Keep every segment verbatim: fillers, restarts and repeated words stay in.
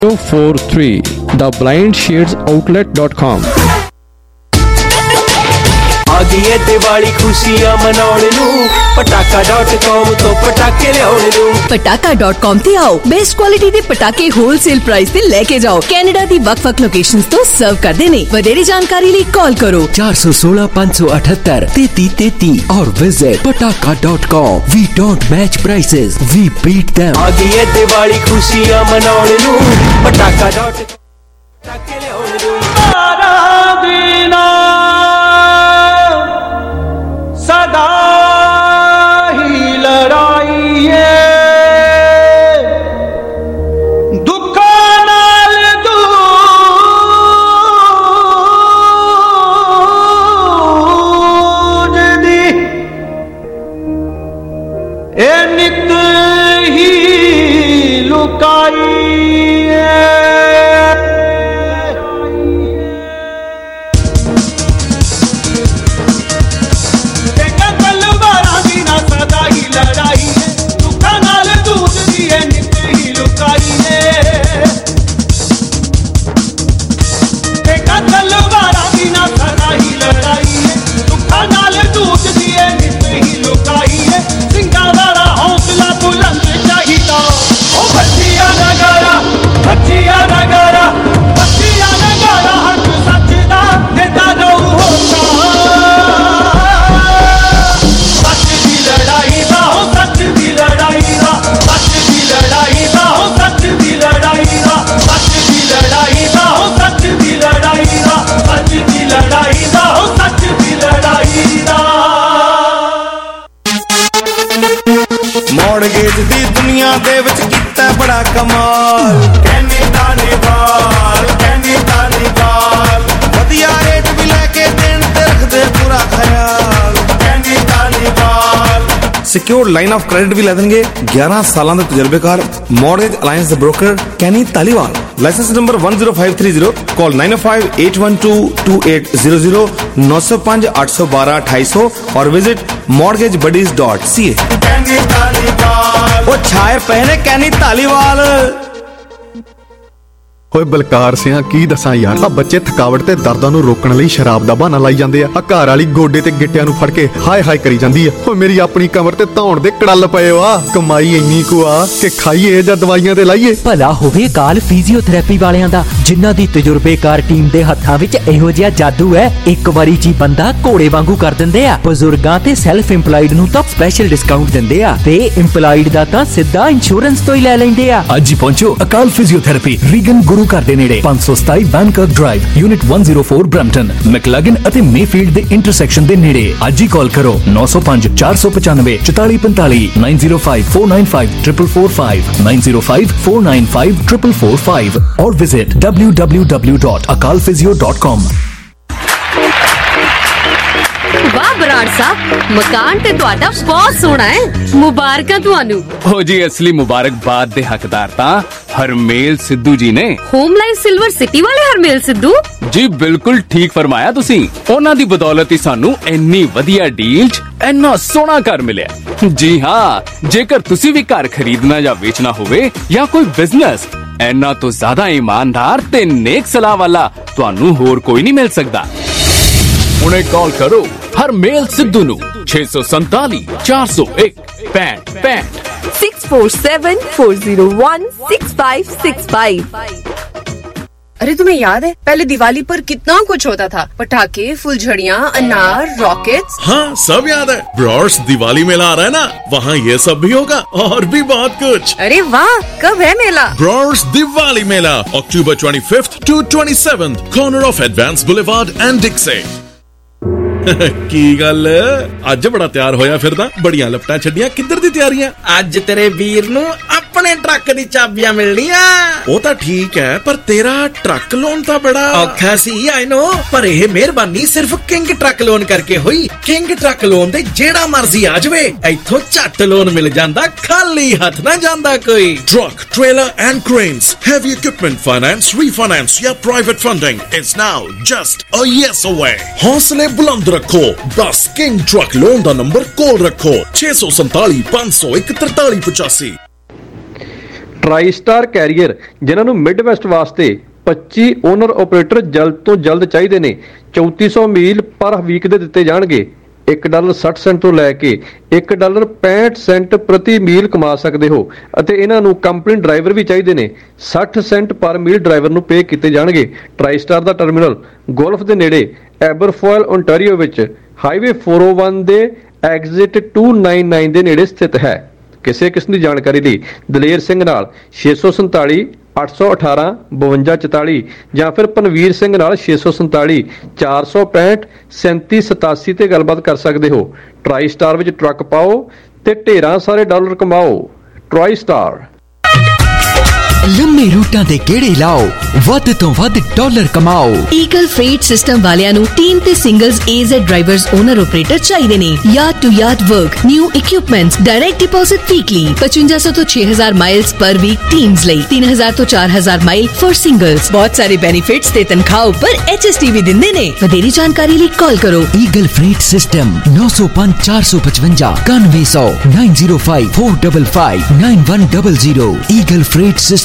four three the blind shades outlet dot com। आ गई है दिवाली खुशियां मनाउण नू पटाका डॉट कॉम तो पटाके लियाउण नू। पटाका डॉट कॉम ते आओ, बेस्ट क्वालिटी दे पटाके होलसेल प्राइस ते लेके जाओ। कैनेडा दी वक-वक लोकेशंस तो सर्व करदे ने। वधेरे जानकारी लई कॉल करो चार सौ सोलह पाँच सौ अठहत्तर तैती तैती और visit Pataka dot com. We don't match prices, we beat them. आ गई है दिवाली खुशियां मनाउण नू पटाका डॉट पटाके लियाउण नू। सदा ही लड़ाई है दुखों नाल दूजदी ए नित ही लुकाई ਮੌਰਗੇਜ ਦੀ ਦੁਨੀਆ ਦੇ ਵਿੱਚ ਕੀਤਾ ਬੜਾ ਕਮਾਲ। ਕੈਨੇਡਾ ਨੇ ਵਾਲ ਕੈਨੇਡਾ ਨੇ ਵਾਲ ਵਧੀਆ ਰੇਟ ਵੀ ਲੈ ਕੇ ਦੇਣ ਤੇ ਰੱਖਦੇ ਪੂਰਾ ਖਿਆਲ। ਕੈਨੇਡਾ ਨੇ ਵਾਲ ਸਿਕਿਉਰ ਲਾਈਨ ਆਫ ਕ੍ਰੈਡਿਟ ਵੀ ਲੈ ਦੇਣਗੇ। ਗਿਆਰਾਂ ਸਾਲਾਂ ਦੇ ਤਜਰਬੇਕਾਰ ਮੌਰਗੇਜ ਅਲਾਈਅੰਸ ਦੇ broker Kenny Dhaliwal. License number one zero five three zero. Call nine five eight one two two eight zero zero नौ सौ पांच आठ सौ बारह अठाई सौ और visit mortgage buddies dot C A. वो छाए पहने कैनी धालीवाल। ਹੋਏ ਬਲਕਾਰ ਸਿਆਂ ਕੀ ਦੱਸਾਂ ਯਾਰ, ਆ ਬੱਚੇ ਥਕਾਵਟ ਤੇ ਦਰਦਾਂ ਨੂੰ ਰੋਕਣ ਲਈ ਸ਼ਰਾਬ ਦਾ ਬਹਾਨਾ ਲਾਈ ਜਾਂਦੇ ਆ। ਆ ਘਰ ਵਾਲੀ ਗੋਡੇ ਤੇ ਗਿੱਟਿਆਂ ਨੂੰ ਫੜ ਕੇ ਹਾਏ ਹਾਏ ਕਰੀ ਜਾਂਦੀ ਆ। ਓ ਮੇਰੀ ਆਪਣੀ ਕਮਰ ਤੇ ਧੌਣ ਦੇ ਕੜਲ ਪਏ ਆ। ਕਮਾਈ ਇੰਨੀ ਕੁ ਆ ਕਿ ਖਾਈਏ ਜਾਂ ਦਵਾਈਆਂ ਤੇ ਲਾਈਏ। ਭਲਾ ਹੋਵੇ ਕਾਲ ਫਿਜ਼ੀਓਥੈਰੇਪੀ ਵਾਲਿਆਂ ਦਾ, ਜਿਨ੍ਹਾਂ ਦੀ ਤਜਰਬੇਕਾਰ ਟੀਮ ਦੇ ਹੱਥਾਂ ਵਿੱਚ ਇਹੋ ਜਿਹਾ ਜਾਦੂ ਹੈ, ਇੱਕ ਵਾਰੀ ਚ ਬੰਦਾ ਘੋੜੇ ਵਾਂਗੂ ਕਰ ਦਿੰਦੇ ਆ। ਬਜ਼ੁਰਗਾਂ ਤੇ ਸੈਲਫ ਇੰਪਲਾਈਡ ਨੂੰ ਤਾਂ ਸਪੈਸ਼ਲ ਡਿਸਕਾਊਂਟ ਦਿੰਦੇ ਆ ਤੇ ਇੰਪਲਾਈਡ ਦਾ ਤਾਂ ਸਿੱਧਾ ਇੰਸ਼ੋਰੈਂਸ ਤੋਂ ਹੀ ਲੈ ਲੈਂਦੇ ਆ। ਅੱਜ ਹੀ ਪਹੁੰਚੋ ਅਕਾਲ ਫਿਜ਼ੀਓਥੈਰੇਪੀ ਰੀਗਨ ਗੁਰੂ ਘਰ ਦੇ ਨੇੜੇ ਪੰਜ ਸੌ ਸਤਾਈ ਬੈਨਕਰਕ ਡਰਾਈਵ ਯੂਨਿਟ ਇੱਕ ਜ਼ੀਰੋ ਚਾਰ ਬ੍ਰੈਂਪਟਨ ਮੈਕਲਗਨ ਅਤੇ ਮੇਫੀਲਡ ਦੇ ਇੰਟਰਸੈਕਸ਼ਨ ਦੇ ਨੇੜੇ। ਅੱਜ ਹੀ ਕਾਲ ਕਰੋ ਨੌ ਸੌ ਪੰਜ ਚਾਰ ਸੌ ਪਚਾਨਵੇਂ ਚੁਤਾਲੀ ਪੰਤਾਲੀ nine zero five four nine five triple four five nine zero five four nine five triple four five ਔਰ visit W W W dot Akal physio dot com. ਵਾਹ ਬਰਾੜ ਸਾਹਿਬ, ਮਕਾਨ ਤੇ ਤੁਹਾਡਾ ਬਹੁਤ ਸੋਹਣਾ ਹੈ। ਮੁਬਾਰਕਾਂ ਤੁਹਾਨੂੰ। ਹੋ ਜੀ, ਅਸਲੀ ਮੁਬਾਰਕਬਾਦ ਦੇ ਹੱਕਦਾਰ ਤਾਂ ਹਰਮੇਲ ਸਿੱਧੂ ਜੀ ਨੇ। ਹੋਮ ਲਾਈਫ ਸਿਲਵਰ ਸਿਟੀ ਵਾਲੇ ਹਰਮੇਲ ਸਿੱਧੂ ਜੀ, ਬਿਲਕੁਲ ਠੀਕ ਫਰਮਾਇਆ ਤੁਸੀਂ। ਉਹਨਾਂ ਦੀ ਬਦੌਲਤ ਹੀ ਸਾਨੂੰ ਇੰਨੀ ਵਧੀਆ ਡੀਲ 'ਚ ਇੰਨਾ ਸੋਹਣਾ ਘਰ ਮਿਲਿਆ। ਜੀ ਹਾਂ, ਜੇਕਰ ਤੁਸੀਂ ਵੀ ਘਰ ਖਰੀਦਣਾ ਜਾਂ ਵੇਚਣਾ ਹੋਵੇ ਜਾਂ ਕੋਈ ਬਿਜ਼ਨਸ, ਇੰਨਾ ਤੋਂ ਜ਼ਿਆਦਾ ਇਮਾਨਦਾਰ ਤੇ ਨੇਕ ਸਲਾਹ ਵਾਲਾ ਤੁਹਾਨੂੰ ਹੋਰ ਕੋਈ ਨਹੀਂ ਮਿਲ ਸਕਦਾ। ਹੁਣੇ ਕਾਲ ਕਰੋ ਹਰਮੇਲ ਸਿੱਧੂ ਨੂੰ ਛੇ ਸੌ ਸੰਤਾਲੀ ਚਾਰ ਸੌ ਇੱਕ ਪੈਂਠ ਪੈਂਠ six four seven four zero one six five six five. अरे तुम्हें याद है पहले दिवाली पर कितना कुछ होता था? पटाखे, फुलझड़ियाँ, अनार, रॉकेट्स। हाँ, सब याद है। ब्रॉड्स दिवाली मेला आ रहा है ना, वहाँ ये सब भी होगा और भी बहुत कुछ। अरे वाह, कब है मेला? ब्रॉड्स Diwali Mela October twenty fifth to twenty seventh, corner of Advance Boulevard and Dixie. की गल अज बड़ा तैयार होया फिरदा, बड़ियां लपटां छड्डियां, किधर दी तैयारियां? ਅੱਜ ਤੇਰੇ ਵੀਰ ਨੂੰ ਆਪਣੇ ਟਰੱਕ ਦੀ ਚਾਬੀਆਂ ਮਿਲਣੀਆਂ। ਉਹ ਤਾਂ ਠੀਕ ਹੈ, ਪਰ ਤੇਰਾ ਟਰੱਕ ਲੋਨ ਤਾਂ ਬੜਾ ਔਖਾ ਸੀ, ਆਈ ਨੋ, ਪਰ ਇਹ ਮਿਹਰਬਾਨੀ ਸਿਰਫ ਕਿੰਗ ਟਰੱਕ ਲੋਨ ਕਰਕੇ ਹੋਈ। ਕਿੰਗ ਟਰੱਕ ਲੋਨ ਦੇ ਜਿਹੜਾ ਮਰਜ਼ੀ ਆ ਜਾਵੇ, ਇੱਥੋਂ ਝੱਟ ਲੋਨ ਮਿਲ ਜਾਂਦਾ, ਖਾਲੀ ਹੱਥ ਨਾ ਜਾਂਦਾ ਕੋਈ। Truck, trailer and cranes, heavy equipment finance, refinance या private funding is now just a yes away। हौसले बुलंद रखो, बस किंग ट्रक लोन का नंबर कॉल रखो छे सौ संताली पांच सौ एक तरताली पचासी। ਟਰਾਈ ਸਟਾਰ ਕੈਰੀਅਰ ਜਿਨ੍ਹਾਂ ਨੂੰ ਮਿਡ ਵੈਸਟ ਵਾਸਤੇ ਪੱਚੀ ਓਨਰ ਆਪਰੇਟਰ ਜਲਦ ਤੋਂ ਜਲਦ ਚਾਹੀਦੇ ਨੇ, ਚੌਂਤੀ ਸੌ ਮੀਲ ਪਰ ਵੀਕ ਦੇ ਦਿੱਤੇ ਜਾਣਗੇ। ਇੱਕ ਡਾਲਰ ਸੱਠ ਸੈਂਟ ਤੋਂ ਲੈ ਕੇ ਇੱਕ ਡਾਲਰ ਪੈਂਹਠ ਸੈਂਟ ਪ੍ਰਤੀ ਮੀਲ ਕਮਾ ਸਕਦੇ ਹੋ ਅਤੇ ਇਹਨਾਂ ਨੂੰ ਕੰਪਨੀ ਡਰਾਈਵਰ ਵੀ ਚਾਹੀਦੇ ਨੇ। ਸੱਠ ਸੈਂਟ ਪਰ ਮੀਲ ਡਰਾਈਵਰ ਨੂੰ ਪੇ ਕੀਤੇ ਜਾਣਗੇ। ਟਰਾਈ ਸਟਾਰ ਦਾ ਟਰਮੀਨਲ ਗੋਲਫ ਦੇ ਨੇੜੇ ਐਬਰਫੋਇਲ ਓਨਟਾਰੀਓ ਵਿੱਚ ਹਾਈਵੇ ਚਾਰ ਸੌ ਇੱਕ ਦੇ ਐਗਜ਼ਿਟ ਦੋ ਸੌ ਨਿਨਆਨਵੇਂ ਦੇ ਨੇੜੇ ਸਥਿਤ ਹੈ। ਕਿਸੇ ਕਿਸਮ ਦੀ ਜਾਣਕਾਰੀ ਲਈ ਦਲੇਰ ਸਿੰਘ ਨਾਲ ਛੇ ਸੌ ਸੰਤਾਲੀ ਅੱਠ ਸੌ ਅਠਾਰਾਂ ਬਵੰਜਾ ਚੁਤਾਲੀ ਜਾਂ ਫਿਰ ਪਨਵੀਰ ਸਿੰਘ ਨਾਲ ਛੇ ਸੌ ਸੰਤਾਲੀ ਚਾਰ ਸੌ ਪੈਂਹਠ ਸੈਂਤੀ ਸਤਾਸੀ ਤੇ ਗੱਲਬਾਤ ਕਰ ਸਕਦੇ ਹੋ। ਟਰਾਈ ਸਟਾਰ ਵਿੱਚ ਟਰੱਕ ਪਾਓ ਤੇ ਢੇਰਾਂ ਸਾਰੇ ਡਾਲਰ ਕਮਾਓ। Try star. ਲੰਮੇ ਰੂਟਾਂ ਦੇ ਗੇੜੇ ਲਾਓ, ਵੱਧ ਤੋਂ ਵੱਧ ਡਾਲਰ ਕਮਾਓ। ਈਗਲ ਫreight ਸਿਸਟਮ ਵਾਲਿਆਂ ਨੂੰ ਟੀਮ ਤੇ singles A Z drivers owner operator ਚਾਹੀਦੇ ਨੇ। Yard to yard work, new equipments, direct deposit weekly, ਪਚਵੰਜਾ ਸੌ ਤੋਂ ਛੇ ਹਜ਼ਾਰ ਮਾਈਲਸ ਪਰ ਵੀਕ ਟੀਮਸ ਲਈ, ਤਿੰਨ ਹਜ਼ਾਰ ਤੋਂ ਚਾਰ ਹਜ਼ਾਰ ਮਾਈਲ ਫॉर ਸਿੰਗਲਸ। ਬਹੁਤ ਸਾਰੇ ਬੈਨੀਫਿਟਸ ਤੇ ਤਨਖਾਹ ਉੱਪਰ ਐਚ ਐਸ ਟੀ ਵੀ ਦਿੰਦੇ ਨੇ। ਵਧੇਰੀ ਜਾਣਕਾਰੀ ਲਈ ਕਾਲ ਕਰੋ। ਈਗਲ ਫreight ਸਿਸਟਮ ਨੌ ਸੌ ਪੰਜ ਚਾਰ ਸੌ ਪਚਵੰਜਾ ਇਕਾਨਵੇਂ ਸੌ ਨੌ ਜ਼ੀਰੋ ਪੰਜ ਚਾਰ ਪੰਜ ਪੰਜ ਨੌ ਇੱਕ zero zero. Eagle freight system.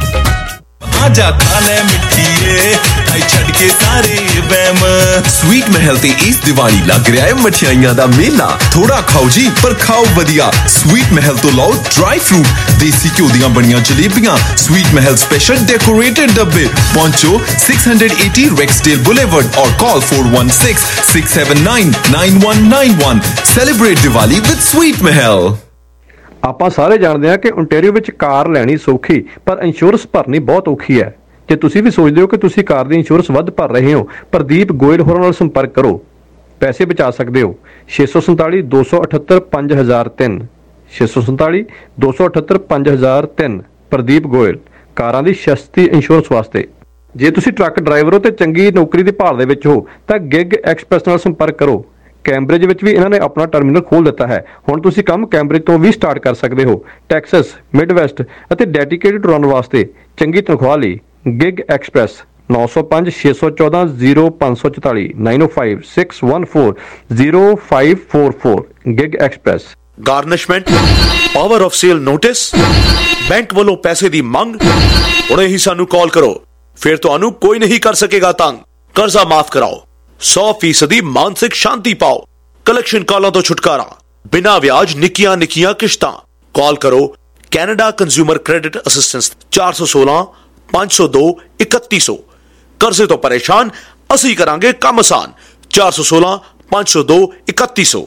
आजा खाले मिठिए आई छड़ के सारे वहम। स्वीट महल ते इस दिवाली लग रहा है मठियाइयां दा मेला। थोड़ा खाओ जी पर खाओ वधिया। स्वीट महल तो लाओ ड्राई फ्रूट, देसी घ्यो दियां बनियां जलेबियां, स्वीट महल स्पेशल डेकोरेटेड डब्बे। पहुंचो सिक्स अस्सी रेक्सडेल बुलेवर्ड और call four one six six seven nine nine one nine one. Celebrate Diwali with Sweet Mahal. ਆਪਾਂ ਸਾਰੇ ਜਾਣਦੇ ਹਾਂ ਕਿ ਓਨਟਾਰੀਓ ਵਿੱਚ ਕਾਰ ਲੈਣੀ ਸੌਖੀ ਪਰ ਇੰਸ਼ੋਰੈਂਸ ਭਰਨੀ ਬਹੁਤ ਔਖੀ ਹੈ। ਜੇ ਤੁਸੀਂ ਵੀ ਸੋਚਦੇ ਹੋ ਕਿ ਤੁਸੀਂ ਕਾਰ ਦੀ ਇੰਸ਼ੋਰੈਂਸ ਵੱਧ ਭਰ ਰਹੇ ਹੋ, ਪ੍ਰਦੀਪ ਗੋਇਲ ਹੋਰਾਂ ਨਾਲ ਸੰਪਰਕ ਕਰੋ, ਪੈਸੇ ਬਚਾ ਸਕਦੇ ਹੋ। ਛੇ ਸੌ ਸੰਤਾਲੀ ਦੋ ਸੌ ਅਠੱਤਰ ਪੰਜ ਹਜ਼ਾਰ ਤਿੰਨ ਛੇ ਸੌ ਸੰਤਾਲੀ ਦੋ ਸੌ ਅਠੱਤਰ ਪੰਜ ਹਜ਼ਾਰ ਤਿੰਨ। ਪ੍ਰਦੀਪ ਗੋਇਲ, ਕਾਰਾਂ ਦੀ ਸਸਤੀ ਇੰਸ਼ੋਰੈਂਸ ਵਾਸਤੇ। ਜੇ ਤੁਸੀਂ ਟਰੱਕ ਡਰਾਈਵਰ ਹੋ ਤੇ ਚੰਗੀ ਨੌਕਰੀ ਦੀ ਭਾਲ ਦੇ ਵਿੱਚ ਹੋ ਤਾਂ ਗਿਗ ਐਕਸਪ੍ਰੈਸ ਨਾਲ ਸੰਪਰਕ ਕਰੋ। ਕੈਂਬਰਿਜ ਵਿੱਚ ਵੀ ਇਹਨਾਂ ਨੇ ਆਪਣਾ ਟਰਮੀਨਲ ਖੋਲ੍ਹ ਦਿੱਤਾ ਹੈ। ਹੁਣ ਤੁਸੀਂ ਕੰਮ ਕੈਂਬਰਿਜ ਤੋਂ ਵੀ ਸਟਾਰਟ ਕਰ ਸਕਦੇ ਹੋ। ਟੈਕਸਸ, ਮਿਡਵੈਸਟ ਅਤੇ ਡੈਡੀਕੇਟਡ ਰਨ ਵਾਸਤੇ ਚੰਗੀ ਤਨਖਾਹ ਲਈ ਗਿਗ ਐਕਸਪ੍ਰੈਸ ਨੌ ਸੌ ਪੰਜ ਛੇ ਸੌ ਚੌਦਾਂ ਜ਼ੀਰੋ ਪੰਜ ਸੌ ਚੁਤਾਲੀ nine O five six one four zero five four four. Gig Express. Garnishment, power of sale notice, bank ਵੱਲੋਂ ਪੈਸੇ ਦੀ ਮੰਗ। ਹੁਣੇ ਹੀ ਸਾਨੂੰ ਕਾਲ ਕਰੋ, ਫਿਰ ਤੁਹਾਨੂੰ ਕੋਈ ਨਹੀਂ ਕਰ ਸਕੇਗਾ ਤੰਗ। ਕਰਜ਼ਾ ਮਾਫ ਕਰਾਓ, सौ फीसदी मानसिक शांति पाओ। कलेक्शन कॉलों तो छुटकारा, बिना ब्याज निकियां निकियां किश्तां। कॉल करो कैनेडा कंज्यूमर क्रेडिट असिस्टेंस चार सौ सोलह पांच सौ दो इकती सौ। कर्जे तो परेशान, असी करांगे काम आसान। चार सौ सोलह पांच सौ दो इकती सौ।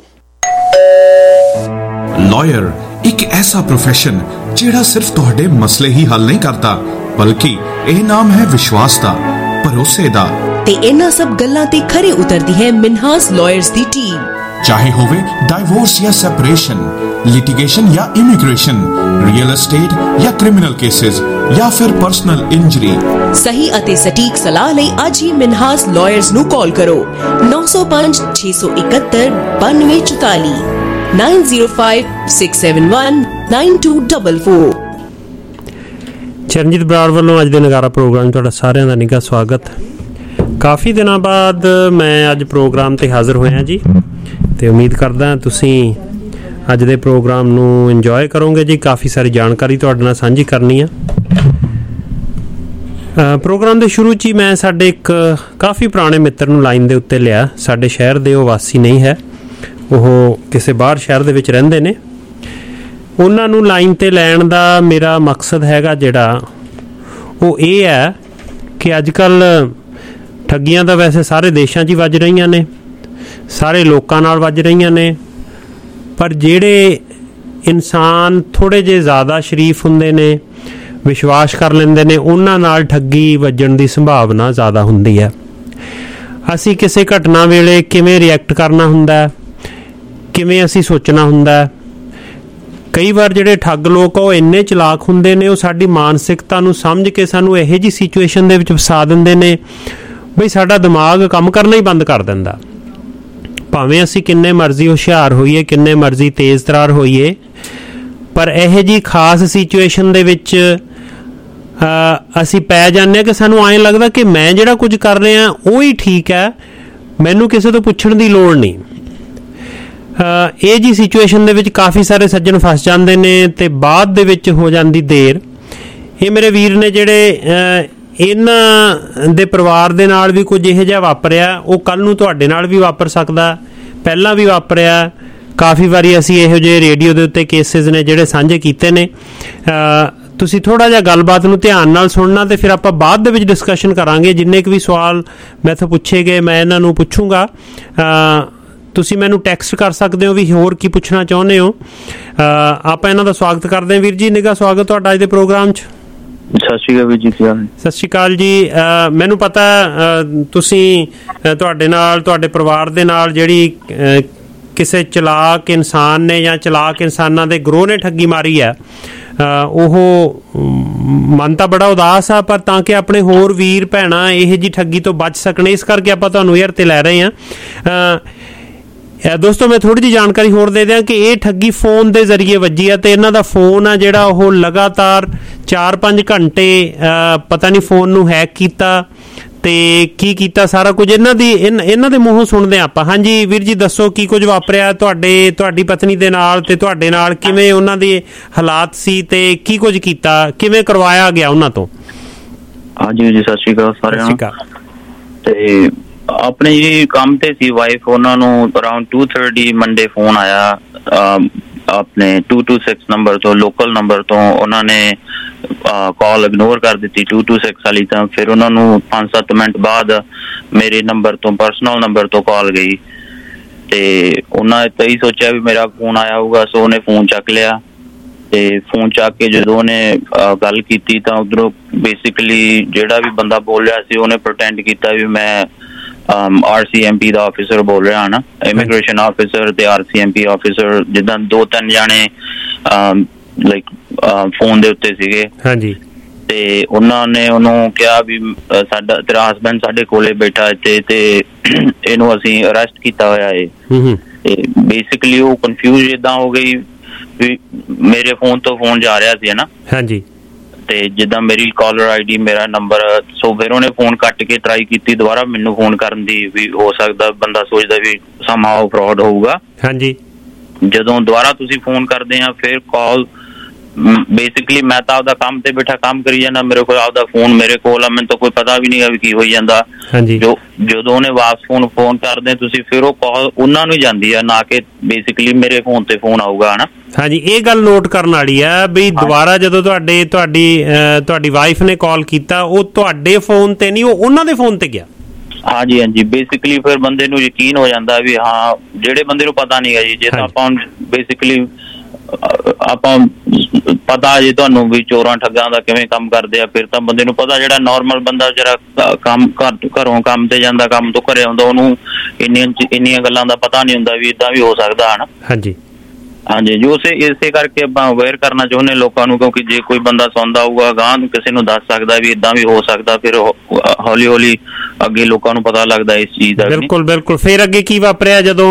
लॉयर एक ऐसा प्रोफेशन जेड़ा सिर्फ तुहाडे मसले ही हल नहीं करता, बल्कि यह नाम है विश्वास दा, भरोसे दा। ਤੇ ਇਹਨਾਂ ਸਭ ਗੱਲਾਂ ਤੇ ਖਰੇ ਉਤਰਦੀ ਹੈ ਮਿਨਹਾਸ ਲਾਇਰਸ ਦੀ ਟੀਮ। चाहे होवे डाइवोर्स या सेपरेशन, लिटिगेशन या इमिग्रेशन, रियल एस्टेट या क्रिमिनल केसेस या फिर पर्सनल इंजरी। सही ਅਤੇ ਸਟੀਕ ਸਲਾਹ ਲਈ ਅੱਜ ਹੀ ਮਿਨਹਾਸ ਲਾਇਰਸ ਨੂੰ ਕਾਲ ਕਰੋ ਨੌ ਸੌ ਪੰਜ ਛੇ ਸੌ ਇਕਹੱਤਰ ਬਾਨਵੇਂ ਚੁਤਾਲੀ nine zero five six seven one nine two double four. Charanjit Brar ਵੱਲੋਂ ਅੱਜ ਦੇ ਨਗਾਰਾ ਪ੍ਰੋਗਰਾਮ ਤੁਹਾਡਾ ਸਾਰਿਆਂ ਦਾ ਨਿੱਘਾ ਸਵਾਗਤ। ਕਾਫੀ ਦਿਨਾਂ ਬਾਅਦ ਮੈਂ ਅੱਜ ਪ੍ਰੋਗਰਾਮ 'ਤੇ ਹਾਜ਼ਰ ਹੋਇਆ ਜੀ, ਅਤੇ ਉਮੀਦ ਕਰਦਾ ਤੁਸੀਂ ਅੱਜ ਦੇ ਪ੍ਰੋਗਰਾਮ ਨੂੰ ਇੰਜੋਏ ਕਰੋਗੇ ਜੀ। ਕਾਫੀ ਸਾਰੀ ਜਾਣਕਾਰੀ ਤੁਹਾਡੇ ਨਾਲ ਸਾਂਝੀ ਕਰਨੀ ਆ। ਪ੍ਰੋਗਰਾਮ ਦੇ ਸ਼ੁਰੂ 'ਚ ਹੀ ਮੈਂ ਸਾਡੇ ਇੱਕ ਕਾਫੀ ਪੁਰਾਣੇ ਮਿੱਤਰ ਨੂੰ ਲਾਈਨ ਦੇ ਉੱਤੇ ਲਿਆ। ਸਾਡੇ ਸ਼ਹਿਰ ਦੇ ਉਹ ਵਾਸੀ ਨਹੀਂ ਹੈ, ਉਹ ਕਿਸੇ ਬਾਹਰ ਸ਼ਹਿਰ ਦੇ ਵਿੱਚ ਰਹਿੰਦੇ ਨੇ। ਉਹਨਾਂ ਨੂੰ ਲਾਈਨ 'ਤੇ ਲੈਣ ਦਾ ਮੇਰਾ ਮਕਸਦ ਹੈਗਾ ਜਿਹੜਾ ਉਹ ਇਹ ਹੈ ਕਿ ਅੱਜ ਕੱਲ੍ਹ ਠੱਗੀਆਂ ਤਾਂ ਵੈਸੇ ਸਾਰੇ ਦੇਸ਼ਾਂ 'ਚ ਹੀ ਵੱਜ ਰਹੀਆਂ ਨੇ, ਸਾਰੇ ਲੋਕਾਂ ਨਾਲ ਵੱਜ ਰਹੀਆਂ ਨੇ, ਪਰ ਜਿਹੜੇ ਇਨਸਾਨ ਥੋੜ੍ਹੇ ਜਿਹੇ ਜ਼ਿਆਦਾ ਸ਼ਰੀਫ ਹੁੰਦੇ ਨੇ, ਵਿਸ਼ਵਾਸ ਕਰ ਲੈਂਦੇ ਨੇ, ਉਹਨਾਂ ਨਾਲ ਠੱਗੀ ਵੱਜਣ ਦੀ ਸੰਭਾਵਨਾ ਜ਼ਿਆਦਾ ਹੁੰਦੀ ਹੈ। ਅਸੀਂ ਕਿਸੇ ਘਟਨਾ ਵੇਲੇ ਕਿਵੇਂ ਰਿਐਕਟ ਕਰਨਾ ਹੁੰਦਾ, ਕਿਵੇਂ ਅਸੀਂ ਸੋਚਣਾ ਹੁੰਦਾ। ਕਈ ਵਾਰ ਜਿਹੜੇ ਠੱਗ ਲੋਕ ਆ ਉਹ ਇੰਨੇ ਚਲਾਕ ਹੁੰਦੇ ਨੇ, ਉਹ ਸਾਡੀ ਮਾਨਸਿਕਤਾ ਨੂੰ ਸਮਝ ਕੇ ਸਾਨੂੰ ਇਹੋ ਜਿਹੀ ਸਿਚੁਏਸ਼ਨ ਦੇ ਵਿੱਚ ਫਸਾ ਦਿੰਦੇ ਨੇ ਬਈ ਸਾਡਾ ਦਿਮਾਗ ਕੰਮ ਕਰਨਾ ਹੀ ਬੰਦ ਕਰ ਦਿੰਦਾ। ਭਾਵੇਂ ਅਸੀਂ ਕਿੰਨੇ ਮਰਜ਼ੀ ਹੁਸ਼ਿਆਰ ਹੋਈਏ, ਕਿੰਨੇ ਮਰਜ਼ੀ ਤੇਜ਼ ਤਰਾਰ ਹੋਈਏ, ਪਰ ਇਹੋ ਜਿਹੀ ਖਾਸ ਸਿਚੁਏਸ਼ਨ ਦੇ ਵਿੱਚ ਅਸੀਂ ਪੈ ਜਾਂਦੇ ਹਾਂ ਕਿ ਸਾਨੂੰ ਐਂ ਲੱਗਦਾ ਕਿ ਮੈਂ ਜਿਹੜਾ ਕੁਝ ਕਰ ਰਿਹਾ ਉਹ ਹੀ ਠੀਕ ਹੈ, ਮੈਨੂੰ ਕਿਸੇ ਤੋਂ ਪੁੱਛਣ ਦੀ ਲੋੜ ਨਹੀਂ। ਇਹ ਜੀ ਸਿਚੁਏਸ਼ਨ ਦੇ ਵਿੱਚ ਕਾਫੀ ਸਾਰੇ ਸੱਜਣ ਫਸ ਜਾਂਦੇ ਨੇ ਅਤੇ ਬਾਅਦ ਦੇ ਵਿੱਚ ਹੋ ਜਾਂਦੀ ਦੇਰ ਇਹ ਮੇਰੇ ਵੀਰ ਨੇ ਜਿਹੜੇ ਅ, ਇਹਨਾਂ ਦੇ ਪਰਿਵਾਰ ਦੇ ਨਾਲ ਵੀ ਕੁਝ ਇਹੋ ਜਿਹਾ ਵਾਪਰਿਆ, ਉਹ ਕੱਲ ਨੂੰ ਤੁਹਾਡੇ ਨਾਲ ਵੀ ਵਾਪਰ ਸਕਦਾ, ਪਹਿਲਾਂ ਵੀ ਵਾਪਰਿਆ। ਕਾਫੀ ਵਾਰੀ ਅਸੀਂ ਇਹੋ ਜਿਹੇ ਰੇਡੀਓ ਦੇ ਉੱਤੇ ਕੇਸਿਸ ਨੇ ਜਿਹੜੇ ਸਾਂਝੇ ਕੀਤੇ ਨੇ। ਤੁਸੀਂ ਥੋੜ੍ਹਾ ਜਿਹਾ ਗੱਲਬਾਤ ਨੂੰ ਧਿਆਨ ਨਾਲ ਸੁਣਨਾ ਅਤੇ ਫਿਰ ਆਪਾਂ ਬਾਅਦ ਦੇ ਵਿੱਚ ਡਿਸਕਸ਼ਨ ਕਰਾਂਗੇ। ਜਿੰਨੇ ਕੁ ਵੀ ਸਵਾਲ ਮੈਥੋਂ ਪੁੱਛੇ ਗਏ ਮੈਂ ਇਹਨਾਂ ਨੂੰ ਪੁੱਛੂੰਗਾ। ਤੁਸੀਂ ਮੈਨੂੰ ਟੈਕਸਟ ਕਰ ਸਕਦੇ ਹੋ ਵੀ ਹੋਰ ਕੀ ਪੁੱਛਣਾ ਚਾਹੁੰਦੇ ਹੋ। ਆਪਾਂ ਇਹਨਾਂ ਦਾ ਸਵਾਗਤ ਕਰਦੇ ਹਾਂ। ਵੀਰ ਜੀ ਨਿੱਘਾ ਸਵਾਗਤ ਤੁਹਾਡਾ ਅੱਜ ਦੇ ਪ੍ਰੋਗਰਾਮ 'ਚ। ਸਤਿ ਸ਼੍ਰੀ ਅਕਾਲ ਜੀ। ਸਤਿ ਸ਼੍ਰੀ ਅਕਾਲ ਜੀ। ਮੈਨੂੰ ਪਤਾ ਤੁਸੀਂ ਤੁਹਾਡੇ ਨਾਲ ਤੁਹਾਡੇ ਪਰਿਵਾਰ ਦੇ ਨਾਲ ਜਿਹੜੀ ਕਿਸੇ ਚਲਾਕ ਇਨਸਾਨ ਨੇ ਜਾਂ ਚਲਾਕ ਇਨਸਾਨਾਂ ਦੇ ਗਰੋਹ ਨੇ ਠੱਗੀ ਮਾਰੀ ਹੈ, ਉਹ ਮਨ ਤਾਂ ਬੜਾ ਉਦਾਸ ਆ, ਪਰ ਤਾਂ ਕਿ ਆਪਣੇ ਹੋਰ ਵੀਰ ਭੈਣਾਂ ਇਹੋ ਜਿਹੀ ਠੱਗੀ ਤੋਂ ਬਚ ਸਕਣ ਇਸ ਕਰਕੇ ਆਪਾਂ ਤੁਹਾਨੂੰ ਏਅਰ 'ਤੇ ਲੈ ਰਹੇ ਹਾਂ। ਦੋਸਤੋ ਮੈਂ ਥੋੜ੍ਹੀ ਜਿਹੀ ਜਾਣਕਾਰੀ ਹੋਰ ਦੇ ਦਿਆਂ ਕਿ ਇਹ ਠੱਗੀ ਫੋਨ ਦੇ ਜ਼ਰੀਏ ਵੱਜੀ ਆ, ਤੇ ਇਹਨਾਂ ਦਾ ਫੋਨ ਆ ਜਿਹੜਾ ਉਹ ਲਗਾਤਾਰ ਚਾਰ ਪੰਜ ਘੰਟੇ ਪਤਾ ਨਹੀਂ ਫੋਨ ਨੂੰ ਹੈਕ ਕੀਤਾ ਤੇ ਕੀ ਕੀਤਾ, ਸਾਰਾ ਕੁਝ ਇਹਨਾਂ ਦੀ ਇਹਨਾਂ ਦੇ ਮੂੰਹੋਂ ਸੁਣਦੇ ਆਪਾਂ। ਹਾਂਜੀ ਵੀਰ ਜੀ ਦੱਸੋ ਕੀ ਕੁਝ ਵਾਪਰਿਆ ਤੁਹਾਡੇ ਤੁਹਾਡੀ ਪਤਨੀ ਦੇ ਨਾਲ ਤੇ ਤੁਹਾਡੇ ਨਾਲ, ਕਿਵੇਂ ਉਹਨਾਂ ਦੇ ਹਾਲਾਤ ਸੀ ਤੇ ਕੀ ਕੁਝ ਕੀਤਾ, ਕਿਵੇਂ ਕਰਵਾਇਆ ਗਿਆ ਉਹਨਾਂ ਤੋਂ? ਹਾਂਜੀ ਜੀ ਸਤਿ ਸ਼੍ਰੀ ਅਕਾਲ ਸਾਰਿਆਂ ਨੂੰ। ਤੇ ਆਪਣੇ ਜੀ ਕੰਮ ਤੇ ਸੀ ਵਾਈਫ, ਉਹਨਾਂ ਨੂੰ around two thirty Monday phone ਆਇਆ ਆਪਣੇ ਟੂ ਟੂ ਸਿਕਸ ਨੰਬਰ ਤੋਂ, ਲੋਕਲ ਨੰਬਰ ਤੋਂ। ਉਹਨਾਂ ਨੇ ਕਾਲ ਇਗਨੋਰ ਕਰ ਦਿੱਤੀ ਟੂ ਟੂ ਸਿਕਸ ਵਾਲੀ, ਤਾਂ ਫਿਰ ਉਹਨਾਂ ਨੂੰ ਪੰਜ ਸੱਤ ਮਿੰਟ ਬਾਅਦ ਮੇਰੇ ਨੰਬਰ ਤੋਂ, ਪਰਸਨਲ ਨੰਬਰ ਤੋਂ ਕਾਲ ਗਈ ਤੇ ਉਹਨਾਂ ਤਾਂ ਹੀ ਸੋਚਿਆ ਵੀ ਮੇਰਾ ਫੋਨ ਆਇਆ ਹੋਊਗਾ, ਸੋ ਉਹਨੇ ਫੋਨ ਚੱਕ ਲਿਆ। ਤੇ ਫੋਨ ਚੱਕ ਕੇ ਜਦੋਂ ਉਹਨੇ ਗੱਲ ਕੀਤੀ ਤਾਂ ਉਧਰੋਂ ਬੇਸਿਕਲੀ ਜਿਹੜਾ ਵੀ ਬੰਦਾ ਬੋਲ ਰਿਹਾ ਸੀ ਉਹਨੇ ਪ੍ਰਟੈਂਡ ਕੀਤਾ ਵੀ ਮੈਂ ਆਰ ਸੀ ਐਮ ਪੀ ਦਾ ਆਫਿਸਰ ਬੋਲ ਰਿਹਾ ਨਾ, ਇਮੀਗ੍ਰੇਸ਼ਨ ਆਫਿਸਰ ਤੇ R C M P officer, ਜਿੱਦਾਂ ਦੋ ਤਿੰਨ ਜਾਣੇ ਲਾਈਕ ਫੋਨ ਦੇ ਉੱਤੇ ਸੀਗੇ। ਹਾਂਜੀ। ਤੇ ਉਹਨਾਂ ਨੇ ਉਹਨੂੰ ਕਿਹਾ ਵੀ ਸਾਡਾ ਤੇਰਾ ਹਸਬੈਂਡ ਸਾਡੇ ਕੋਲੇ ਬੈਠਾ ਇੱਥੇ ਤੇ ਇਹਨੂੰ ਅਸੀਂ ਅਰੈਸਟ ਕੀਤਾ ਹੋਇਆ ਹੈ। ਤੇ ਬੇਸਿਕਲੀ ਉਹ ਕਨਫਿਊਜ਼ ਏਦਾਂ ਹੋ ਗਈ ਵੀ ਮੇਰੇ ਫੋਨ ਤੋਂ ਫੋਨ ਜਾ ਰਿਹਾ ਸੀ ਨਾ। ਹਾਂਜੀ। ਤੇ ਜਿੱਦਾਂ ਮੇਰੀ ਕਾਲਰ ਆਈ ਡੀ, ਮੇਰਾ ਨੰਬਰ, ਸੋ ਫਿਰ ਉਹਨੇ ਫੋਨ ਕੱਟ ਕੇ ਟਰਾਈ ਕੀਤੀ ਦੁਬਾਰਾ ਮੈਨੂੰ ਫੋਨ ਕਰਨ ਦੀ, ਵੀ ਹੋ ਸਕਦਾ ਬੰਦਾ ਸੋਚਦਾ ਵੀ ਸਮਹਾਉ ਫਰਾਡ ਹੋਊਗਾ। ਹਾਂਜੀ। ਜਦੋਂ ਦੁਬਾਰਾ ਤੁਸੀਂ ਫੋਨ ਕਰਦੇ ਆ ਫਿਰ ਕਾਲ, ਬੇਸਿਕਲੀ ਮੈਂ ਤਾਂ ਆਪਦਾ ਕੰਮ ਤੇ ਬੈਠਾ ਕੰਮ ਕਰੀ ਜਾਂਦਾ, ਮੇਰੇ ਕੋਲ ਆਪਦਾ ਫੋਨ ਮੇਰੇ ਕੋਲ ਆ, ਮੈਨੂੰ ਤਾਂ ਕੋਈ ਪਤਾ ਵੀ ਨਹੀਂ ਹੈ ਵੀ ਕੀ ਹੋਈ ਜਾਂਦਾ। ਜੋ ਜਦੋਂ ਉਹਨੇ ਵਾਪਸ ਫੋਨ ਫੋਨ ਕਰਦੇ ਤੁਸੀਂ ਫਿਰ ਉਹ ਕਾਲ ਉਹਨਾਂ ਨੂੰ ਜਾਂਦੀ ਆ, ਨਾ ਕਿ ਬੇਸਿਕਲੀ ਮੇਰੇ ਫੋਨ ਤੇ ਫੋਨ ਆਊਗਾ ਹਨਾ। ਹਾਂਜੀ, ਇਹ ਗੱਲ ਨੋਟ ਕਰਨ ਵਾਲੀ ਆ ਵੀ ਦੁਬਾਰਾ ਜਦੋਂ ਤੁਹਾਡੇ ਤੁਹਾਡੀ ਤੁਹਾਡੀ ਵਾਈਫ ਨੇ ਕਾਲ ਕੀਤਾ ਉਹ ਤੁਹਾਡੇ ਫੋਨ ਤੇ ਨਹੀਂ, ਉਹ ਉਹਨਾਂ ਦੇ ਫੋਨ ਤੇ ਗਿਆ। ਹਾਂਜੀ ਹਾਂਜੀ, ਬੇਸਿਕਲੀ ਫਿਰ ਬੰਦੇ ਨੂੰ ਯਕੀਨ ਹੋ ਜਾਂਦਾ ਵੀ ਹਾਂ ਜਿਹੜੇ ਬੰਦੇ ਨੂੰ ਪਤਾ ਨਹੀਂ ਹੈ ਜੀ, ਜੇ ਤਾਂ ਆਪਾਂ ਬੇਸਿਕਲੀ ਆਪਾਂ ਪਤਾ ਜੇ ਤੁਹਾਨੂੰ ਵੀ ਚੋਰਾਂ ਠੱਗਾਂ ਦਾ ਕਿਵੇਂ ਕੰਮ ਕਰਦੇ ਆ, ਫਿਰ ਤਾਂ ਬੰਦੇ ਨੂੰ ਪਤਾ। ਜਿਹੜਾ ਨੋਰਮਲ ਬੰਦਾ ਜਿਹੜਾ ਕੰਮ ਘਰੋਂ ਕੰਮ ਤੇ ਜਾਂਦਾ, ਕੰਮ ਤੋਂ ਘਰੇ ਆਉਂਦਾ, ਉਹਨੂੰ ਇੰਨੀਆਂ ਇੰਨੀਆਂ ਗੱਲਾਂ ਦਾ ਪਤਾ ਨਹੀਂ ਹੁੰਦਾ ਵੀ ਏਦਾਂ ਵੀ ਹੋ ਸਕਦਾ ਹਨਾ। ਹਾਂਜੀ ਹਾਂਜੀ, ਜੋ ਉਸੇ ਇਸੇ ਕਰਕੇ ਆਪਾਂ ਅਵੇਅਰ ਕਰਨਾ ਚਾਹੁੰਦੇ ਲੋਕਾਂ ਨੂੰ, ਕਿਉਂਕਿ ਜੇ ਕੋਈ ਬੰਦਾ ਸੌਂਦਾ ਹੋਊਗਾ ਗਾਂ ਕਿਸੇ ਨੂੰ ਦੱਸ ਸਕਦਾ ਵੀ ਏਦਾਂ ਵੀ ਹੋ ਸਕਦਾ, ਫਿਰ ਹੌਲੀ ਹੌਲੀ ਅੱਗੇ ਲੋਕਾਂ ਨੂੰ ਪਤਾ ਲੱਗਦਾ ਇਸ ਚੀਜ਼ ਦਾ। ਬਿਲਕੁਲ ਬਿਲਕੁਲ। ਫਿਰ ਅੱਗੇ ਕੀ ਵਾਪਰਿਆ ਜਦੋਂ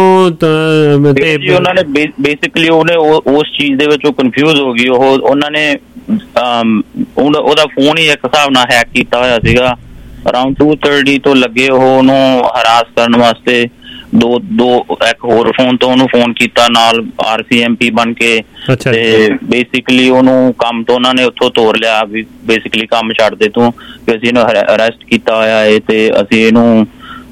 ਉਹਨਾਂ ਨੇ ਬੇਸਿਕਲੀ ਉਹਨੇ ਉਸ ਚੀਜ਼ ਦੇ ਵਿੱਚ ਉਹ ਕਨਫਿਊਜ਼ ਹੋ ਗਈ। ਉਹ ਉਹਨਾਂ ਨੇ ਉਹਦਾ ਫੋਨ ਹੀ ਇੱਕ ਹਿਸਾਬ ਨਾਲ ਹੈਕ ਕੀਤਾ ਹੋਇਆ ਸੀਗਾ। ਅਰਾਊਂਡ ਟੂ ਥਰਟੀ ਤੋਂ ਲੱਗੇ ਉਹ ਉਹਨੂੰ ਹਰਾਸ ਕਰਨ ਵਾਸਤੇ ਦੋ ਦੋ ਇੱਕ ਹੋਰ ਫੋਨ ਤੋਂ ਉਹਨੂੰ ਫੋਨ ਕੀਤਾ ਨਾਲ ਆਰ ਸੀ ਐਮ ਪੀ ਬਣ ਕੇ, ਤੇ ਬੇਸਿਕਲੀ ਉਹਨੂੰ ਕੰਮ ਤੋਂ ਉਹਨਾਂ ਨੇ ਉੱਥੋਂ ਤੋਰ ਲਿਆ ਵੀ ਬੇਸਿਕਲੀ ਕੰਮ ਛੱਡ ਦੇ ਤੂੰ, ਵੀ ਅਸੀਂ ਇਹਨੂੰ ਅਰੈਸਟ ਕੀਤਾ ਹੋਇਆ ਹੈ ਤੇ ਅਸੀਂ ਇਹਨੂੰ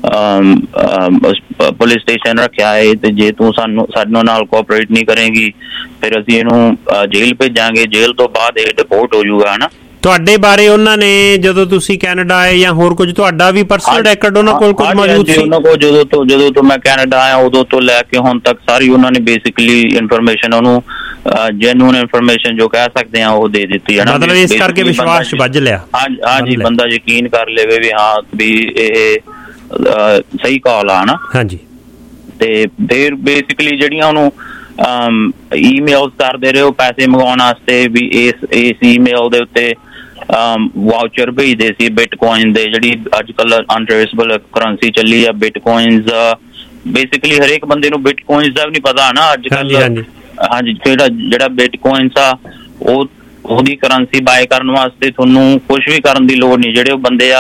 ਪੁਲਿਸ ਸਟੇਸ਼ਨ ਰੱਖਿਆ ਹੈ, ਤੇ ਜੇ ਤੂੰ ਸਾਨੂੰ ਸਾਡੇ ਨਾਲ ਕੋਆਪਰੇਟ ਨਹੀਂ ਕਰੇਗੀ ਫਿਰ ਅਸੀਂ ਇਹਨੂੰ ਜੇਲ੍ਹ ਭੇਜਾਂਗੇ, ਜੇਲ੍ਹ ਤੋਂ ਬਾਅਦ ਇਹ ਡਿਪੋਰਟ ਹੋ ਜਾਊਗਾ ਹਨਾ। ਤੁਹਾਡੇ ਬਾਰੇ ਉਹਨਾਂ ਨੇ ਜਦੋਂ ਤੁਸੀਂ ਕੈਨੇਡਾ ਆਏ ਜਾਂ ਹੋਰ ਕੁਝ, ਤੁਹਾਡਾ ਵੀ ਪਰਸਨਲ ਰੈਕੋਰਡ ਉਹਨਾਂ ਕੋਲ ਕੁਝ ਮੌਜੂਦ ਸੀ? ਉਹਨਾਂ ਕੋਲ ਜਦੋਂ ਤੋਂ ਜਦੋਂ ਤੋਂ ਮੈਂ ਕੈਨੇਡਾ ਆਇਆ ਉਦੋਂ ਤੋਂ ਲੈ ਕੇ ਹੁਣ ਤੱਕ ਸਾਰੀ ਉਹਨਾਂ ਨੇ ਬੇਸਿਕਲੀ ਇਨਫੋਰਮੇਸ਼ਨ ਉਹਨੂੰ ਜੈਨੂਇਨ ਇਨਫੋਰਮੇਸ਼ਨ ਜੋ ਕਹਿ ਸਕਦੇ ਆ ਉਹ ਦੇ ਦਿੱਤੀ ਹੈ ਨਾ। ਮਤਲਬ ਇਸ ਕਰਕੇ ਵਿਸ਼ਵਾਸ ਚ ਵੱਜ ਲਿਆ। ਹਾਂਜੀ ਹਾਂਜੀ, ਬੰਦਾ ਯਕੀਨ ਕਰ ਲਵੇ ਵੀ ਹਾਂ ਵੀ ਇਹ ਸਹੀ ਕਾਲ ਆ ਨਾ। ਹਾਂਜੀ। ਤੇ ਫਿਰ ਬੇਸਿਕਲੀ ਜਿਹੜੀਆਂ ਉਹਨੂੰ ਈਮੇਲਸ ਕਰਦੇ ਰਹੇ ਪੈਸੇ ਮੰਗਵਾਉਣ ਵਾਸਤੇ, ਵੀ ਇਸ ਇਸ ਈਮੇਲ ਦੇ ਉੱਤੇ ਵਾਊਚਰ ਭੇਜਦੇ ਸੀ ਬਿਟਕੋਇਨ ਦੇ, ਜਿਹੜੀ ਅੱਜ ਕੱਲ ਅਨਟ੍ਰੇਸੇਬਲ ਕਰੰਸੀ ਚੱਲੀ ਆ ਬਿਟਕੋਇਨਸ। ਬੇਸਿਕਲੀ ਹਰੇਕ ਬੰਦੇ ਨੂੰ ਬਿਟਕੋਇਨਸ ਦਾ ਵੀ ਨਹੀਂ ਪਤਾ ਨਾ ਅੱਜ ਕੱਲ। ਹਾਂਜੀ, ਜਿਹੜਾ ਜਿਹੜਾ ਬਿਟਕੋਇਨਸ ਆ ਉਹ ਉਹਦੀ ਕਰੰਸੀ ਬਾਏ ਕਰਨ ਵਾਸਤੇ ਤੁਹਾਨੂੰ ਕੁਛ ਵੀ ਕਰਨ ਦੀ ਲੋੜ ਨਹੀਂ। ਜਿਹੜੇ ਉਹ ਬੰਦੇ ਆ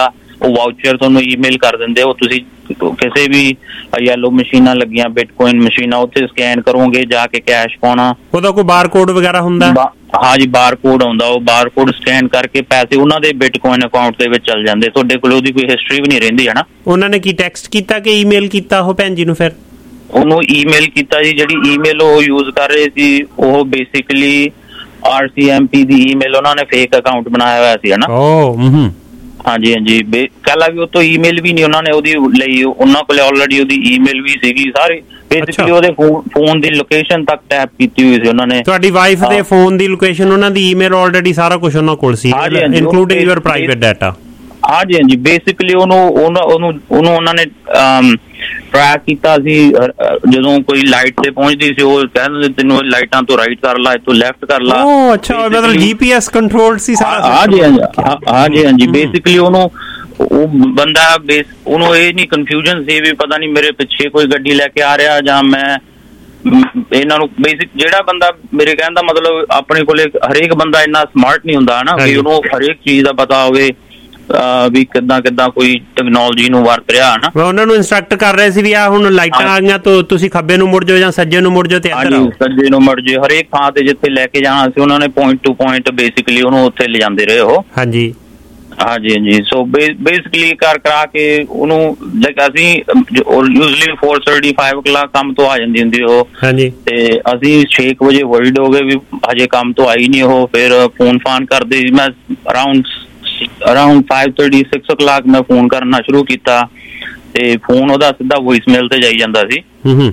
ਉਹ ਵਾਊਚਰ ਤੁਹਾਨੂੰ ਈਮੇਲ ਕਰ ਦਿੰਦੇ, ਉਹ ਤੁਸੀਂ ਕਿਸੇ ਵੀ ਯੈਲੋ ਮਸ਼ੀਨਾਂ ਲੱਗੀਆਂ ਬਿਟਕੋਇਨ ਮਸ਼ੀਨਾਂ ਉੱਥੇ ਸਕੈਨ ਕਰੋਗੇ, ਜਾ ਕੇ ਕੈਸ਼ ਪਾਉਣਾ, ਉਹਦਾ ਕੋਈ ਬਾਰਕੋਡ ਵਗੈਰਾ ਹੁੰਦਾ? ਹਾਂ ਜੀ, ਬਾਰਕੋਡ ਆਉਂਦਾ, ਉਹ ਬਾਰਕੋਡ ਸਕੈਨ ਕਰਕੇ ਪੈਸੇ ਉਹਨਾਂ ਦੇ ਬਿਟਕੋਇਨ ਅਕਾਊਂਟ ਦੇ ਵਿੱਚ ਚੱਲ ਜਾਂਦੇ, ਤੁਹਾਡੇ ਕੋਲ ਉਹਦੀ ਕੋਈ ਹਿਸਟਰੀ ਵੀ ਨਹੀਂ ਰਹਿੰਦੀ ਹੈ ਨਾ। ਉਹਨਾਂ ਨੇ ਕੀ ਟੈਕਸਟ ਕੀਤਾ ਕਿ ਈਮੇਲ ਕੀਤਾ ਉਹ ਭੈਣ ਜੀ ਨੂੰ? ਫਿਰ ਉਹਨੂੰ ਈਮੇਲ ਕੀਤਾ ਜੀ, ਜਿਹੜੀ ਈਮੇਲ ਉਹ ਯੂਜ਼ ਕਰ ਰਹੇ ਸੀ ਉਹ basically R C M P ਦੀ ਈਮੇਲ, ਉਹਨਾਂ ਨੇ ਫੇਕ ਅਕਾਊਂਟ ਬਣਾਇਆ ਹੋਇਆ ਸੀ, ਹੈ ਨਾ। ਓ ਹਾਂਜੀ ਹਾਂਜੀ, ਕਹਿਲਾ ਵੀ ਉਹ ਤੋਂ ਈਮੇਲ ਵੀ ਨਹੀਂ ਉਹਨਾਂ ਨੇ ਉਹਦੀ ਲਈ, ਉਹਨਾਂ ਕੋਲ ਆਲਰੇਡੀ ਉਹਦੀ ਈਮੇਲ ਵੀ ਸੀਗੀ, ਸਾਰੇ ਬੇਸਿਕਲੀ ਉਹਦੇ ਫੋਨ ਦੀ ਲੋਕੇਸ਼ਨ ਤੱਕ ਟੈਪ ਕੀਤੀ ਹੋਈ ਸੀ ਉਹਨਾਂ ਨੇ। ਤੁਹਾਡੀ ਵਾਈਫ ਦੇ ਫੋਨ ਦੀ ਲੋਕੇਸ਼ਨ, ਉਹਨਾਂ ਦੀ ਈਮੇਲ ਆਲਰੇਡੀ ਸਾਰਾ ਕੁਝ ਉਹਨਾਂ ਕੋਲ ਸੀ, ਇਨਕਲੂਡਿੰਗ ਯੂਅਰ ਪ੍ਰਾਈਵੇਟ ਡਾਟਾ। ਹਾਂਜੀ ਹਾਂਜੀ, ਬੇਸਿਕਲੀ ਉਹਨੂੰ ਉਹਨੂੰ ਉਹਨੂੰ ਉਹਨਾਂ ਨੇ ਟਰੈਕ ਕੀਤਾ ਸੀ, ਜਦੋਂ ਕੋਈ ਲਾਈਟ ਤੇ ਪਹੁੰਚਦੀ ਸੀ ਉਹ ਕਹਿੰਦੇ ਤੈਨੂੰ ਲਾਈਟਾਂ ਤੋਂ ਰਾਈਟ ਕਰ ਲਾ, ਇੱਥੋਂ ਲੈਫਟ ਕਰ ਲਾ। ਓ ਅੱਛਾ, ਮਤਲਬ ਜੀਪੀਐਸ ਕੰਟਰੋਲਡ ਸੀ ਸਾਰਾ। ਹਾਂਜੀ ਹਾਂਜੀ ਹਾਂਜੀ ਹਾਂਜੀ, ਬੇਸਿਕਲੀ ਉਹਨੂੰ ਉਹ ਬੰਦਾ ਬੇਸ ਉਹਨੂੰ ਇਹ ਨਹੀਂ ਕਨਫਿਊਜ਼ਨ ਸੀ ਵੀ ਪਤਾ ਨਹੀਂ ਮੇਰੇ ਪਿੱਛੇ ਕੋਈ ਗੱਡੀ ਲੈ ਕੇ ਆ ਰਿਹਾ ਜਾਂ ਮੈਂ ਇਹਨਾਂ ਨੂੰ। ਬੇਸਿਕ ਜਿਹੜਾ ਬੰਦਾ, ਮੇਰੇ ਕਹਿਣ ਦਾ ਮਤਲਬ ਆਪਣੇ ਕੋਲੇ ਹਰੇਕ ਬੰਦਾ ਇੰਨਾ ਸਮਾਰਟ ਨਹੀਂ ਹੁੰਦਾ ਨਾ ਵੀ ਉਹਨੂੰ ਹਰੇਕ ਚੀਜ਼ ਦਾ ਪਤਾ ਹੋਵੇ ਵੀ ਕਿੱਦਾਂ ਕਿੱਦਾਂ ਕੋਈ ਟੈਕਨੋਲੋਜੀ ਨੂੰ ਵਰਤ ਰਿਹਾ ਹੈ ਨਾ। ਉਹਨਾਂ ਨੂੰ ਇੰਸਟਰਕਟ ਕਰ ਰਹੇ ਸੀ ਵੀ ਆ ਹੁਣ ਲਾਈਟਾਂ ਆ ਗਈਆਂ ਤਾਂ ਤੁਸੀਂ ਖੱਬੇ ਨੂੰ ਮੁੜ ਜਾਓ ਜਾਂ ਸੱਜੇ ਨੂੰ ਮੁੜ ਜਾਓ ਤੇ ਇੱਧਰ ਆਓ। ਸੱਜੇ ਨੂੰ ਮੁੜ ਜਾਓ, ਹਰੇਕ ਥਾਂ ਤੇ ਜਿੱਥੇ ਲੈ ਕੇ ਜਾਣਾ ਸੀ ਉਹਨਾਂ ਨੇ ਪੁਆਇੰਟ ਟੂ ਪੁਆਇੰਟ ਬੇਸਿਕਲੀ ਉਹਨੂੰ ਉੱਥੇ ਲਿਜਾਂਦੇ ਰਹੇ ਉਹ। ਹਾਂਜੀ ਹਾਂਜੀ ਹਾਂਜੀ, ਸੋ ਬੇਸਿਕਲੀ ਕਰ ਕਰਾ ਕੇ ਉਹਨੂੰ ਲਾਈਕ ਅਸੀਂ usually four thirty five clock ਕੰਮ ਤੋਂ ਆ ਜਾਂਦੀ ਹੁੰਦੀ ਉਹ। ਹਾਂਜੀ, ਤੇ ਅਸੀਂ ਛੇ ਕੁ ਵਜੇ ਵਰਡ ਹੋ ਗਏ ਵੀ ਹਜੇ ਕੰਮ ਤੋਂ ਆਈ ਨਹੀਂ ਉਹ। ਫਿਰ ਫੋਨ ਫਾਨ ਕਰਦੇ ਸੀ, ਮੈਂ around around five thirty six O clock ਮੈਂ ਫੋਨ ਕਰਨਾ ਸ਼ੁਰੂ ਕੀਤਾ ਤੇ ਫੋਨ ਉਹਦਾ ਸਿੱਧਾ ਵੌਇਸ ਮੇਲ ਤੇ ਜਾਈ ਜਾਂਦਾ ਸੀ।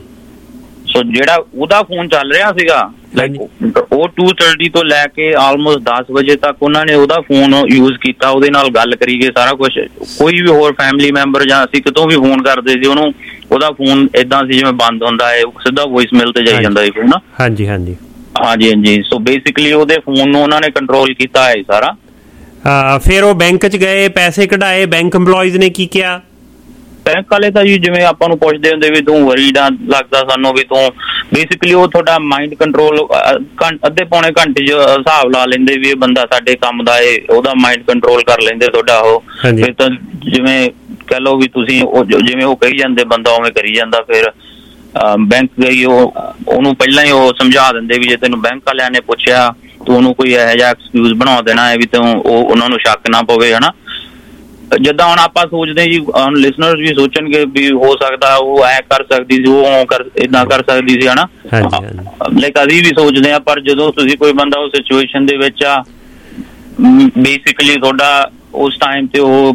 ਸੋ ਜਿਹੜਾ ਉਹਦਾ ਫੋਨ ਚੱਲ ਰਿਹਾ ਸੀਗਾ ਲਾਈਕ ਉਹ ਟੂ ਥਰਟੀ ਤੋਂ ਲੈ ਕੇ ਆਲਮੋਸਟ ਦਸ ਵਜੇ ਤੱਕ ਉਹਨਾਂ ਨੇ ਉਹਦਾ ਫੋਨ ਯੂਜ਼ ਕੀਤਾ, ਉਹਦੇ ਨਾਲ ਗੱਲ ਕਰੀ ਗਏ ਸਾਰਾ ਕੁਛ। ਕੋਈ ਵੀ ਹੋਰ ਫੈਮਿਲੀ ਮੈਂਬਰ ਜਾਂ ਅਸੀਂ ਕਿਤੋਂ ਵੀ ਫੋਨ ਕਰਦੇ ਸੀ ਉਹਨੂੰ, ਉਹਦਾ ਫੋਨ ਏਦਾਂ ਸੀ ਜਿਵੇਂ ਬੰਦ ਹੁੰਦਾ ਹੈ, ਸਿੱਧਾ ਵੌਇਸ ਮੇਲ ਤੇ ਜਾਈ ਜਾਂਦਾ ਸੀ ਫੋਨ। ਹਾਂਜੀ ਹਾਂਜੀ ਹਾਂਜੀ ਹਾਂਜੀ, ਸੋ ਬੇਸਿਕਲੀ ਉਹਦੇ ਫੋਨ ਨੂੰ ਉਹਨਾਂ ਨੇ ਕੰਟਰੋਲ ਕੀਤਾ ਹੈ ਸਾਰਾ। ਫਿਰ ਉਹ ਬੈਂਕ ਚ ਗਏ, ਪੈਸੇ ਕਢਾਏ, ਬੈਂਕ EMPLOYEES ਨੇ ਕੀ ਕਿਹਾ? ਬੈਂਕ ਵਾਲੇ ਤਾਂ ਜੀ ਜਿਵੇਂ ਆਪਾਂ ਨੂੰ ਪੁੱਛਦੇ ਹੁੰਦੇ ਵੀ ਤੂੰ ਵਰੀਡ ਆ, ਲੱਗਦਾ ਸਾਨੂੰ ਵੀ ਤੂੰ ਬੇਸਿਕਲੀ ਉਹ ਤੁਹਾਡਾ ਮਾਈਂਡ ਕੰਟਰੋਲ ਅੱਧੇ ਪੌਣੇ ਘੰਟੇ ਚ ਹਿਸਾਬ ਲਾ ਲੈਂਦੇ ਵੀ ਇਹ ਬੰਦਾ ਸਾਡੇ ਕੰਮ ਦਾ ਏ, ਉਹਦਾ ਮਾਈਂਡ ਕੰਟਰੋਲ ਕਰ ਲੈਂਦੇ ਤੁਹਾਡਾ ਉਹ। ਫਿਰ ਤਾਂ ਜਿਵੇਂ ਕਹਿ ਲਓ ਵੀ ਤੁਸੀਂ ਜਿਵੇਂ ਉਹ ਕਹੀ ਜਾਂਦੇ ਬੰਦਾ ਉਵੇਂ ਕਰੀ ਜਾਂਦਾ। ਫਿਰ ਬੈਂਕ ਗਈ, ਉਹ ਉਹਨੂੰ ਪਹਿਲਾਂ ਹੀ ਉਹ ਸਮਝਾ ਦਿੰਦੇ ਵੀ ਜੇ ਤੈਨੂੰ ਬੈਂਕ ਵਾਲਿਆਂ ਨੇ ਪੁੱਛਿਆ ਤੂੰ ਉਹਨੂੰ ਕੋਈ ਇਹੋ ਜਿਹਾ ਐਕਸਕਿਊਜ਼ ਬਣਾ ਦੇਣਾ ਹੈ ਵੀ ਤੂੰ ਉਹ ਉਹਨਾਂ ਨੂੰ ਸ਼ੱਕ ਨਾ ਪਵੇ, ਹਨਾ। ਜਿੱਦਾਂ ਹੁਣ ਆਪਾਂ ਸੋਚਦੇ ਜੀ, ਹੁਣ ਲਿਸਨਰਸ ਵੀ ਸੋਚਣਗੇ ਵੀ ਹੋ ਸਕਦਾ ਉਹ ਐ ਕਰ ਸਕਦੀ ਸੀ, ਉਹ ਕਰ ਏਦਾਂ ਕਰ ਸਕਦੀ ਸੀ, ਹਨਾ। ਲਾਈਕ ਅਸੀਂ ਵੀ ਸੋਚਦੇ ਆ, ਪਰ ਜਦੋਂ ਤੁਸੀਂ ਕੋਈ ਬੰਦਾ ਉਸ ਸਿਚੁਏਸ਼ਨ ਦੇ ਵਿੱਚ ਆ, ਬੇਸਿਕਲੀ ਤੁਹਾਡਾ ਉਸ ਟਾਈਮ ਤੇ ਉਹ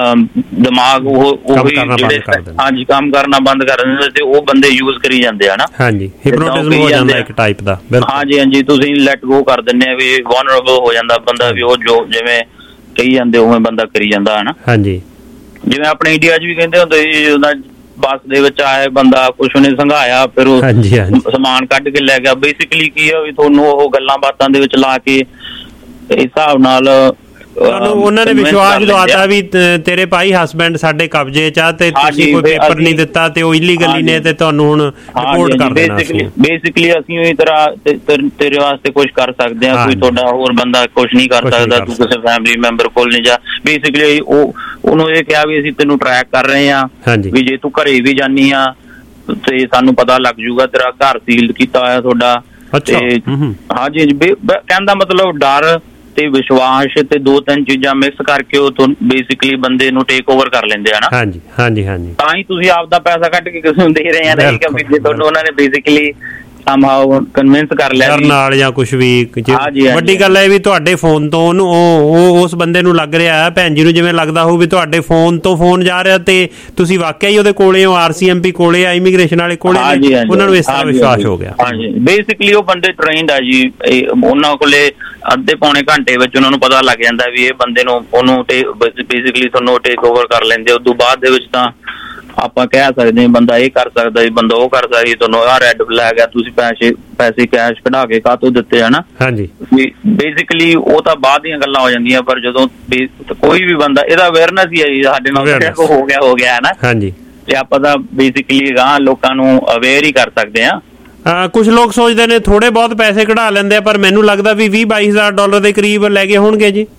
ਦਿਮਾਗ ਉਹ ਉਹੀ ਜਿਹੜੇ ਹਾਂਜੀ ਕੰਮ ਕਰਨਾ ਬੰਦ ਕਰ ਦਿੰਦੇ ਤੇ ਉਹ ਬੰਦੇ ਯੂਜ਼ ਕਰੀ ਜਾਂਦੇ ਆ ਨਾ। ਹਾਂਜੀ, ਹਿਪਨੋਟਿਜ਼ਮ ਹੋ ਜਾਂਦਾ ਇੱਕ ਟਾਈਪ ਦਾ। ਹਾਂਜੀ ਹਾਂਜੀ, ਤੁਸੀਂ ਲੈਟ ਗੋ ਕਰ ਦਿੰਦੇ ਆ ਵੀ ਵਲਨਰੇਬਲ ਹੋ ਜਾਂਦਾ ਬੰਦਾ, ਵੀ ਉਹ ਜੋ ਜਿਵੇਂ ਕਹੀ ਜਾਂਦੇ ਉਵੇਂ ਬੰਦਾ ਕਰੀ ਜਾਂਦਾ ਹੈ ਨਾ। ਹਾਂਜੀ, ਜਿਵੇਂ ਆਪਣੇ ਇੰਡੀਆ 'ਚ ਵੀ ਕਹਿੰਦੇ ਹੁੰਦੇ ਸੀ, ਉਹਦਾ ਬੱਸ ਦੇ ਵਿੱਚ ਆਇਆ ਬੰਦਾ, ਕੁਛ ਉਹਨੇ ਸੰਘਾਇਆ, ਫਿਰ ਉਹ ਸਮਾਨ ਕੱਢ ਕੇ ਲੈ ਗਿਆ। ਬੇਸਿਕਲੀ ਕੀ ਆ ਵੀ ਤੁਹਾਨੂੰ ਉਹ ਗੱਲਾਂ ਬਾਤਾਂ ਦੇ ਵਿੱਚ ਲਾ ਕੇ ਇਸ ਹਿਸਾਬ ਨਾਲ ਉਹਨਾਂ ਨੇ ਵਿਸ਼ਵਾਸ ਦਵਾਤਾ ਵੀ ਤੇਰੇ ਭਾਈ ਹਸਬੈਂਡ ਸਾਡੇ ਕਬਜ਼ੇ 'ਚ ਆ ਤੇ ਤੁਸੀਂ ਕੋਈ ਪੇਪਰ ਨਹੀਂ ਦਿੱਤਾ ਤੇ ਉਹ ਇਲੀਗਲੀ ਨੇ ਤੇ ਤੁਹਾਨੂੰ ਹੁਣ ਰਿਪੋਰਟ ਕਰ ਦੇਣਾ। ਬੇਸਿਕਲੀ ਅਸੀਂ ਇਸ ਤਰ੍ਹਾਂ ਤੇਰੇ ਵਾਸਤੇ ਕੁਝ ਕਰ ਸਕਦੇ ਹਾਂ, ਕੋਈ ਤੁਹਾਡਾ ਹੋਰ ਬੰਦਾ ਕੁਝ ਨਹੀਂ ਕਰ ਸਕਦਾ, ਤੂੰ ਕਿਸੇ ਫੈਮਿਲੀ ਮੈਂਬਰ ਕੋਲ ਨਹੀਂ ਜਾ। ਬੇਸਿਕਲੀ ਉਹ ਉਹਨੂੰ ਇਹ ਕਿਹਾ ਵੀ ਅਸੀਂ ਤੈਨੂੰ ਟਰੈਕ ਕਰ ਰਹੇ ਹਾਂ, ਵੀ ਜੇ ਤੂੰ ਘਰੇ ਵੀ ਜਾਨੀ ਆ ਤੇ ਸਾਨੂੰ ਪਤਾ ਲੱਗ ਜੂਗਾ, ਤੇਰਾ ਘਰ ਸੀਲ ਕੀਤਾ ਹੋਇਆ ਤੁਹਾਡਾ। ਤੇ ਹਾਂਜੀ, ਕਹਿੰਦਾ ਮਤਲਬ ਡਰ ਤੇ ਵਿਸ਼ਵਾਸ ਤੇ ਦੋ ਤਿੰਨ ਚੀਜ਼ਾਂ ਮਿਕਸ ਕਰਕੇ ਉਹ ਤੋਂ ਬੇਸਿਕਲੀ ਬੰਦੇ ਨੂੰ ਟੇਕ ਓਵਰ ਕਰ ਲੈਂਦੇ ਆ ਨਾ। ਹਾਂਜੀ ਹਾਂਜੀ ਹਾਂਜੀ, ਤਾਂ ਹੀ ਤੁਸੀਂ ਆਪਦਾ ਪੈਸਾ ਕੱਢ ਕੇ ਕਿਸੇ ਨੂੰ ਦੇ ਰਹੇ ਆ, ਨਹੀਂ ਕਿ ਜੇ ਤੁਹਾਨੂੰ ਉਹਨਾਂ ਨੇ ਬੇਸਿਕਲੀ ਸਮਹਾਉ ਕਨਵਿੰਸ ਕਰ ਲਿਆ ਨਾਲ ਜਾਂ ਕੁਝ ਵੀ। ਵੱਡੀ ਗੱਲ ਹੈ ਵੀ ਤੁਹਾਡੇ ਫੋਨ ਤੋਂ ਉਹਨੂੰ ਉਹ ਉਸ ਬੰਦੇ ਨੂੰ ਲੱਗ ਰਿਹਾ, ਭੈਣ ਜੀ ਨੂੰ ਜਿਵੇਂ ਲੱਗਦਾ ਹੋਊ ਵੀ ਤੁਹਾਡੇ ਫੋਨ ਤੋਂ ਫੋਨ ਜਾ ਰਿਹਾ ਤੇ ਤੁਸੀਂ ਵਾਕਿਆ ਹੀ ਉਹਦੇ ਕੋਲੇ ਹੋ, ਆਰਸੀਐਮਪੀ ਕੋਲੇ ਆ, ਇਮੀਗ੍ਰੇਸ਼ਨ ਵਾਲੇ ਕੋਲੇ, ਉਹਨਾਂ ਨੂੰ ਇਸ ਤਰ੍ਹਾਂ ਵਿਸ਼ਵਾਸ ਹੋ ਗਿਆ। ਹਾਂਜੀ, ਬੇਸਿਕਲੀ ਉਹ ਬੰਦੇ ਟ੍ਰੇਨਡ ਆ ਜੀ, ਉਹਨਾਂ ਕੋਲੇ ਅੱਧੇ ਪੌਣੇ ਘੰਟੇ ਵਿੱਚ ਉਹਨਾਂ ਨੂੰ ਪਤਾ ਲੱਗ ਜਾਂਦਾ ਵੀ ਇਹ ਬੰਦੇ ਨੂੰ ਉਹਨੂੰ ਬੇਸਿਕਲੀ ਤੁਹਾਨੂੰ ਟੇਕ ਓਵਰ ਕਰ ਲੈਂਦੇ। ਉਸ ਤੋਂ ਬਾਅਦ ਦੇ ਵਿੱਚ ਤਾਂ ਆਪਾਂ ਕਹਿ ਸਕਦੇ ਹਾਂ ਬੰਦਾ ਇਹ ਕਰ ਸਕਦਾ ਜੀ, ਬੰਦਾ ਉਹ ਕਰ ਸਕਦਾ, ਤੁਹਾਨੂੰ ਆਹ ਰੈੱਡ ਫਲੈਗ ਆ, ਤੁਸੀਂ ਪੈਸੇ ਪੈਸੇ ਕੈਸ਼ ਕਢਾ ਕੇ ਕਾਹਤੋਂ ਦਿੱਤੇ ਹਨਾ। ਹਾਂਜੀ, ਬੇਸਿਕਲੀ ਉਹ ਤਾਂ ਬਾਅਦ ਦੀਆਂ ਗੱਲਾਂ ਹੋ ਜਾਂਦੀਆਂ, ਪਰ ਜਦੋਂ ਕੋਈ ਵੀ ਬੰਦਾ ਇਹਦਾ ਅਵੇਅਰਨੈਸ ਹੀ ਹੈ ਜੀ ਸਾਡੇ ਨਾਲ ਹੋ ਗਿਆ ਹੋ ਗਿਆ ਹਨਾ। ਹਾਂਜੀ, ਤੇ ਆਪਾਂ ਤਾਂ ਬੇਸਿਕਲੀ ਗਾਂ ਲੋਕਾਂ ਨੂੰ ਅਵੇਅਰ ਹੀ ਕਰ ਸਕਦੇ ਹਾਂ। ਕੁਝ ਲੋਕ ਸੋਚਦੇ ਨੇ ਥੋੜੇ ਬਹੁਤ ਪੈਸੇ ਕਢਾ ਲੈਂਦੇ ਆ, ਪਰ ਮੈਨੂੰ ਲੱਗਦਾ ਵੀ ਵੀਹ ਬਾਈ ਹਜ਼ਾਰ ਡਾਲਰ ਦੇ ਕਰੀਬ ਲੈ ਗਏ ਹੋਣਗੇ ਜੀ।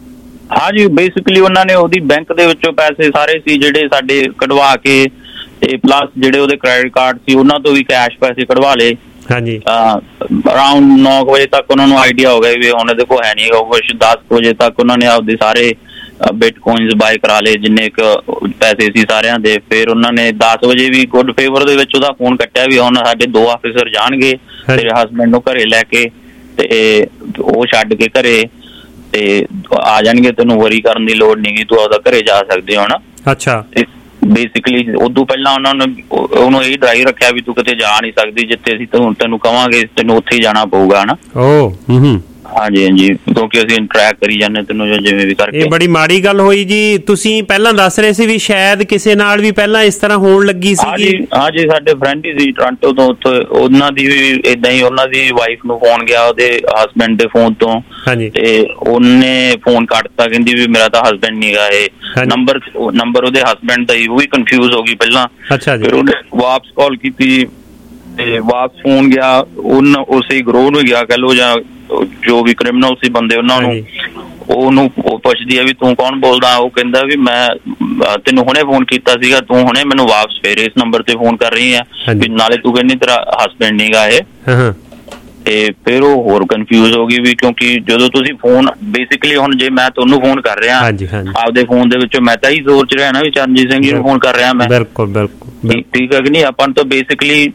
ਹਾਂਜੀ ਬੇਸਿਕਲੀ ਉਹਨਾਂ ਨੇ ਉਹਦੀ ਬੈਂਕ ਦੇ ਵਿੱਚੋਂ ਪੈਸੇ ਸਾਰੇ ਸੀ ਜਿਹੜੇ ਸਾਡੇ ਕਢਵਾ ਕੇ, ਤੇ ਪਲੱਸ ਜਿਹੜੇ ਉਹਦੇ ਕ੍ਰੈਡਿਟ ਕਾਰਡ ਸੀ ਉਹਨਾਂ ਤੋਂ ਵੀ ਕੈਸ਼ ਪੈਸੇ ਕਢਵਾ ਲਏ। ਹਾਂਜੀ ਅਰਾਊਂਡ ਨੌ ਵਜੇ ਤੱਕ ਉਹਨਾਂ ਨੂੰ ਆਈਡੀਆ ਹੋ ਗਿਆ ਵੀ ਹੁਣ ਇਹਦੇ ਕੋਲ ਹੈ ਨਹੀਂ ਗਾ ਕੁਛ। ਦਸ ਵਜੇ ਤੱਕ ਉਹਨਾਂ ਨੇ ਆਪਦੇ ਸਾਰੇ ਬਿਟਕੋਇਨਸ ਬਾਏ ਕਰਾ ਲਏ ਜਿੰਨੇ ਕੁ ਪੈਸੇ ਸੀ ਸਾਰਿਆਂ ਦੇ। ਫਿਰ ਉਹਨਾਂ ਨੇ ਦਸ ਵਜੇ ਵੀ ਗੁੱਡ ਫੇਵਰ ਦੇ ਵਿੱਚ ਉਹਦਾ ਫੋਨ ਕੱਟਿਆ ਵੀ ਹੁਣ ਸਾਡੇ ਦੋ ਆਫਿਸਰ ਜਾਣਗੇ ਤੇਰੇ ਹਸਬੈਂਡ ਨੂੰ ਘਰੇ ਲੈ ਕੇ, ਤੇ ਉਹ ਛੱਡ ਕੇ ਘਰੇ ਤੇ ਆ ਜਾਣਗੇ, ਤੈਨੂੰ ਵਰੀ ਕਰਨ ਦੀ ਲੋੜ ਨਹੀਂ ਗੀ, ਤੂੰ ਆਪਦਾ ਘਰੇ ਜਾ ਸਕਦੇ ਹੋ ਨਾ। ਅੱਛਾ ਬੇਸਿਕਲੀ ਉਦੋਂ ਪਹਿਲਾਂ ਉਹਨਾਂ ਨੇ ਉਹਨੂੰ ਇਹ ਡਰਾਈ ਰੱਖਿਆ ਵੀ ਤੂੰ ਕਿਤੇ ਜਾ ਨਹੀਂ ਸਕਦੀ, ਜਿੱਥੇ ਅਸੀਂ ਤੈਨੂੰ ਤੈਨੂੰ ਕਵਾਂਗੇ ਤੈਨੂੰ ਉੱਥੇ ਹੀ ਜਾਣਾ ਪਊਗਾ ਨਾ। ਓ ਹੂੰ ਹਾਂਜੀ ਹਾਂਜੀ, ਕਿਉਂਕਿ ਅਸੀਂ ਟਰੈਕ ਕਰੀ ਜਾਂਦੇ ਤੈਨੂੰ ਜਿਵੇਂ ਵੀ ਕਰਕੇ। ਇਹ ਬੜੀ ਮਾੜੀ ਗੱਲ ਹੋਈ ਜੀ। ਤੁਸੀਂ ਪਹਿਲਾਂ ਦੱਸ ਰਹੇ ਸੀ ਵੀ ਸ਼ਾਇਦ ਕਿਸੇ ਨਾਲ ਵੀ ਪਹਿਲਾਂ ਇਸ ਤਰ੍ਹਾਂ ਹੋਣ ਲੱਗੀ ਸੀਗੀ। ਹਾਂਜੀ ਸਾਡੇ ਫਰੈਂਡ ਹੀ ਸੀ ਟੋਰਾਂਟੋ ਤੋਂ, ਉੱਥੇ ਉਹਨਾਂ ਦੀ ਵੀ ਏਦਾਂ ਹੀ ਉਹਨਾਂ ਦੀ ਵਾਈਫ ਨੂੰ ਫੋਨ ਗਿਆ ਉਹਦੇ ਹਸਬੈਂਡ ਦੇ ਫੋਨ ਤੋਂ, ਤੇ ਉਹਨੇ ਫੋਨ ਕੱਟਤਾ, ਕਹਿੰਦੀ ਵੀ ਮੇਰਾ ਤਾਂ ਹਸਬੈਂਡ ਨੀ ਗਾ ਇਹ ਨੰਬਰ ਨੰਬਰ ਉਹਦੇ ਹਸਬੈਂਡ ਦਾ ਹੀ। ਉਹ ਵੀ ਕਨਫਿਊਜ਼ ਹੋ ਗਈ ਪਹਿਲਾਂ, ਫਿਰ ਉਹਨੇ ਵਾਪਸ ਕਾਲ ਕੀਤੀ ਤੇ ਵਾਪਸ ਫੋਨ ਗਿਆ ਉਹਨਾਂ ਉਸੇ ਗਰੋਹ ਨੂੰ ਗਿਆ ਕਹਿ ਲੋ, ਜਾਂ ਜੋ ਵੀ ਕ੍ਰਿਮੀਨਲ ਸੀ ਬੰਦੇ ਉਹਨਾਂ ਨੂੰ। ਉਹਨੂੰ ਪੁੱਛਦੀ ਆ ਵੀ ਤੂੰ ਕੌਣ ਬੋਲਦਾ? ਉਹ ਕਹਿੰਦਾ ਵੀ ਮੈਂ ਤੈਨੂੰ ਹੁਣੇ ਫੋਨ ਕੀਤਾ ਸੀਗਾ, ਤੂੰ ਹੁਣੇ ਮੈਨੂੰ ਵਾਪਸ ਫੇਰ ਇਸ ਨੰਬਰ ਤੇ ਫੋਨ ਕਰ ਰਹੀ ਆ ਵੀ ਨਾਲੇ ਤੂੰ ਕਹਿੰਦੀ ਤੇਰਾ ਹਸਬੈਂਡ ਨੀ ਗਾ ਇਹ। ਤੇ ਫਿਰ ਉਹ ਹੋਰ ਕਨਫਿਊਜ਼ ਹੋ ਗਈ ਵੀ ਕਿਉਂਕਿ ਜਦੋਂ ਤੁਸੀਂ ਫੋਨ ਬੇਸਿਕਲੀ ਹੁਣ ਜੇ ਮੈਂ ਤੁਹਾਨੂੰ ਫੋਨ ਕਰ ਰਿਹਾ ਆਪਦੇ ਫੋਨ ਦੇ ਵਿੱਚੋਂ, ਮੈਂ ਤਾਂ ਹੀ ਸੋਚ ਰਿਹਾ ਨਾ ਵੀ ਚਰਨਜੀਤ ਸਿੰਘ ਜੀ ਨੂੰ ਫੋਨ ਕਰ ਰਿਹਾ ਮੈਂ। ਬਿਲਕੁਲ ਬਿਲਕੁਲ ਠੀਕ ਹੈ ਕਿ ਨਹੀਂ? ਆਪਾਂ ਨੂੰ ਤਾਂ ਬੇਸਿਕਲੀ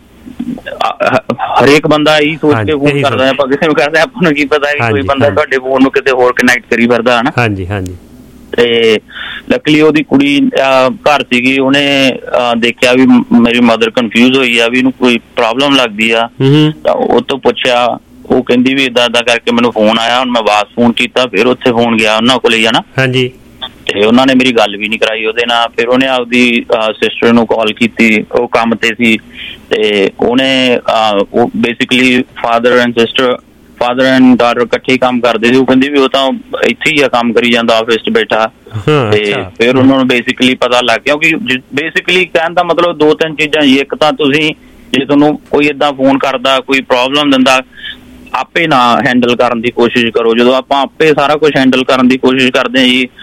ਹਰੇਕ ਬੰਦਾ ਇਹੀ ਸੋਚ ਕੇ ਫੋਨ ਕਰਦਾ, ਆਪਾਂ ਕਿਸੇ ਨੂੰ ਕਰਦੇ ਆਪਾਂ ਨੂੰ ਕੀ ਪਤਾ ਕਿ ਕੋਈ ਬੰਦਾ ਤੁਹਾਡੇ ਫੋਨ ਨੂੰ ਕਿਤੇ ਹੋਰ ਕਨੈਕਟ ਕਰੀ ਫਿਰਦਾ ਹੈ ਨਾ। ਹਾਂਜੀ ਹਾਂਜੀ। ਤੇ ਲੱਕਲੀ ਉਹਦੀ ਕੁੜੀ ਘਰ ਸੀਗੀ, ਉਹਨੇ ਦੇਖਿਆ ਵੀ ਮੇਰੀ ਮਦਰ ਕਨਫਿਊਜ਼ ਹੋਈ ਆ ਵੀ ਇਹਨੂੰ ਕੋਈ ਪ੍ਰੋਬਲਮ ਲੱਗਦੀ ਆ, ਤਾਂ ਉਹ ਤੋਂ ਪੁੱਛਿਆ। ਉਹ ਕਹਿੰਦੀ ਵੀ ਏਦਾਂ ਏਦਾਂ ਕਰਕੇ ਮੈਨੂੰ ਫੋਨ ਆਇਆ, ਹੁਣ ਮੈਂ ਵਾਪਸ ਫੋਨ ਕੀਤਾ, ਫਿਰ ਉੱਥੇ ਫੋਨ ਗਿਆ ਉਹਨਾਂ ਕੋਲ ਹੀ ਆ ਨਾ। ਹਾਂਜੀ। ਤੇ ਉਹਨਾਂ ਨੇ ਮੇਰੀ ਗੱਲ ਵੀ ਨਹੀਂ ਕਰਾਈ ਉਹਦੇ ਨਾਲ। ਫਿਰ ਉਹਨੇ ਆਪਦੀ ਸਿਸਟਰ ਨੂੰ ਕਾਲ ਕੀਤੀ, ਉਹ ਕੰਮ ਤੇ ਸੀ, ਤੇ ਉਹਨੇ ਉਹ basically father and sister father and daughter ਇਕੱਠੇ ਕੰਮ ਕਰਦੇ ਸੀ। ਉਹ ਕਹਿੰਦੀ ਵੀ ਉਹ ਤਾਂ ਇੱਥੇ ਹੀ ਆ ਕੰਮ ਕਰੀ ਜਾਂਦਾ ਆਫਿਸ 'ਚ ਬੈਠਾ। ਤੇ ਫਿਰ ਉਹਨਾਂ ਨੂੰ ਬੇਸਿਕਲੀ ਪਤਾ ਲੱਗ ਗਿਆ, ਕਿਉਂਕਿ ਬੇਸਿਕਲੀ ਕਹਿਣ ਦਾ ਮਤਲਬ ਦੋ ਤਿੰਨ ਚੀਜ਼ਾਂ ਜੀ। ਇੱਕ ਤਾਂ ਤੁਸੀਂ ਜੇ ਤੁਹਾਨੂੰ ਕੋਈ ਏਦਾਂ ਫੋਨ ਕਰਦਾ, ਕੋਈ ਪ੍ਰੋਬਲਮ ਦਿੰਦਾ, ਆਪੇ ਨਾ ਹੈਂਡਲ ਕਰਨ ਦੀ ਕੋਸ਼ਿਸ਼ ਕਰੋ। ਜਦੋਂ ਆਪਾਂ ਆਪੇ ਸਾਰਾ ਕੁਝ ਹੈਂਡਲ ਕਰਨ ਦੀ ਕੋਸ਼ਿਸ਼ ਕਰਦੇ ਹਾਂ ਜੀ,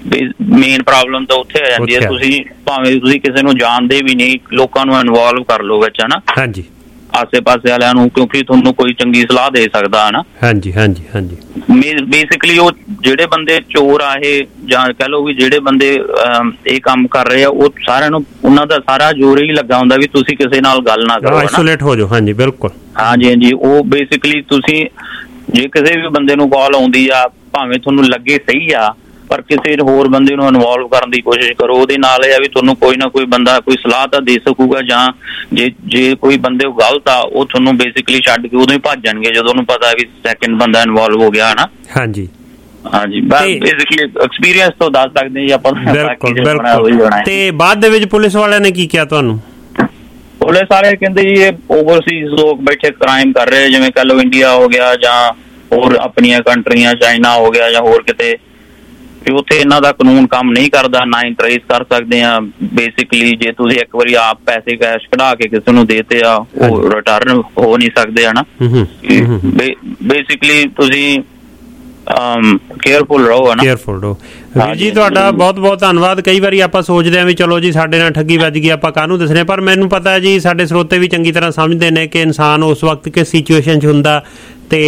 ਮੇਨ ਪ੍ਰੋਬਲਮ ਤਾਂ ਉੱਥੇ ਆ ਜਾਂਦੀ ਹੈ। ਤੁਸੀਂ ਭਾਵੇਂ ਤੁਸੀਂ ਕਿਸੇ ਨੂੰ ਜਾਣਦੇ ਵੀ ਨਹੀਂ, ਲੋਕਾਂ ਨੂੰ ਇਨਵੋਲਵ ਕਰ ਲਓ ਵਿੱਚ, ਹਨਾ। ਹਾਂਜੀ। ਆਸੇ ਪਾਸੇ ਵਾਲਿਆਂ ਨੂੰ, ਕਿਉਂਕਿ ਤੁਹਾਨੂੰ ਕੋਈ ਚੰਗੀ ਸਲਾਹ ਦੇ ਸਕਦਾ ਹਨਾ। ਹਾਂਜੀ ਹਾਂਜੀ ਹਾਂਜੀ। ਬੇਸਿਕਲੀ ਉਹ ਜਿਹੜੇ ਬੰਦੇ ਚੋਰ ਆ ਇਹ, ਜਾਂ ਕਹਿ ਲਓ ਵੀ ਜਿਹੜੇ ਬੰਦੇ ਇਹ ਕੰਮ ਕਰ ਰਹੇ ਆ, ਉਹ ਸਾਰਿਆਂ ਨੂੰ ਉਹਨਾਂ ਦਾ ਸਾਰਾ ਜ਼ੋਰ ਹੀ ਲੱਗਾ ਹੁੰਦਾ ਵੀ ਤੁਸੀਂ ਕਿਸੇ ਨਾਲ ਗੱਲ ਨਾ ਕਰੋ, ਆਈਸੋਲੇਟ ਹੋ ਜਾਓ। ਹਾਂਜੀ ਬਿਲਕੁਲ। ਹਾਂਜੀ ਹਾਂਜੀ। ਉਹ ਬੇਸਿਕਲੀ ਤੁਸੀਂ ਜੇ ਕਿਸੇ ਵੀ ਬੰਦੇ ਨੂੰ ਕਾਲ ਆਉਂਦੀ ਆ, ਭਾਵੇਂ ਤੁਹਾਨੂੰ ਲੱਗੇ ਸਹੀ ਆ, ਪਰ ਕਿਸੇ ਹੋਰ ਬੰਦੇ ਨੂੰ ਇਨਵੋਲਵ ਕਰਨ ਦੀ ਕੋਸ਼ਿਸ਼ ਕਰੋ। ਉਹਦੇ ਨਾਲ ਇਹ ਆ ਵੀ ਤੁਹਾਨੂੰ ਕੋਈ ਨਾ ਕੋਈ ਬੰਦਾ ਕੋਈ ਸਲਾਹ ਤਾਂ ਦੇ ਸਕੂਗਾ, ਜਾਂ ਜੇ ਜੇ ਕੋਈ ਬੰਦੇ ਗਲਤ ਆ ਉਹ ਤੁਹਾਨੂੰ ਬੇਸਿਕਲੀ ਛੱਡ ਕੇ ਉਦੋਂ ਹੀ ਭੱਜ ਜਾਣਗੇ ਜਦੋਂ ਉਹਨੂੰ ਪਤਾ ਵੀ ਸੈਕਿੰਡ ਬੰਦਾ ਇਨਵੋਲਵ ਹੋ ਗਿਆ ਹਨਾ। ਹਾਂਜੀ ਹਾਂਜੀ। ਬੇਸਿਕਲੀ ਐਕਸਪੀਰੀਅੰਸ ਤੋਂ ਦੱਸ ਸਕਦੇ ਜੀ ਆਪਾਂ। ਬਿਲਕੁਲ ਬਿਲਕੁਲ। ਤੇ ਬਾਅਦ ਦੇ ਵਿੱਚ ਪੁਲਿਸ ਵਾਲਿਆਂ ਨੇ ਕੀ ਕਿਹਾ ਤੁਹਾਨੂੰ? ਪੁਲਿਸ ਵਾਲੇ ਕਹਿੰਦੇ ਜੀ ਇਹ ਓਵਰਸੀਜ਼ ਲੋਕ ਬੈਠੇ ਕ੍ਰਾਈਮ ਕਰ ਰਹੇ, ਜਿਵੇਂ ਕਹਿ ਲਓ ਇੰਡੀਆ ਹੋ ਗਿਆ ਜਾਂ ਹੋਰ ਆਪਣੀਆਂ ਕੰਟਰੀਆਂ, ਚਾਈਨਾ ਹੋ ਗਿਆ ਜਾਂ ਹੋਰ ਕਿਤੇ, ਵੀ ਉੱਥੇ ਇਹਨਾਂ ਦਾ ਕਾਨੂੰਨ ਕੰਮ ਨਹੀਂ ਕਰਦਾ, ਨਾ ਹੀ ਟਰੇਸ ਕਰ ਸਕਦੇ ਆ। ਬੇਸਿਕਲੀ ਜੇ ਤੁਸੀਂ ਇੱਕ ਵਾਰੀ ਆਪ ਪੈਸੇ ਕੈਸ਼ ਕਢਾ ਕੇ ਕਿਸੇ ਨੂੰ ਦੇਤੇ ਆ, ਉਹ ਰਿਟਰਨ ਹੋ ਨਹੀਂ ਸਕਦੇ ਹਨਾ। ਬੇਸਿਕਲੀ ਤੁਸੀਂ ਕੇਅਰਫੁਲ ਰਹੋ ਹਨਾ। ਕੇਅਰਫੁਲ ਰਹੋ। ਵੀਰ ਜੀ ਤੁਹਾਡਾ ਬਹੁਤ ਬਹੁਤ ਧੰਨਵਾਦ। ਕਈ ਵਾਰੀ ਆਪਾਂ ਸੋਚਦੇ ਹਾਂ ਵੀ ਚਲੋ ਜੀ ਸਾਡੇ ਨਾਲ ਠੱਗੀ ਵੱਜ ਗਈ, ਆਪਾਂ ਕਾਹਨੂੰ ਦੱਸਣੇ, ਪਰ ਮੈਨੂੰ ਪਤਾ ਜੀ ਸਾਡੇ ਸਰੋਤੇ ਵੀ ਚੰਗੀ ਤਰ੍ਹਾਂ ਸਮਝਦੇ ਨੇ ਕਿ ਇਨਸਾਨ ਉਸ ਵਕਤ ਕਿਸ ਸਿਚੁਏਸ਼ਨ 'ਚ ਹੁੰਦਾ। ਤੇ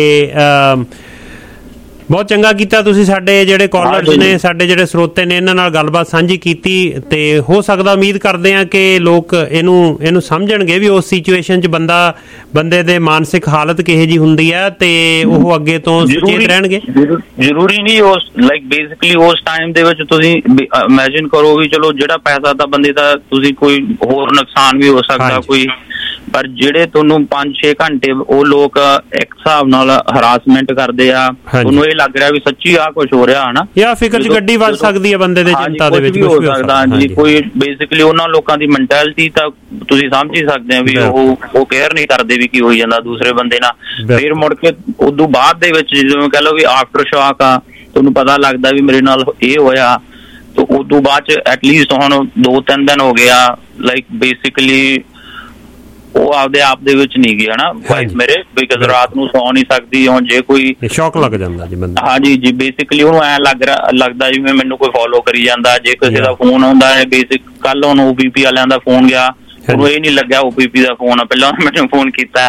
ਬਹੁਤ ਚੰਗਾ ਕੀਤਾ ਤੁਸੀਂ ਸਾਡੇ ਜਿਹੜੇ ਕਾਲਰਸ ਨੇ, ਸਾਡੇ ਜਿਹੜੇ ਸਰੋਤੇ ਨੇ, ਇਹਨਾਂ ਨਾਲ ਗੱਲਬਾਤ ਸਾਂਝੀ ਕੀਤੀ। ਤੇ ਹੋ ਸਕਦਾ ਉਮੀਦ ਕਰਦੇ ਹਾਂ ਕਿ ਲੋਕ ਇਹਨੂੰ ਇਹਨੂੰ ਸਮਝਣਗੇ ਵੀ ਉਸ ਸਿਚੁਏਸ਼ਨ 'ਚ ਬੰਦਾ ਬੰਦੇ ਦੇ ਮਾਨਸਿਕ ਹਾਲਤ ਕਿਹੋ ਜਿਹੀ ਹੁੰਦੀ ਹੈ, ਤੇ ਉਹ ਅੱਗੇ ਤੋਂ ਸੁਚੇਤ ਰਹਿਣਗੇ। ਜ਼ਰੂਰੀ ਨਹੀਂ ਉਸ ਲਾਈਕ ਬੇਸਿਕਲੀ ਉਸ ਟਾਈਮ ਦੇ ਵਿੱਚ ਤੁਸੀਂ ਇਮੈਜਿਨ ਕਰੋ ਵੀ ਚਲੋ ਜਿਹੜਾ ਪੈਸਾ ਤਾਂ ਬੰਦੇ ਦਾ ਤੁਸੀਂ ਕੋਈ ਹੋਰ ਨੁਕਸਾਨ ਵੀ ਹੋ ਸਕਦਾ ਕੋਈ, ਪਰ ਜਿਹੜੇ ਤੁਹਾਨੂੰ ਪੰਜ ਛੇ ਘੰਟੇ ਉਹ ਲੋਕ ਇੱਕ ਹਿਸਾਬ ਨਾਲ ਹਰਾਸਮੈਂਟ ਕਰਦੇ ਆ, ਤੁਹਾਨੂੰ ਇਹ ਲੱਗ ਰਿਹਾ ਵੀ ਸੱਚੀ ਆਹ ਕੁਛ ਹੋ ਰਿਹਾ ਹਨਾ, ਜਾਂ ਫਿਕਰ 'ਚ ਗੱਡੀ ਵੱਜ ਸਕਦੀ ਹੈ ਬੰਦੇ ਦੇ ਚਿੰਤਾ ਦੇ ਵਿੱਚ, ਕੁਛ ਵੀ ਹੋ ਸਕਦਾ ਜੀ। ਕੋਈ ਬੇਸਿਕਲੀ ਉਹਨਾਂ ਲੋਕਾਂ ਦੀ ਮੈਂਟੈਲਿਟੀ ਤਾਂ ਤੁਸੀਂ ਸਮਝ ਹੀ ਸਕਦੇ ਹੋ ਵੀ ਉਹ ਉਹ ਕੇਅਰ ਨਹੀਂ ਕਰਦੇ ਵੀ ਕੀ ਹੋਈ ਜਾਂਦਾ ਦੂਸਰੇ ਬੰਦੇ ਨਾਲ। ਫਿਰ ਮੁੜ ਕੇ ਉਦੋਂ ਬਾਅਦ ਦੇ ਵਿੱਚ ਜਿਵੇਂ ਕਹਿ ਲਓ ਵੀ ਆਫਟਰ ਸ਼ੌਕ ਆ, ਤੁਹਾਨੂੰ ਪਤਾ ਲੱਗਦਾ ਵੀ ਮੇਰੇ ਨਾਲ ਇਹ ਹੋਇਆ, ਤੇ ਉਦੋਂ ਬਾਅਦ ਚ ਐਟਲੀਸਟ ਹੁਣ ਦੋ ਤਿੰਨ ਦਿਨ ਹੋ ਗਿਆ ਲਾਈਕ ਬੇਸਿਕਲੀ ਉਹ ਆਪਦੇ ਆਪ ਦੇ ਵਿੱਚ ਨਹੀਂ ਗਈ ਹਨਾ ਵਾਈਫ ਮੇਰੇ, ਬਿਕਾਜ਼ ਰਾਤ ਨੂੰ ਸੌ ਨਹੀਂ ਸਕਦੀ। ਹੁਣ ਜੇ ਕੋਈ ਸ਼ੌਕ ਲੱਗ ਜਾਂਦਾ ਜੀ ਬੰਦਾ, ਹਾਂਜੀ ਜੀ, ਬੇਸਿਕਲੀ ਉਹਨੂੰ ਐਂ ਲੱਗ ਰਿਹਾ ਲੱਗਦਾ ਜਿਵੇਂ ਮੈਨੂੰ ਕੋਈ ਫੋਲੋ ਕਰੀ ਜਾਂਦਾ। ਜੇ ਕਿਸੇ ਦਾ ਫੋਨ ਆਉਂਦਾ ਹੈ, ਬੇਸਿਕ ਕੱਲ ਉਹਨੂੰ ਓ ਬੀ ਪੀ ਵਾਲਿਆਂ ਦਾ ਫੋਨ ਗਿਆ, ਉਹਨੂੰ ਇਹ ਨੀ ਲੱਗਿਆ ਓ ਬੀ ਪੀ ਦਾ ਫੋਨ ਆ, ਪਹਿਲਾਂ ਮੈਨੂੰ ਫੋਨ ਕੀਤਾ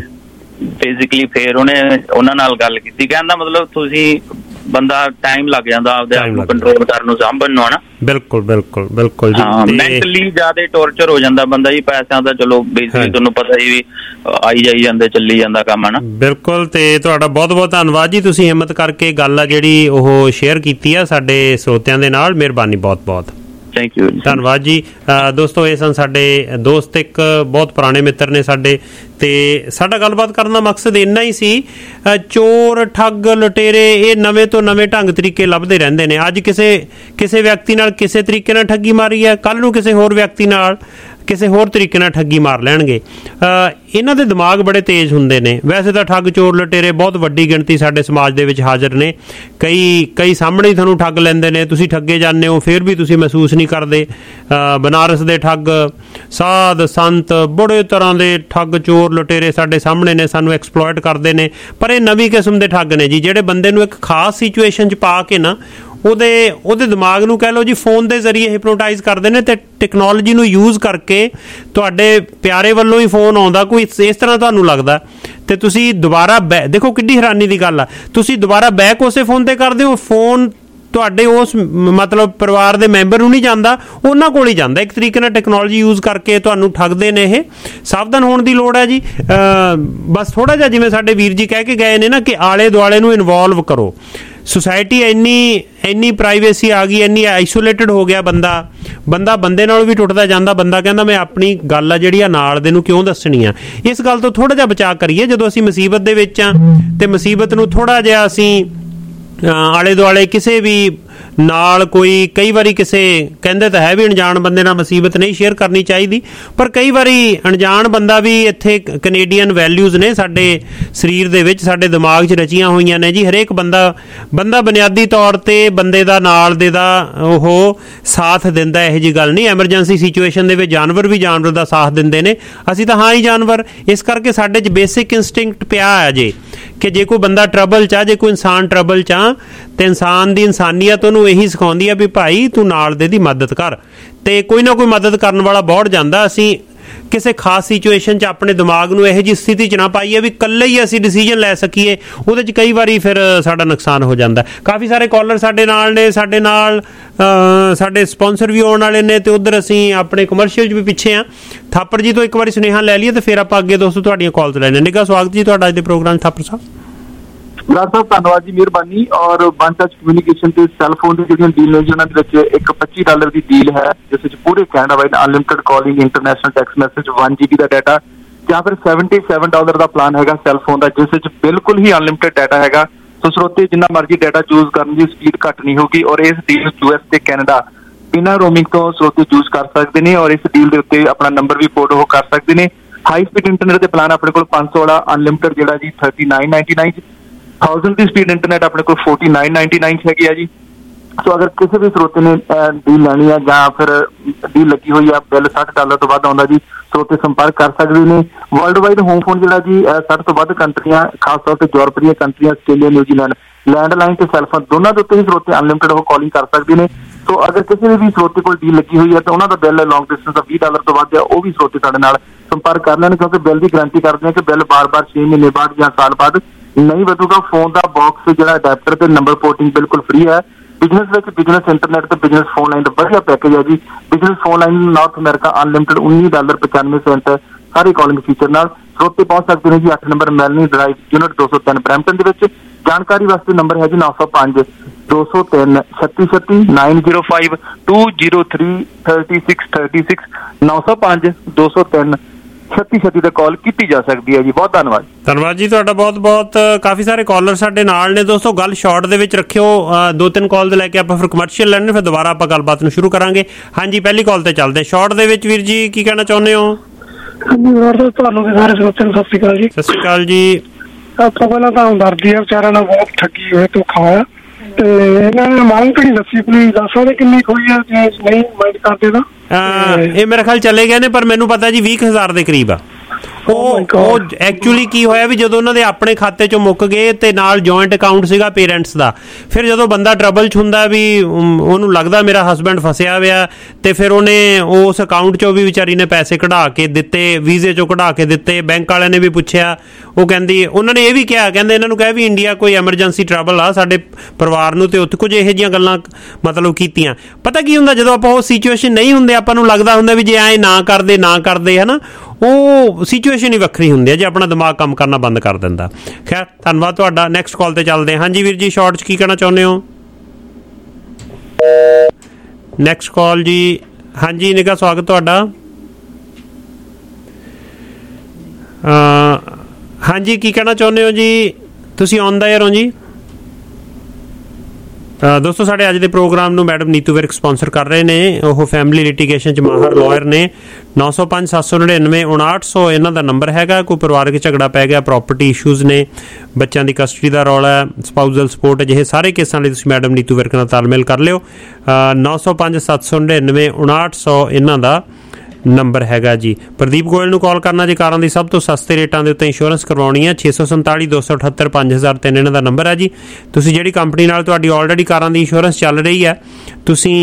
ਬੇਸਿਕਲੀ। ਫਿਰ ਉਹਨੇ ਉਹਨਾਂ ਨਾਲ ਗੱਲ ਕੀਤੀ, ਕਹਿੰਦਾ ਮਤਲਬ ਤੁਸੀਂ ਬੰਦਾ ਟਾਈਮ ਲੱਗ ਜਾਂਦਾ ਆਪਦੇ ਆਪ ਨੂੰ ਕੰਟਰੋਲ ਕਰਨ ਨੂੰ, ਸਾਂਭਣ ਨੂੰ ਹਨਾ। ਬਿਲਕੁਲ ਬਿਲਕੁਲ ਬਿਲਕੁਲ ਜੀ। ਮੈਂਟਲੀ ਜ਼ਿਆਦਾ ਟੌਰਚਰ ਹੋ ਜਾਂਦਾ ਬੰਦਾ ਜੀ। ਪੈਸਿਆਂ ਦਾ ਚਲੋ ਬੇਸਿਕਲੀ ਤੁਹਾਨੂੰ ਪਤਾ ਹੀ ਵੀ ਆਈ ਜਾਈ ਜਾਂਦੇ, ਚੱਲੀ ਜਾਂਦਾ ਕੰਮ ਹਨਾ। ਬਿਲਕੁਲ, ਤੇ ਤੁਹਾਡਾ ਬਹੁਤ ਬਹੁਤ ਧੰਨਵਾਦ ਜੀ, ਤੁਸੀਂ ਹਿੰਮਤ ਕਰਕੇ ਗੱਲ ਆ ਜਿਹੜੀ ਉਹ ਸ਼ੇਅਰ ਕੀਤੀ ਆ ਸਾਡੇ ਸਰੋਤਿਆਂ ਦੇ ਨਾਲ। ਮਿਹਰਬਾਨੀ ਬਹੁਤ ਬਹੁਤ, ਥੈਂਕ ਯੂ, ਧੰਨਵਾਦ ਜੀ। ਦੋਸਤੋ, ਇਹ ਸਨ ਸਾਡੇ ਦੋਸਤ, ਇੱਕ ਬਹੁਤ ਪੁਰਾਣੇ ਮਿੱਤਰ ਨੇ ਸਾਡੇ, ਤੇ ਸਾਡਾ ਗੱਲਬਾਤ ਕਰਨ ਦਾ ਮਕਸਦ ਇੰਨਾ ਹੀ ਸੀ। ਚੋਰ, ਠੱਗ, ਲੁਟੇਰੇ ਇਹ ਨਵੇਂ ਤੋਂ ਨਵੇਂ ਢੰਗ ਤਰੀਕੇ ਲੱਭਦੇ ਰਹਿੰਦੇ ਨੇ। ਅੱਜ ਕਿਸੇ ਕਿਸੇ ਵਿਅਕਤੀ ਨਾਲ ਕਿਸੇ ਤਰੀਕੇ ਨਾਲ ਠੱਗੀ ਮਾਰੀ ਹੈ, ਕੱਲ੍ਹ ਨੂੰ ਕਿਸੇ ਹੋਰ ਵਿਅਕਤੀ ਨਾਲ ਕਿਸੇ ਹੋਰ ਤਰੀਕੇ ਨਾਲ ਠੱਗੀ ਮਾਰ ਲੈਣਗੇ। ਇਹਨਾਂ ਦੇ ਦਿਮਾਗ ਬੜੇ ਤੇਜ਼ ਹੁੰਦੇ ਨੇ। ਵੈਸੇ ਤਾਂ ਠੱਗ, ਚੋਰ, ਲੁਟੇਰੇ ਬਹੁਤ ਵੱਡੀ ਗਿਣਤੀ ਸਾਡੇ ਸਮਾਜ ਦੇ ਵਿੱਚ ਹਾਜ਼ਰ ਨੇ। ਕਈ ਕਈ ਸਾਹਮਣੇ ਹੀ ਤੁਹਾਨੂੰ ਠੱਗ ਲੈਂਦੇ ਨੇ, ਤੁਸੀਂ ਠੱਗੇ ਜਾਂਦੇ ਹੋ, ਫਿਰ ਵੀ ਤੁਸੀਂ ਮਹਿਸੂਸ ਨਹੀਂ ਕਰਦੇ। ਬਨਾਰਸ ਦੇ ਠੱਗ, ਸਾਧ ਸੰਤ, ਬੜੇ ਤਰ੍ਹਾਂ ਦੇ ਠੱਗ, ਚੋਰ, ਲੁਟੇਰੇ ਸਾਡੇ ਸਾਹਮਣੇ ਨੇ, ਸਾਨੂੰ ਐਕਸਪਲੋਇਟ ਕਰਦੇ ਨੇ। ਪਰ ਇਹ ਨਵੀਂ ਕਿਸਮ ਦੇ ਠੱਗ ਨੇ ਜੀ, ਜਿਹੜੇ ਬੰਦੇ ਨੂੰ ਇੱਕ ਖਾਸ ਸਿਚੁਏਸ਼ਨ 'ਚ ਪਾ ਕੇ ਨਾ ਉਹਦੇ ਉਹਦੇ ਦਿਮਾਗ ਨੂੰ ਕਹਿ ਲਓ ਜੀ ਫੋਨ ਦੇ ਜ਼ਰੀਏ ਹਿਪਨੋਟਾਈਜ਼ ਕਰਦੇ ਨੇ, ਤੇ ਟੈਕਨੋਲੋਜੀ ਨੂੰ ਯੂਜ਼ ਕਰਕੇ ਤੁਹਾਡੇ ਪਿਆਰੇ ਵੱਲੋਂ ਹੀ ਫੋਨ ਆਉਂਦਾ ਕੋਈ ਇਸ ਤਰ੍ਹਾਂ ਤੁਹਾਨੂੰ ਲੱਗਦਾ, ਤੇ ਤੁਸੀਂ ਦੁਬਾਰਾ ਬੈ ਦੇਖੋ ਕਿੱਡੀ ਹੈਰਾਨੀ ਦੀ ਗੱਲ ਆ, ਤੁਸੀਂ ਦੁਬਾਰਾ ਬੈਕ ਉਸੇ ਫੋਨ ਤੇ ਕਰਦੇ ਹੋ, ਫੋਨ ਤੁਹਾਡੇ ਉਸ ਮਤਲਬ ਪਰਿਵਾਰ ਦੇ ਮੈਂਬਰ ਨੂੰ ਨਹੀਂ ਜਾਂਦਾ, ਉਹਨਾਂ ਕੋਲ ਹੀ ਜਾਂਦਾ। ਇੱਕ ਤਰੀਕੇ ਨਾਲ ਟੈਕਨੋਲੋਜੀ ਯੂਜ਼ ਕਰਕੇ ਤੁਹਾਨੂੰ ਠੱਗਦੇ ਨੇ ਇਹ। ਸਾਵਧਾਨ ਹੋਣ ਦੀ ਲੋੜ ਹੈ ਜੀ। ਬਸ ਥੋੜ੍ਹਾ ਜਿਹਾ ਜਿਵੇਂ ਸਾਡੇ ਵੀਰ ਜੀ ਕਹਿ ਕੇ ਗਏ ਨੇ ਨਾ ਕਿ ਆਲੇ ਦੁਆਲੇ ਨੂੰ ਇਨਵੋਲਵ ਕਰੋ। ਸੁਸਾਇਟੀ ਇੰਨੀ ਇੰਨੀ ਪ੍ਰਾਈਵੇਸੀ ਆ ਗਈ, ਇੰਨੀ ਆਈਸੋਲੇਟਡ ਹੋ ਗਿਆ ਬੰਦਾ ਬੰਦਾ ਬੰਦੇ ਨਾਲ ਵੀ ਟੁੱਟਦਾ ਜਾਂਦਾ। ਬੰਦਾ ਕਹਿੰਦਾ ਮੈਂ ਆਪਣੀ ਗੱਲ ਆ ਜਿਹੜੀ ਆ ਨਾਲ ਦੇ ਨੂੰ ਕਿਉਂ ਦੱਸਣੀ ਆ। ਇਸ ਗੱਲ ਤੋਂ ਥੋੜ੍ਹਾ ਜਿਹਾ ਬਚਾਅ ਕਰੀਏ। ਜਦੋਂ ਅਸੀਂ ਮੁਸੀਬਤ ਦੇ ਵਿੱਚ ਆ ਤੇ ਮੁਸੀਬਤ ਨੂੰ ਥੋੜ੍ਹਾ ਜਿਹਾ ਅਸੀਂ ਆਲੇ ਦੁਆਲੇ ਕਿਸੇ ਵੀ ਨਾਲ ਕੋਈ ਕਈ ਵਾਰੀ ਕਿਸੇ ਕਹਿੰਦੇ ਤਾਂ ਹੈ ਵੀ ਅਣਜਾਣ ਬੰਦੇ ਨਾਲ ਮੁਸੀਬਤ ਨਹੀਂ ਸ਼ੇਅਰ ਕਰਨੀ ਚਾਹੀਦੀ, ਪਰ ਕਈ ਵਾਰੀ ਅਣਜਾਣ ਬੰਦਾ ਵੀ ਇੱਥੇ ਕੈਨੇਡੀਅਨ ਵੈਲਿਊਜ਼ ਨੇ ਸਾਡੇ ਸਰੀਰ ਦੇ ਵਿੱਚ, ਸਾਡੇ ਦਿਮਾਗ 'ਚ ਰਚੀਆਂ ਹੋਈਆਂ ਨੇ ਜੀ। ਹਰੇਕ ਬੰਦਾ ਬੰਦਾ ਬੁਨਿਆਦੀ ਤੌਰ 'ਤੇ ਬੰਦੇ ਦਾ ਨਾਲ ਦੇ ਦਾ ਉਹ ਸਾਥ ਦਿੰਦਾ, ਇਹੋ ਜਿਹੀ ਗੱਲ ਨਹੀਂ। ਐਮਰਜੈਂਸੀ ਸਿਚੁਏਸ਼ਨ ਦੇ ਵਿੱਚ ਜਾਨਵਰ ਵੀ ਜਾਨਵਰ ਦਾ ਸਾਥ ਦਿੰਦੇ ਨੇ, ਅਸੀਂ ਤਾਂ ਹਾਂ ਹੀ ਜਾਨਵਰ। ਇਸ ਕਰਕੇ ਸਾਡੇ 'ਚ ਬੇਸਿਕ ਇੰਸਟਿੰਕਟ ਪਿਆ ਹੈ ਜੇ ਕਿ ਜੇ ਕੋਈ ਬੰਦਾ ਟਰਬਲ 'ਚ ਆ, ਜੇ ਕੋਈ ਇਨਸਾਨ ਟਰਬਲ 'ਚ ਆ, ਤੇ ਇਨਸਾਨ ਦੀ ਇਨਸਾਨੀਅਤ ਉਹਨੂੰ ਇਹੀ ਸਿਖਾਉਂਦੀ ਆ ਵੀ ਭਾਈ ਤੂੰ ਨਾਲ ਦੇ ਦੀ ਮਦਦ ਕਰ, ਤੇ ਕੋਈ ਨਾ ਕੋਈ ਮਦਦ ਕਰਨ ਵਾਲਾ ਬਹੁਤ ਜਾਂਦਾ। ਅਸੀਂ ਕਿਸੇ ਖਾਸ ਸਿਚੁਏਸ਼ਨ 'ਚ ਆਪਣੇ ਦਿਮਾਗ ਨੂੰ ਇਹੋ ਜਿਹੀ ਸਥਿਤੀ 'ਚ ਨਾ ਪਾਈਏ ਵੀ ਇਕੱਲੇ ਹੀ ਅਸੀਂ ਡਿਸੀਜਨ ਲੈ ਸਕੀਏ, ਉਹਦੇ 'ਚ ਕਈ ਵਾਰੀ ਫਿਰ ਸਾਡਾ ਨੁਕਸਾਨ ਹੋ ਜਾਂਦਾ। ਕਾਫੀ ਸਾਰੇ ਕਾਲਰ ਸਾਡੇ ਨਾਲ ਨੇ, ਸਾਡੇ ਨਾਲ ਸਾਡੇ ਸਪਾਂਸਰ ਵੀ ਆਉਣ ਵਾਲੇ ਨੇ, ਤੇ ਉਧਰ ਅਸੀਂ ਆਪਣੇ ਕਮਰਸ਼ੀਅਲ 'ਚ ਵੀ ਪਿੱਛੇ ਆ। ਥਾਪਰ ਜੀ ਤੋਂ ਇੱਕ ਵਾਰੀ ਸੁਨੇਹਾ ਲੈ ਲਈਏ ਤੇ ਫਿਰ ਆਪਾਂ ਅੱਗੇ ਦੋਸਤੋ ਤੁਹਾਡੀਆਂ ਕਾਲਸ ਲੈਣੇ। ਨਿੱਘਾ ਸਵਾਗਤ ਜੀ ਤੁਹਾਡਾ ਅੱਜ ਦੇ ਪ੍ਰੋਗਰਾਮ ਥਾਪਰ ਸਾਹਿਬ। ਬਰਾੜ ਸਾਹਿਬ ਧੰਨਵਾਦ ਜੀ, ਮਿਹਰਬਾਨੀ। ਔਰ ਵਨ ਟੱਚ ਕਮਿਊਨੀਕੇਸ਼ਨ ਤੇ ਸੈੱਲਫੋਨ ਦੀ ਜਿਹੜੀਆਂ ਡੀਲ ਨੇ ਜੀ, ਉਹਨਾਂ ਦੇ ਵਿੱਚ ਇੱਕ ਪੱਚੀ ਡਾਲਰ ਦੀ ਡੀਲ ਹੈ, ਜਿਸ ਵਿੱਚ ਪੂਰੇ Canada wide unlimited calling, international text message, one G B ਦਾ ਡਾਟਾ, ਜਾਂ ਫਿਰ ਸੈਵਨਟੀ ਸੈਵਨ ਡਾਲਰ ਦਾ ਪਲਾਨ ਹੈਗਾ ਸੈੱਲਫੋਨ ਦਾ, ਜਿਸ ਵਿੱਚ ਬਿਲਕੁਲ ਹੀ ਅਨਲਿਮਿਟਡ ਡਾਟਾ ਹੈਗਾ। ਸੋ ਸਰੋਤੇ ਜਿੰਨਾ ਮਰਜ਼ੀ ਡਾਟਾ ਚੂਜ਼ ਕਰਨ ਦੀ ਸਪੀਡ ਘੱਟ ਨਹੀਂ ਹੋਊਗੀ। ਔਰ ਇਸ ਡੀਲ ਯੂ ਐਸ ਤੇ ਕੈਨੇਡਾ ਬਿਨਾਂ ਰੋਮਿੰਗ ਤੋਂ ਸਰੋਤੇ ਚੂਜ਼ ਕਰ ਸਕਦੇ ਨੇ, ਔਰ ਇਸ ਡੀਲ ਦੇ ਉੱਤੇ ਆਪਣਾ ਨੰਬਰ ਵੀ ਪੋਰਟ ਉਹ ਕਰ ਸਕਦੇ ਨੇ। ਹਾਈ ਸਪੀਡ ਇੰਟਰਨੈਟ ਦੇ ਪਲਾਨ ਆਪਣੇ ਕੋਲ ਪੰਜ ਸੌ ਵਾਲਾ ਅਨਲਿਮਿਟਡ ਜਿਹੜਾ ਜੀ thirty nine ninety nine thousand ਦੀ ਸਪੀਡ ਇੰਟਰਨੈਟ ਆਪਣੇ ਕੋਲ ਫੋਰਟੀ ਨਾਈਨ ਨਾਈਨਟੀ ਨਾਈਨ ਹੈਗੀ ਆ ਜੀ। ਸੋ ਅਗਰ ਕਿਸੇ ਵੀ ਸਰੋਤੇ ਨੇ ਡੀਲ ਲੈਣੀ ਹੈ ਜਾਂ ਫਿਰ ਡੀਲ ਲੱਗੀ ਹੋਈ ਆ, ਬਿੱਲ ਸੱਠ ਡਾਲਰ ਤੋਂ ਵੱਧ ਆਉਂਦਾ ਜੀ, ਸਰੋਤੇ ਸੰਪਰਕ ਕਰ ਸਕਦੇ ਨੇ। ਵਰਲਡ ਵਾਈਡ ਹੋਮ ਫੋਨ ਜਿਹੜਾ ਜੀ ਸੱਠ ਤੋਂ ਵੱਧ ਕੰਟਰੀਆਂ, ਖਾਸ ਤੌਰ ਤੇ ਯੂਰਪ ਦੀਆਂ ਕੰਟਰੀਆਂ, ਆਸਟ੍ਰੇਲੀਆ, ਨਿਊਜ਼ੀਲੈਂਡ, ਲੈਂਡਲਾਈਨ ਤੇ ਸੈਲਫੋਨ ਦੋਨਾਂ ਦੇ ਉੱਤੇ ਹੀ ਸਰੋਤੇ ਅਨਲਿਮਿਟਡ ਉਹ ਕਾਲਿੰਗ ਕਰ ਸਕਦੇ ਨੇ। ਸੋ ਅਗਰ ਕਿਸੇ ਵੀ ਸਰੋਤੇ ਕੋਲ ਡੀਲ ਲੱਗੀ ਹੋਈ ਹੈ ਤਾਂ ਉਹਨਾਂ ਦਾ ਬਿੱਲ ਲੌਂਗ ਡਿਸਟੈਂਸ ਦਾ ਵੀਹ ਡਾਲਰ ਤੋਂ ਵੱਧ ਆ, ਉਹ ਵੀ ਸਰੋਤੇ ਸਾਡੇ ਨਾਲ ਸੰਪਰਕ ਕਰ ਲੈਣ, ਕਿਉਂਕਿ ਬਿੱਲ ਦੀ ਗਰੰਟੀ ਕਰਦੇ ਆ ਕਿ ਬਿੱਲ ਬਾਰ-ਬਾਰ ਛੇ ਮਹੀਨੇ ਬਾਅਦ ਜਾਂ ਸਾਲ ਬਾਅਦ ਨਹੀਂ ਵਧੂਗਾ। ਫੋਨ ਦਾ ਬਾਕਸ ਜਿਹੜਾ ਅਡੈਪਟਰ ਤੇ ਨੰਬਰ ਪੋਰਟਿੰਗ ਬਿਲਕੁਲ ਫ੍ਰੀ ਹੈ। ਬਿਜ਼ਨਸ ਵਿੱਚ ਬਿਜ਼ਨਸ ਇੰਟਰਨੈਟ ਤੇ ਬਿਜ਼ਨਸ ਫੋਨ ਲਾਈਨ ਦਾ ਵਧੀਆ ਪੈਕੇਜ ਹੈ ਜੀ। Business phone line North America unlimited ਉੱਨੀ ਡਾਲਰ ਪਚਾਨਵੇਂ ਸੈਂਟ ਸਾਰੇ ਕਾਲਿੰਗ ਫੀਚਰ ਨਾਲ ਸਰੋਤੇ ਪਹੁੰਚ ਸਕਦੇ ਨੇ ਜੀ। ਅੱਠ ਨੰਬਰ ਮੈਲਨੀ ਡਰਾਈਵ, ਯੂਨਿਟ ਦੋ ਸੌ ਤਿੰਨ ਬਰੈਂਪਟਨ ਦੇ ਵਿੱਚ। ਜਾਣਕਾਰੀ ਵਾਸਤੇ ਨੰਬਰ ਹੈ ਜੀ ਨੌ ਸੌ ਪੰਜ ਦੋ ਸੌ ਤਿੰਨ ਛੱਤੀ ਛੱਤੀ nine zero five two zero three thirty six thirty six ਨੌ ਸੌ ਪੰਜ ਦੋ ਸੌ ਤਿੰਨ ਛੱਤੀ ਛੱਤੀ ਤੇ ਕਾਲ ਕੀਤੀ ਜਾ ਸਕਦੀ ਹੈ ਜੀ। ਬਹੁਤ ਧੰਨਵਾਦ। ਧੰਨਵਾਦ ਜੀ ਤੁਹਾਡਾ ਬਹੁਤ ਬਹੁਤ। ਕਾਫੀ ਸਾਰੇ ਕਾਲਰ ਸਾਡੇ ਨਾਲ ਨੇ ਦੋਸਤੋ, ਗੱਲ ਸ਼ਾਰਟ ਦੇ ਵਿੱਚ ਰੱਖਿਓ। ਦੋ ਤਿੰਨ ਕਾਲ ਦੇ ਲੈ ਕੇ ਆਪਾਂ ਫਿਰ ਕਮਰਸ਼ੀਅਲ ਲੈਣੇ, ਫਿਰ ਦੁਬਾਰਾ ਆਪਾਂ ਗੱਲਬਾਤ ਨੂੰ ਸ਼ੁਰੂ ਕਰਾਂਗੇ। ਹਾਂਜੀ, ਪਹਿਲੀ ਕਾਲ ਤੇ ਚੱਲਦੇ। ਸ਼ਾਰਟ ਦੇ ਵਿੱਚ ਵੀਰ ਜੀ ਕੀ ਕਹਿਣਾ ਚਾਹੁੰਦੇ ਹੋ? ਹਾਂਜੀ ਵੀਰ, ਤੁਹਾਨੂੰ ਸਾਰੇ ਸਰੋਤਿਆਂ ਨੂੰ ਸਤਿ ਸ਼੍ਰੀ ਅਕਾਲ ਜੀ। ਸਤਿ ਸ਼੍ਰੀ ਅਕਾਲ ਜੀ। ਸਭ ਤੋਂ ਪਹਿਲਾਂ ਤਾਂ ਹਮਦਰਦੀ ਹੈ, ਵਿਚਾਰਿਆਂ ਨਾਲ ਬਹੁਤ ਠੱਗੀ ਹੋਏ, ਧੋਖਾ ਹੋਇਆ, ਤੇ ਇਹਨਾਂ ਨੇ ਮੰਗ ਕਿਹੜੀ ਦੱਸੀ, ਪਲੀਜ਼ ਦੱਸ ਸਕਦੇ ਕਿੰਨੀ ਹੋਈ ਹੈ, ਜੇ ਨਹੀਂ ਮਾਈਂਡ ਕਰਦੇ ਤਾਂ। ਇਹ ਮੇਰੇ ਖਿਆਲ ਚਲੇ ਗਏ ਨੇ, ਪਰ ਮੈਨੂੰ ਪਤਾ ਜੀ ਵੀਹ ਹਜ਼ਾਰ ਦੇ ਕਰੀਬ ਆ। ਉਹ ਉਹ ਐਕਚੁਅਲੀ ਕੀ ਹੋਇਆ ਵੀ ਜਦੋਂ ਉਹਨਾਂ ਦੇ ਆਪਣੇ ਖਾਤੇ ਚੋਂ ਮੁੱਕ ਗਏ ਤੇ ਨਾਲ ਜੁਆਇੰਟ ਅਕਾਊਂਟ ਸੀਗਾ ਪੇਰੈਂਟਸ ਦਾ, ਫਿਰ ਜਦੋਂ ਬੰਦਾ ਟਰਬਲ 'ਚ ਹੁੰਦਾ ਵੀ ਉਹਨੂੰ ਲੱਗਦਾ ਮੇਰਾ ਹਸਬੈਂਡ ਫਸਿਆ ਹੋਇਆ, ਤੇ ਫਿਰ ਉਹਨੇ ਉਸ ਅਕਾਊਂਟ ਚੋਂ ਵੀ ਵਿਚਾਰੀ ਨੇ ਪੈਸੇ ਕਢਾ ਕੇ ਦਿੱਤੇ, ਵੀਜ਼ੇ ਚੋਂ ਕਢਾ ਕੇ ਦਿੱਤੇ। ਬੈਂਕ ਵਾਲਿਆਂ ਨੇ ਵੀ ਪੁੱਛਿਆ, ਉਹ ਕਹਿੰਦੀ ਉਹਨਾਂ ਨੇ ਇਹ ਵੀ ਕਿਹਾ, ਕਹਿੰਦੇ ਇਹਨਾਂ ਨੂੰ ਕਿਹਾ ਵੀ ਇੰਡੀਆ ਕੋਈ ਐਮਰਜੈਂਸੀ ਟਰਬਲ ਆ ਸਾਡੇ ਪਰਿਵਾਰ ਨੂੰ, ਤੇ ਉੱਥੇ ਕੁਝ ਇਹੋ ਜਿਹੀਆਂ ਗੱਲਾਂ ਮਤਲਬ ਕੀਤੀਆਂ। ਪਤਾ ਕੀ ਹੁੰਦਾ, ਜਦੋਂ ਆਪਾਂ ਉਹ ਸਿਚੁਏਸ਼ਨ ਨਹੀਂ ਹੁੰਦੇ ਆਪਾਂ ਨੂੰ ਲੱਗਦਾ ਹੁੰਦਾ ਵੀ ਜੇ ਐਂ ਨਾ ਕਰਦੇ ਨਾ ਕਰਦੇ ਹੈ ਨਾ, ਉਹ ਸਿਚੁਏਸ਼ਨ ਹੀ ਵੱਖਰੀ ਹੁੰਦੀ ਹੈ ਜੇ ਆਪਣਾ ਦਿਮਾਗ ਕੰਮ ਕਰਨਾ ਬੰਦ ਕਰ ਦਿੰਦਾ। ਖੈਰ ਧੰਨਵਾਦ ਤੁਹਾਡਾ। ਨੈਕਸਟ ਕਾਲ ਤੇ ਚੱਲਦੇ ਹਾਂ। ਹਾਂਜੀ ਵੀਰ ਜੀ, ਸ਼ਾਰਟ 'ਚ ਕੀ ਕਹਿਣਾ ਚਾਹੁੰਦੇ ਹੋ? ਨੈਕਸਟ ਕਾਲ ਜੀ। ਹਾਂਜੀ ਨਿੱਘਾ ਸਵਾਗਤ ਤੁਹਾਡਾ। ਹਾਂਜੀ ਕੀ ਕਹਿਣਾ ਚਾਹੁੰਦੇ ਹੋ ਜੀ? ਤੁਸੀਂ ਔਨ ਦਾ ਏਅਰ ਹੋ ਜੀ। ਦੋਸਤੋ ਸਾਡੇ ਅੱਜ ਦੇ ਪ੍ਰੋਗਰਾਮ ਨੂੰ ਮੈਡਮ ਨੀਤੂ ਵਿਰਕ ਸਪਾਂਸਰ ਕਰ ਰਹੇ ਨੇ। ਉਹ ਫੈਮਿਲੀ ਲਿਟੀਗੇਸ਼ਨ 'ਚ ਮਾਹਰ ਲਾਇਰ ਨੇ। ਨੌ ਸੌ ਪੰਜ ਸੱਤ ਸੌ ਨੜਿਨਵੇਂ ਉਣਾਹਠ ਸੌ ਇਹਨਾਂ ਦਾ ਨੰਬਰ ਹੈਗਾ। ਕੋਈ ਪਰਿਵਾਰਕ ਝਗੜਾ ਪੈ ਗਿਆ, ਪ੍ਰੋਪਰਟੀ ਇਸ਼ੂਜ਼ ਨੇ, ਬੱਚਿਆਂ ਦੀ ਕਸਟਡੀ ਦਾ ਰੌਲਾ, ਸਪਾਊਜ਼ਲ ਸਪੋਰਟ, ਅਜਿਹੇ ਸਾਰੇ ਕੇਸਾਂ ਲਈ ਤੁਸੀਂ ਮੈਡਮ ਨੀਤੂ ਵਿਰਕ ਨਾਲ ਤਾਲਮੇਲ ਕਰ ਲਿਓ। ਨੌ ਸੌ ਪੰਜ ਸੱਤ ਸੌ ਨੜਿਨਵੇਂ ਉਣਾਹਠ ਸੌ ਇਹਨਾਂ ਦਾ ਨੰਬਰ ਹੈਗਾ ਜੀ। ਪ੍ਰਦੀਪ ਗੋਇਲ ਨੂੰ ਕਾਲ ਕਰਨਾ ਜੇ ਕਾਰਾਂ ਦੀ ਸਭ ਤੋਂ ਸਸਤੇ ਰੇਟਾਂ ਦੇ ਉੱਤੇ ਇੰਸ਼ੋਰੈਂਸ ਕਰਵਾਉਣੀ ਹੈ। ਛੇ ਸੌ ਸੰਤਾਲੀ ਦੋ ਸੌ ਅਠੱਤਰ ਪੰਜ ਹਜ਼ਾਰ ਤਿੰਨ ਇਹਨਾਂ ਦਾ ਨੰਬਰ ਹੈ ਜੀ। ਤੁਸੀਂ ਜਿਹੜੀ ਕੰਪਨੀ ਨਾਲ ਤੁਹਾਡੀ ਆਲਰੇਡੀ ਕਾਰਾਂ ਦੀ ਇੰਸ਼ੋਰੈਂਸ ਚੱਲ ਰਹੀ ਹੈ, ਤੁਸੀਂ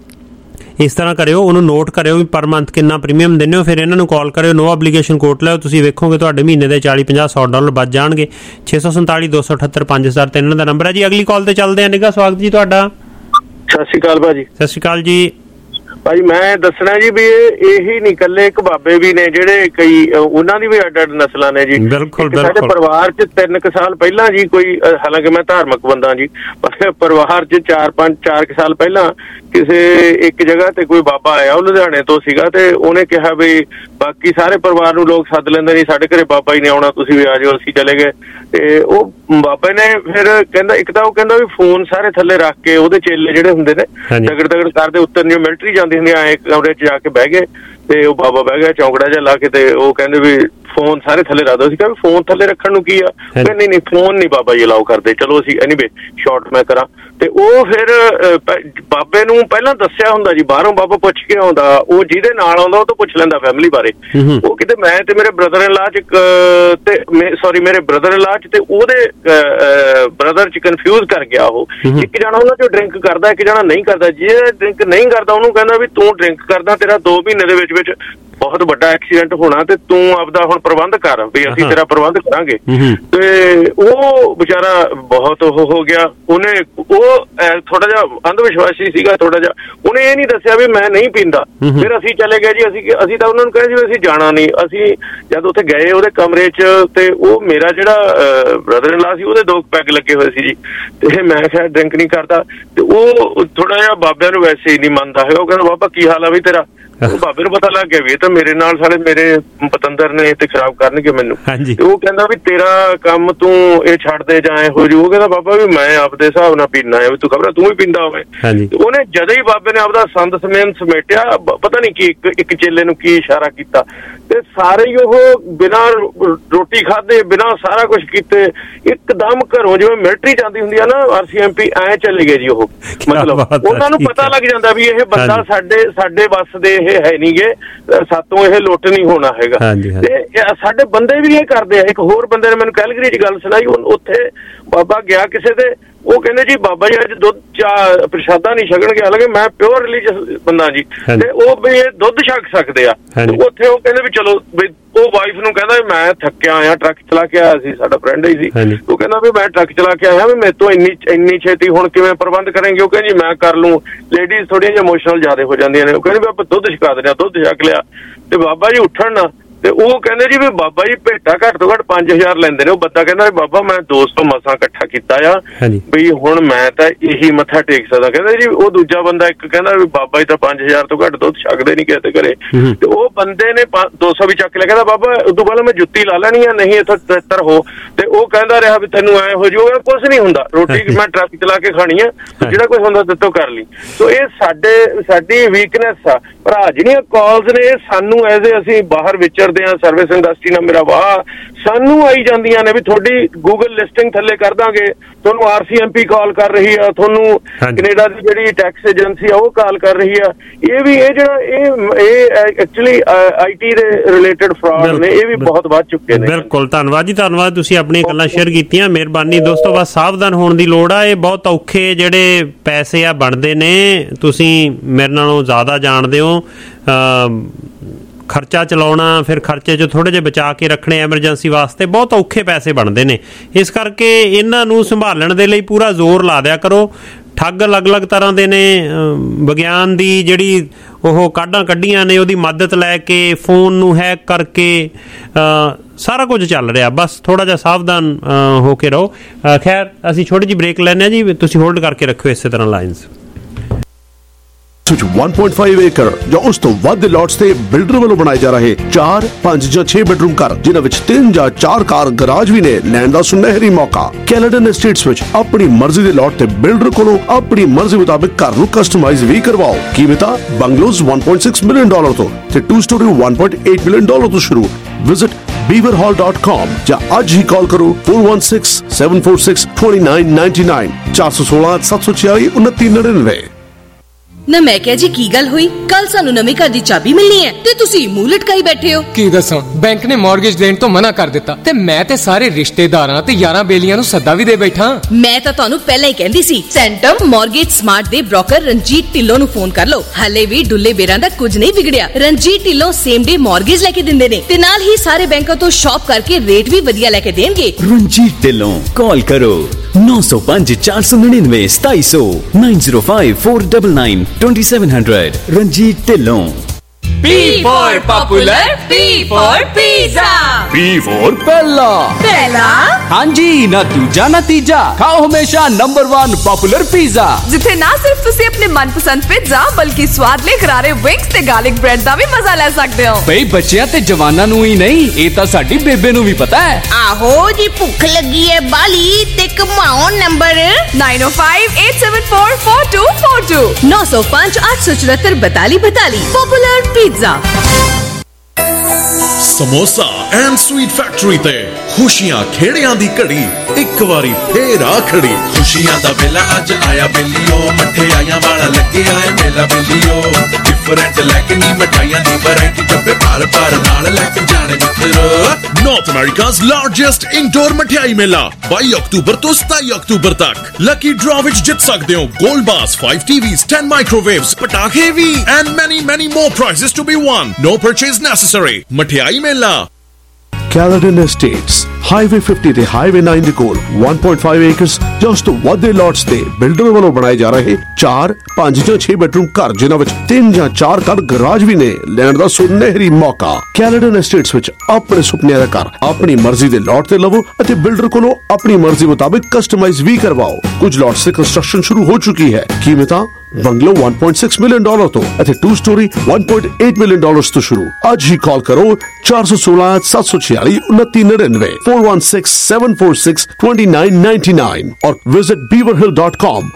ਇਸ ਤਰ੍ਹਾਂ ਕਰਿਓ, ਉਹਨੂੰ ਨੋਟ ਕਰਿਓ ਵੀ ਪਰ ਮੰਥ ਕਿੰਨਾ ਪ੍ਰੀਮੀਅਮ ਦਿੰਦੇ ਹੋ, ਫਿਰ ਇਹਨਾਂ ਨੂੰ ਕਾਲ ਕਰਿਓ, ਨੋ ਐਬਲੀਗੇਸ਼ਨ ਕੋਟ ਲਿਓ। ਤੁਸੀਂ ਵੇਖੋਗੇ ਤੁਹਾਡੇ ਮਹੀਨੇ ਦੇ ਚਾਲੀ ਪੰਜਾਹ ਸੌ ਡਾਲਰ ਬਚ ਜਾਣਗੇ। ਛੇ ਸੌ ਸੰਤਾਲੀ ਦੋ ਸੌ ਅਠੱਤਰ ਪੰਜ ਹਜ਼ਾਰ ਤਿੰਨ ਇਹਨਾਂ ਦਾ ਨੰਬਰ ਹੈ ਜੀ। ਅਗਲੀ ਕਾਲ ਤੇ ਚੱਲਦੇ ਹਾਂ। ਨਿੱਘਾ ਸਵਾਗਤ ਜੀ ਤੁਹਾਡਾ। ਸਤਿ ਸ਼੍ਰੀ ਅਕਾਲ ਭਾਜੀ। ਸਤਿ ਸ਼੍ਰੀ ਅਕਾਲ ਜੀ। ਭਾਈ ਮੈਂ ਦੱਸਣਾ ਜੀ ਵੀ ਇਹੀ ਨਹੀਂ ਇਕੱਲੇ ਇੱਕ ਬਾਬੇ ਵੀ ਨੇ ਜਿਹੜੇ ਕਈ ਉਹਨਾਂ ਦੀ ਵੀ ਅੱਡ ਅੱਡ ਨਸਲਾਂ ਨੇ ਜੀ। ਬਿਲਕੁਲ ਸਾਡੇ ਪਰਿਵਾਰ ਚ ਤਿੰਨ ਕੁ ਸਾਲ ਪਹਿਲਾਂ ਜੀ ਕੋਈ, ਹਾਲਾਂਕਿ ਮੈਂ ਧਾਰਮਿਕ ਬੰਦਾ ਜੀ, ਪਰ ਪਰਿਵਾਰ ਚ ਚਾਰ ਪੰਜ ਚਾਰ ਕੁ ਸਾਲ ਪਹਿਲਾਂ ਕਿਸੇ ਇੱਕ ਜਗ੍ਹਾ ਤੇ ਕੋਈ ਬਾਬਾ ਆਇਆ, ਉਹ ਲੁਧਿਆਣੇ ਤੋਂ ਸੀਗਾ, ਤੇ ਉਹਨੇ ਕਿਹਾ ਵੀ ਬਾਕੀ ਸਾਰੇ ਪਰਿਵਾਰ ਨੂੰ ਲੋਕ ਸੱਦ ਲੈਂਦੇ ਨਹੀਂ, ਸਾਡੇ ਘਰੇ ਬਾਬਾ ਹੀ ਨਹੀਂ ਆਉਣਾ, ਤੁਸੀਂ ਵੀ ਆ ਜਾਓ। ਅਸੀਂ ਚਲੇ ਗਏ ਤੇ ਉਹ ਬਾਬੇ ਨੇ ਫਿਰ ਕਹਿੰਦਾ, ਇੱਕ ਤਾਂ ਉਹ ਕਹਿੰਦਾ ਵੀ ਫੋਨ ਸਾਰੇ ਥੱਲੇ ਰੱਖ ਕੇ ਉਹਦੇ ਚੇਲੇ ਜਿਹੜੇ ਹੁੰਦੇ ਨੇ ਤਗੜ ਤਗੜ ਕਰਦੇ ਉੱਤਰ ਨਹੀਂ, ਮਿਲਟਰੀ ਜਾਂਦੀ ਹੁੰਦੀ ਐ, ਕਮਰੇ ਚ ਜਾ ਕੇ ਬਹਿ ਗਏ ਤੇ ਉਹ ਬਾਬਾ ਬਹਿ ਗਿਆ ਚੌਂਕੜਾ ਜਿਹਾ ਲਾ ਕੇ, ਤੇ ਉਹ ਕਹਿੰਦੇ ਵੀ ਫੋਨ ਸਾਰੇ ਥੱਲੇ ਰੱਖ ਦੋ। ਅਸੀਂ ਕਿਹਾ ਫੋਨ ਥੱਲੇ ਰੱਖਣ ਨੂੰ ਕੀ ਆ? ਨਹੀਂ ਨਹੀਂ ਫੋਨ ਨਹੀਂ ਬਾਬਾ ਜੀ ਅਲਾਓ ਕਰਦੇ। ਚਲੋ ਅਸੀਂ ਐਨੀਵੇ ਸ਼ਾਰਟ ਮੈਂ ਕਰਾਂ, ਤੇ ਉਹ ਫਿਰ ਬਾਬੇ ਨੂੰ ਪਹਿਲਾਂ ਦੱਸਿਆ ਹੁੰਦਾ ਜੀ, ਬਾਹਰੋਂ ਬਾਬਾ ਪੁੱਛ ਕੇ ਆਉਂਦਾ, ਉਹ ਜਿਹਦੇ ਨਾਲ ਆਉਂਦਾ ਉਹ ਤੋਂ ਪੁੱਛ ਲੈਂਦਾ ਫੈਮਿਲੀ ਬਾਰੇ। ਉਹ ਕਿਤੇ ਮੈਂ ਤੇ ਮੇਰੇ ਬ੍ਰਦਰ ਇਨ ਲਾ ਚ ਤੇ ਸੌਰੀ ਮੇਰੇ ਬ੍ਰਦਰ ਇਨ ਲਾ ਚ ਤੇ ਉਹਦੇ ਬ੍ਰਦਰ ਚ ਕਨਫਿਊਜ਼ ਕਰ ਗਿਆ। ਉਹ ਇੱਕ ਜਣਾ ਉਹਨਾਂ ਚੋਂ ਡਰਿੰਕ ਕਰਦਾ, ਇੱਕ ਜਣਾ ਨਹੀਂ ਕਰਦਾ। ਜੇ ਡਰਿੰਕ ਨਹੀਂ ਕਰਦਾ ਉਹਨੂੰ ਕਹਿੰਦਾ ਵੀ ਤੂੰ ਡਰਿੰਕ ਕਰਦਾ, ਤੇਰਾ ਦੋ ਮਹੀਨੇ ਦੇ ਵਿੱਚ ਵਿੱਚ ਬਹੁਤ ਵੱਡਾ ਐਕਸੀਡੈਂਟ ਹੋਣਾ, ਤੇ ਤੂੰ ਆਪਦਾ ਹੁਣ ਪ੍ਰਬੰਧ ਕਰ ਵੀ ਅਸੀਂ ਤੇਰਾ ਪ੍ਰਬੰਧ ਕਰਾਂਗੇ। ਤੇ ਉਹ ਵਿਚਾਰਾ ਬਹੁਤ ਉਹ ਹੋ ਗਿਆ। ਉਹਨੇ ਉਹ ਥੋੜਾ ਜਿਹਾ ਅੰਧ ਵਿਸ਼ਵਾਸੀ ਸੀਗਾ ਥੋੜਾ ਜਿਹਾ, ਉਹਨੇ ਇਹ ਨਹੀਂ ਦੱਸਿਆ ਵੀ ਮੈਂ ਨਹੀਂ ਪੀਂਦਾ। ਫਿਰ ਅਸੀਂ ਚਲੇ ਗਏ ਜੀ। ਅਸੀਂ ਅਸੀਂ ਤਾਂ ਉਹਨਾਂ ਨੂੰ ਕਹਿੰਦੇ ਜੀ ਅਸੀਂ ਜਾਣਾ ਨਹੀਂ। ਅਸੀਂ ਜਦ ਉੱਥੇ ਗਏ ਉਹਦੇ ਕਮਰੇ ਚ, ਤੇ ਉਹ ਮੇਰਾ ਜਿਹੜਾ ਬ੍ਰਦਰ ਇਨ ਲਾ ਸੀ ਉਹਦੇ ਦੋ ਪੈਗ ਲੱਗੇ ਹੋਏ ਸੀ ਜੀ, ਤੇ ਮੈਂ ਕਿਹਾ ਡਰਿੰਕ ਨਹੀਂ ਕਰਦਾ। ਤੇ ਉਹ ਥੋੜਾ ਜਿਹਾ ਬਾਬਿਆਂ ਨੂੰ ਵੈਸੇ ਹੀ ਨਹੀਂ ਮੰਨਦਾ ਹੈਗਾ। ਉਹ ਕਹਿੰਦਾ ਬਾਬਾ ਕੀ ਹਾਲ ਆ ਵੀ ਤੇਰਾ? ਉਹ ਬਾਬੇ ਨੂੰ ਪਤਾ ਲੱਗ ਗਿਆ ਵੀ ਇਹ ਤਾਂ ਮੇਰੇ ਨਾਲ ਸਾਰੇ ਮੇਰੇ ਪਤੰਦਰ ਨੇ ਤੇ ਖਰਾਬ ਕਰਨਗੇ ਮੈਨੂੰ। ਤੇ ਉਹ ਕਹਿੰਦਾ ਵੀ ਤੇਰਾ ਕੰਮ ਤੂੰ ਇਹ ਛੱਡ ਦੇ ਜਾਂ ਇਹੋ ਜਿਹੀ। ਉਹ ਕਹਿੰਦਾ ਬਾਬਾ ਵੀ ਮੈਂ ਆਪਦੇ ਹਿਸਾਬ ਨਾਲ ਪੀਣਾ ਹੈ, ਵੀ ਤੂੰ ਖਬਰ ਤੂੰ ਵੀ ਪੀਂਦਾ ਹੋਵੇ। ਉਹਨੇ ਜਦੋਂ ਹੀ ਬਾਬੇ ਨੇ ਆਪਦਾ ਸੰਦ ਸਮੇਨ ਸਮੇਟਿਆ, ਪਤਾ ਨਹੀਂ ਕੀ ਇੱਕ ਇੱਕ ਚੇਲੇ ਨੂੰ ਕੀ ਇਸ਼ਾਰਾ ਕੀਤਾ, ਤੇ ਸਾਰੇ ਹੀ ਉਹ ਬਿਨਾਂ ਰੋਟੀ ਖਾਧੇ ਬਿਨਾਂ ਸਾਰਾ ਕੁਛ ਕੀਤੇ ਇੱਕਦਮ ਘਰੋਂ ਜਿਵੇਂ ਮਿਲਟਰੀ ਜਾਂਦੀ ਹੁੰਦੀ ਆ ਨਾ ਆਰ ਸੀ ਐਮ ਪੀ, ਐ ਚਲੇ ਗਏ ਜੀ ਉਹ। ਮਤਲਬ ਉਹਨਾਂ ਨੂੰ ਪਤਾ ਲੱਗ ਜਾਂਦਾ ਵੀ ਇਹ ਬੰਦਾ ਸਾਡੇ ਸਾਡੇ ਵੱਸ ਦੇ ਹੈ ਨੀ ਗੇ, ਸਾਤੋਂ ਇਹ ਲੁੱਟ ਨਹੀਂ ਹੋਣਾ ਹੈਗਾ। ਤੇ ਸਾਡੇ ਬੰਦੇ ਵੀ ਇਹ ਕਰਦੇ ਆ। ਇੱਕ ਹੋਰ ਬੰਦੇ ਨੇ ਮੈਨੂੰ ਕੈਲਗਰੀ ਚ ਗੱਲ ਸੁਣਾਈ, ਉੱਥੇ ਬਾਬਾ ਗਿਆ ਕਿਸੇ ਦੇ, ਉਹ ਕਹਿੰਦੇ ਜੀ ਬਾਬਾ ਜੀ ਅੱਜ ਦੁੱਧ ਚਾਹ ਪ੍ਰਸ਼ਾਦਾ ਨਹੀਂ ਛਕਣਗੇ, ਹਾਲਾਂਕਿ ਮੈਂ ਪਿਓਰ ਰਿਲੀਜੀਅਸ ਬੰਦਾ ਜੀ, ਤੇ ਉਹ ਵੀ ਇਹ ਦੁੱਧ ਛਕ ਸਕਦੇ ਆ। ਉੱਥੇ ਉਹ ਕਹਿੰਦੇ ਵੀ ਚਲੋ ਵੀ ਉਹ ਵਾਈਫ ਨੂੰ ਕਹਿੰਦਾ ਵੀ ਮੈਂ ਥੱਕਿਆ ਆਇਆ, ਟਰੱਕ ਚਲਾ ਕੇ ਆਇਆ ਸੀ, ਸਾਡਾ ਫਰੈਂਡ ਹੀ ਸੀ। ਉਹ ਕਹਿੰਦਾ ਵੀ ਮੈਂ ਟਰੱਕ ਚਲਾ ਕੇ ਆਇਆ ਵੀ ਮੇਰੇ ਤੋਂ ਇੰਨੀ ਇੰਨੀ ਛੇਤੀ ਹੁਣ ਕਿਵੇਂ ਪ੍ਰਬੰਧ ਕਰਾਂਗੇ? ਉਹ ਕਹਿੰਦੀ ਮੈਂ ਕਰ ਲੂੰ। ਲੇਡੀਜ਼ ਥੋੜੀਆਂ ਜਿਹੀਆਂ ਇਮੋਸ਼ਨਲ ਜ਼ਿਆਦਾ ਹੋ ਜਾਂਦੀਆਂ ਨੇ। ਉਹ ਕਹਿੰਦੇ ਵੀ ਆਪਾਂ ਦੁੱਧ ਛਕਾ ਦਿੰਦੇ ਆ। ਦੁੱਧ ਛਕ ਲਿਆ ਤੇ ਬਾਬਾ ਜੀ ਉੱਠਣ ਨਾ, ਤੇ ਉਹ ਕਹਿੰਦੇ ਜੀ ਵੀ ਬਾਬਾ ਜੀ ਭੇਟਾ ਘੱਟ ਤੋਂ ਘੱਟ ਪੰਜ ਹਜ਼ਾਰ ਲੈਂਦੇ ਨੇ। ਉਹ ਬੰਦਾ ਕਹਿੰਦਾ ਬਾਬਾ ਮੈਂ ਦੋ ਸੌ ਮਸਾਂ ਇਕੱਠਾ ਕੀਤਾ ਆ, ਵੀ ਹੁਣ ਮੈਂ ਤਾਂ ਇਹੀ ਮੱਥਾ ਟੇਕ ਸਕਦਾ। ਕਹਿੰਦਾ ਜੀ ਉਹ ਦੂਜਾ ਬੰਦਾ ਇੱਕ ਕਹਿੰਦਾ ਵੀ ਬਾਬਾ ਜੀ ਤਾਂ ਪੰਜ ਹਜ਼ਾਰ ਤੋਂ ਘੱਟ ਦੁੱਧ ਛਕਦੇ ਨਹੀਂ ਕਿਸੇ ਘਰੇ। ਤੇ ਉਹ ਬੰਦੇ ਨੇ ਦੋ ਸੌ ਵੀ ਚੱਕ ਲਿਆ। ਕਹਿੰਦਾ ਬਾਬਾ ਉਦੋਂ ਪਹਿਲਾਂ ਮੈਂ ਜੁੱਤੀ ਲਾ ਲੈਣੀ ਆ, ਨਹੀਂ ਇੱਥੋਂ ਤਿੱਤਰ ਹੋ। ਤੇ ਉਹ ਕਹਿੰਦਾ ਰਿਹਾ ਵੀ ਤੈਨੂੰ ਐ ਹੋ ਜਾਊਗਾ, ਕੁਛ ਨਹੀਂ ਹੁੰਦਾ, ਰੋਟੀ ਮੈਂ ਟਰੱਕ ਚਲਾ ਕੇ ਖਾਣੀ ਆ, ਜਿਹੜਾ ਕੁਛ ਹੁੰਦਾ ਦਿੱਤੋਂ ਕਰ ਲਈ। ਸੋ ਇਹ ਸਾਡੇ ਸਾਡੀ ਵੀਕਨੈਸ ਆ ਭਰਾ, ਜਿਹੜੀਆਂ ਕਾਲਸ ਨੇ ਇਹ ਸਾਨੂੰ ਐਜ਼ ਏ ਅਸੀਂ ਬਾਹਰ ਵਿਚਰ ਕਰਦੇ ਆ, ਸਰਵਿਸ ਇੰਡਸਟਰੀ ਨਾਲ ਮੇਰਾ ਵਾਹ, ਸਾਨੂੰ ਆਈ ਜਾਂਦੀਆਂ ਨੇ ਵੀ ਤੁਹਾਡੀ ਗੂਗਲ ਲਿਸਟਿੰਗ ਥੱਲੇ ਕਰ ਦਾਂਗੇ, ਤੁਹਾਨੂੰ ਆਰ ਸੀ ਐਮ ਪੀ ਕਾਲ ਕਰ ਰਹੀ ਆ, ਤੁਹਾਨੂੰ ਕੈਨੇਡਾ ਦੀ ਜਿਹੜੀ ਟੈਕਸ ਏਜੰਸੀ ਆ ਉਹ ਕਾਲ ਕਰ ਰਹੀ ਆ। ਇਹ ਵੀ ਇਹ ਜਿਹੜਾ ਇਹ ਇਹ ਐਕਚੁਅਲੀ ਆਈ ਟੀ ਦੇ ਰਿਲੇਟਡ ਫਰਾਡ ਨੇ, ਇਹ ਵੀ ਬਹੁਤ ਵੱਧ ਚੁੱਕੇ ਨੇ। ਬਿਲਕੁਲ, ਧੰਨਵਾਦ ਜੀ, ਧੰਨਵਾਦ, ਤੁਸੀਂ ਆਪਣੀਆਂ ਗੱਲਾਂ ਸ਼ੇਅਰ ਕੀਤੀਆਂ, ਮਿਹਰਬਾਨੀ। ਦੋਸਤੋ ਬਸ ਸਾਵਧਾਨ ਹੋਣ ਦੀ ਲੋੜ ਆ, ਇਹ ਬਹੁਤ ਔਖੇ ਜਿਹੜੇ ਪੈਸੇ ਆ ਬਣਦੇ ਨੇ, ਤੁਸੀਂ ਮੇਰੇ ਨਾਲੋਂ ਜ਼ਿਆਦਾ ਜਾਣਦੇ ਹੋ। ਖਰਚਾ ਚਲਾਉਣਾ, ਫਿਰ ਖਰਚੇ 'ਚ ਥੋੜ੍ਹੇ ਜਿਹੇ ਬਚਾ ਕੇ ਰੱਖਣੇ ਐਮਰਜੈਂਸੀ ਵਾਸਤੇ, ਬਹੁਤ ਔਖੇ ਪੈਸੇ ਬਣਦੇ ਨੇ। ਇਸ ਕਰਕੇ ਇਹਨਾਂ ਨੂੰ ਸੰਭਾਲਣ ਦੇ ਲਈ ਪੂਰਾ ਜ਼ੋਰ ਲਾ ਦਿਆ ਕਰੋ। ਠੱਗ ਅਲੱਗ-ਅਲੱਗ ਤਰ੍ਹਾਂ ਦੇ ਨੇ, ਵਿਗਿਆਨ ਦੀ ਜਿਹੜੀ ਉਹ ਕਾਢਾਂ ਕੱਢੀਆਂ ਨੇ ਉਹਦੀ ਮਦਦ ਲੈ ਕੇ ਫੋਨ ਨੂੰ ਹੈਕ ਕਰਕੇ ਸਾਰਾ ਕੁਝ ਚੱਲ ਰਿਹਾ। ਬਸ ਥੋੜ੍ਹਾ ਜਿਹਾ ਸਾਵਧਾਨ ਹੋ ਕੇ ਰਹੋ। ਖੈਰ, ਅਸੀਂ ਛੋਟੀ ਜਿਹੀ ਬ੍ਰੇਕ ਲੈਂਦੇ ਹਾਂ ਜੀ, ਤੁਸੀਂ ਹੋਲਡ ਕਰਕੇ ਰੱਖਿਓ ਇਸੇ ਤਰ੍ਹਾਂ ਲਾਈਨਸ। one point five ਏਕੜ ਜਾਂ ਉਸ ਤੋਂ ਵੱਧ ਦੇ ਲੋਟਸ ਤੇ ਬਿਲਡਰ ਵੱਲੋਂ ਬਣਾਏ ਜਾ ਰਹੇ ਚਾਰ, ਪੰਜ ਜਾਂ ਛੇ ਬੈਡਰੂਮ ਘਰ, ਜਿਨ੍ਹਾਂ ਵਿੱਚ ਤਿੰਨ ਜਾਂ ਚਾਰ ਕਾਰ ਗਰਾਜ ਵੀ ਨੇ, ਲੈਣ ਦਾ ਸੁਨਹਿਰੀ ਮੌਕਾ। ਕੈਲੇਡਨ ਐਸਟੇਟਸ ਵਿੱਚ ਆਪਣੀ ਮਰਜ਼ੀ ਦੇ ਲੋਟ ਤੇ ਬਿਲਡਰ ਕੋਲੋਂ ਆਪਣੀ ਮਰਜ਼ੀ ਮੁਤਾਬਿਕ ਘਰ ਨੂੰ ਕਸਟਮਾਈਜ਼ ਵੀ ਕਰਵਾਓ। ਕੀਮਤਾਂ bungalows one point six million dollar ਤੋਂ ਤੇ two storey one point eight million dollar ਤੋਂ ਸ਼ੁਰੂ। Visit beaver hall dot com ਜਾਂ ਅੱਜ ਹੀ ਕਾਲ ਕਰੋ four one six seven four six two nine nine nine ਚਾਰ ਸੌ ਸੋਲਾਂ ਸੱਤ ਸੌ ਛਿਆਲੀ ਉਨੱਤੀ ਨੜਿਨਵੇਂ। ਨਾ ਮੈਂ ਕਿਹਾ ਜੀ ਕੀ ਗੱਲ ਹੋਈ, ਕੱਲ ਸਾਨੂੰ ਨਵੇਂ ਘਰ ਦੀ ਚਾਬੀ ਮਿਲਣੀ ਹੈ ਤੇ ਤੁਸੀਂ ਮੂੰਹ ਲਟਕਾਈ ਬੈਠੇ ਹੋ। ਕੀ ਦੱਸਾਂ, ਬੈਂਕ ਨੇ ਮਾਰਗੇਜ ਦੇਣ ਤੋਂ ਮਨਾ ਕਰ ਦਿੱਤਾ ਤੇ ਮੈਂ ਤੇ ਸਾਰੇ ਰਿਸ਼ਤੇਦਾਰਾਂ ਤੇ ਯਾਰਾਂ ਬੇਲੀਆਂ ਨੂੰ ਸੱਦਾ ਵੀ ਦੇ ਬੈਠਾ। ਮੈਂ ਤਾਂ ਤੁਹਾਨੂੰ ਪਹਿਲਾਂ ਹੀ ਕਹਿੰਦੀ ਸੀ, ਸੈਂਟਮ ਮਾਰਗੇਜ ਸਮਾਰਟ ਦੇ ਬ੍ਰੋਕਰ ਰਣਜੀਤ ਢਿੱਲੋਂ ਨੂੰ ਫੋਨ ਕਰ ਲਓ। ਹਲੇ ਵੀ ਡੁੱਲੇ ਬੇਰਾਂ ਦਾ ਕੁਝ ਨਹੀਂ ਵਿਗੜਿਆ। Ranjit Dhillon same day mortgage ਲੈ ਕੇ ਦਿੰਦੇ ਨੇ ਤੇ ਨਾਲ ਹੀ ਸਾਰੇ ਬੈਂਕਾਂ ਤੋਂ ਸ਼ਾਪ ਕਰਕੇ ਰੇਟ ਵੀ ਵਧੀਆ ਲੈ ਕੇ ਦੇਣਗੇ। ਰਣਜੀਤ ਢਿੱਲੋਂ, ਕਾਲ ਕਰੋ नौ सौ पांच चार सौ निन्यानवे सताईस सौ nine zero five four double nine twenty seven hundred. Ranjit Dhillon. P for popular, P for pizza, P for पहला पहला हाँ जी, ना दूजा ना तीजा, खाओ हमेशा नंबर वन पॉपुलर पिज़्ज़ा, जिथे ना सिर्फ तुसी अपने मनपसंद पिज़्ज़ा बल्कि स्वादले करारे विंग्स ते गार्लिक ब्रेड दा भी मजा ले सकते हो। भाई बच्चियां ते जवानां नूं ही नहीं, ये तां साडी बेबे नूं भी पता है। आहो जी, भुख लगी है बाली ते कमाओ number nine oh five eight seven four four two four two नौ सौ पाँच आठ सौ चौहत्तर बताली बताली popular pizza. Samosa and sweet factory ਤੇ ਖੁਸ਼ੀਆਂ ਖੇੜਿਆਂ ਦੀ ਘੜੀ ਇੱਕ ਵਾਰੀ ਫੇਰ ਆ ਖੜੀ। ਖੁਸ਼ੀਆਂ ਦਾ ਵੇਲਾ ਅੱਜ ਆਇਆ ਬੇਲੀਓ, ਮਠਿਆਈਆਂ ਵਾਲਾ ਲੱਗਿਆ ਏ ਮੇਲਾ ਬੇਲੀਓ। ਡਿਫਰੈਂਟ ਲੈ ਕੇ ਨੀ ਮਠਾਈਆਂ ਦੀ ਵੈਰਾਈਟੀ, ਡੱਬੇ ਭਰ ਭਰ ਨਾਲ ਲੈ ਕੇ ਜਾਣੇ ਮਿੱਤਰੋ। ਨਾਰਥ ਅਮਰੀਕਾ's ਲਾਰਜੈਸਟ ਇਨਡੋਰ ਮਠਿਆਈ ਮੇਲਾ ਬਾਈ ਅਕਤੂਬਰ ਤੋਂ ਸਤਾਈ ਅਕਤੂਬਰ ਤੱਕ। ਲੱਕੀ ਡਰਾ ਵਿੱਚ ਜਿੱਤ ਸਕਦੇ ਹੋ gold bars, five T Vs, ten microwaves, ਪਟਾਖੇ ਵੀ and many many more prizes to be won. No purchase necessary. ਮਠਿਆਈ ਮੇਲਾ। Caledon Estates, Highway fifty ਤੇ Highway nine ਦੇ ਕੋਲ one point five ਏਕੜਸ ਜਾਂ ਉਸ ਤੋਂ ਵੱਧ ਦੇ ਲੋਟਸ ਤੇ ਬਿਲਡਰ ਵੱਲੋਂ ਬਣਾਏ ਜਾ ਰਹੇ ਚਾਰ, ਪੰਜ ਜਾਂ ਛੇ ਬੈਡਰੂਮ ਘਰ, ਜਿਨ੍ਹਾਂ ਵਿੱਚ ਤਿੰਨ ਜਾਂ ਚਾਰ ਕਾਰ ਗਰਾਜ ਵੀ ਨੇ, ਲੈਣ ਦਾ ਸੁਨਹਿਰੀ ਮੌਕਾ। Caledon Estates ਵਿੱਚ ਆਪਣੇ ਸੁਪਨਿਆਂ ਦਾ ਘਰ ਆਪਣੀ ਮਰਜ਼ੀ ਦੇ ਲੋਟ ਤੇ ਲਵੋ ਅਤੇ ਬਿਲਡਰ ਕੋਲੋਂ ਆਪਣੀ ਮਰਜ਼ੀ ਮੁਤਾਬਿਕ ਕਸਟਮਾਈਜ਼ ਵੀ ਕਰਵਾਓ। ਕੁਝ ਲੋਟਸ ਤੇ ਕੰਸਟਰਕਸ਼ਨ ਸ਼ੁਰੂ ਹੋ ਚੁੱਕੀ ਹੈ। ਕੀਮਤਾਂ bungalow one point six million dollar ਤੋਂ ਅਤੇ two storey one point eight million dollars ਤੋਂ ਸ਼ੁਰੂ। ਅੱਜ ਹੀ ਕਾਲ ਕਰੋ ਚਾਰ ਸੌ ਸੋਲਾਂ ਸੱਤ ਸੌ ਛਿਆਲੀ ਉਨੱਤੀ ਨੜਿਨਵੇਂ four one six seven four six two nine nine nine और visit beaver hill dot com।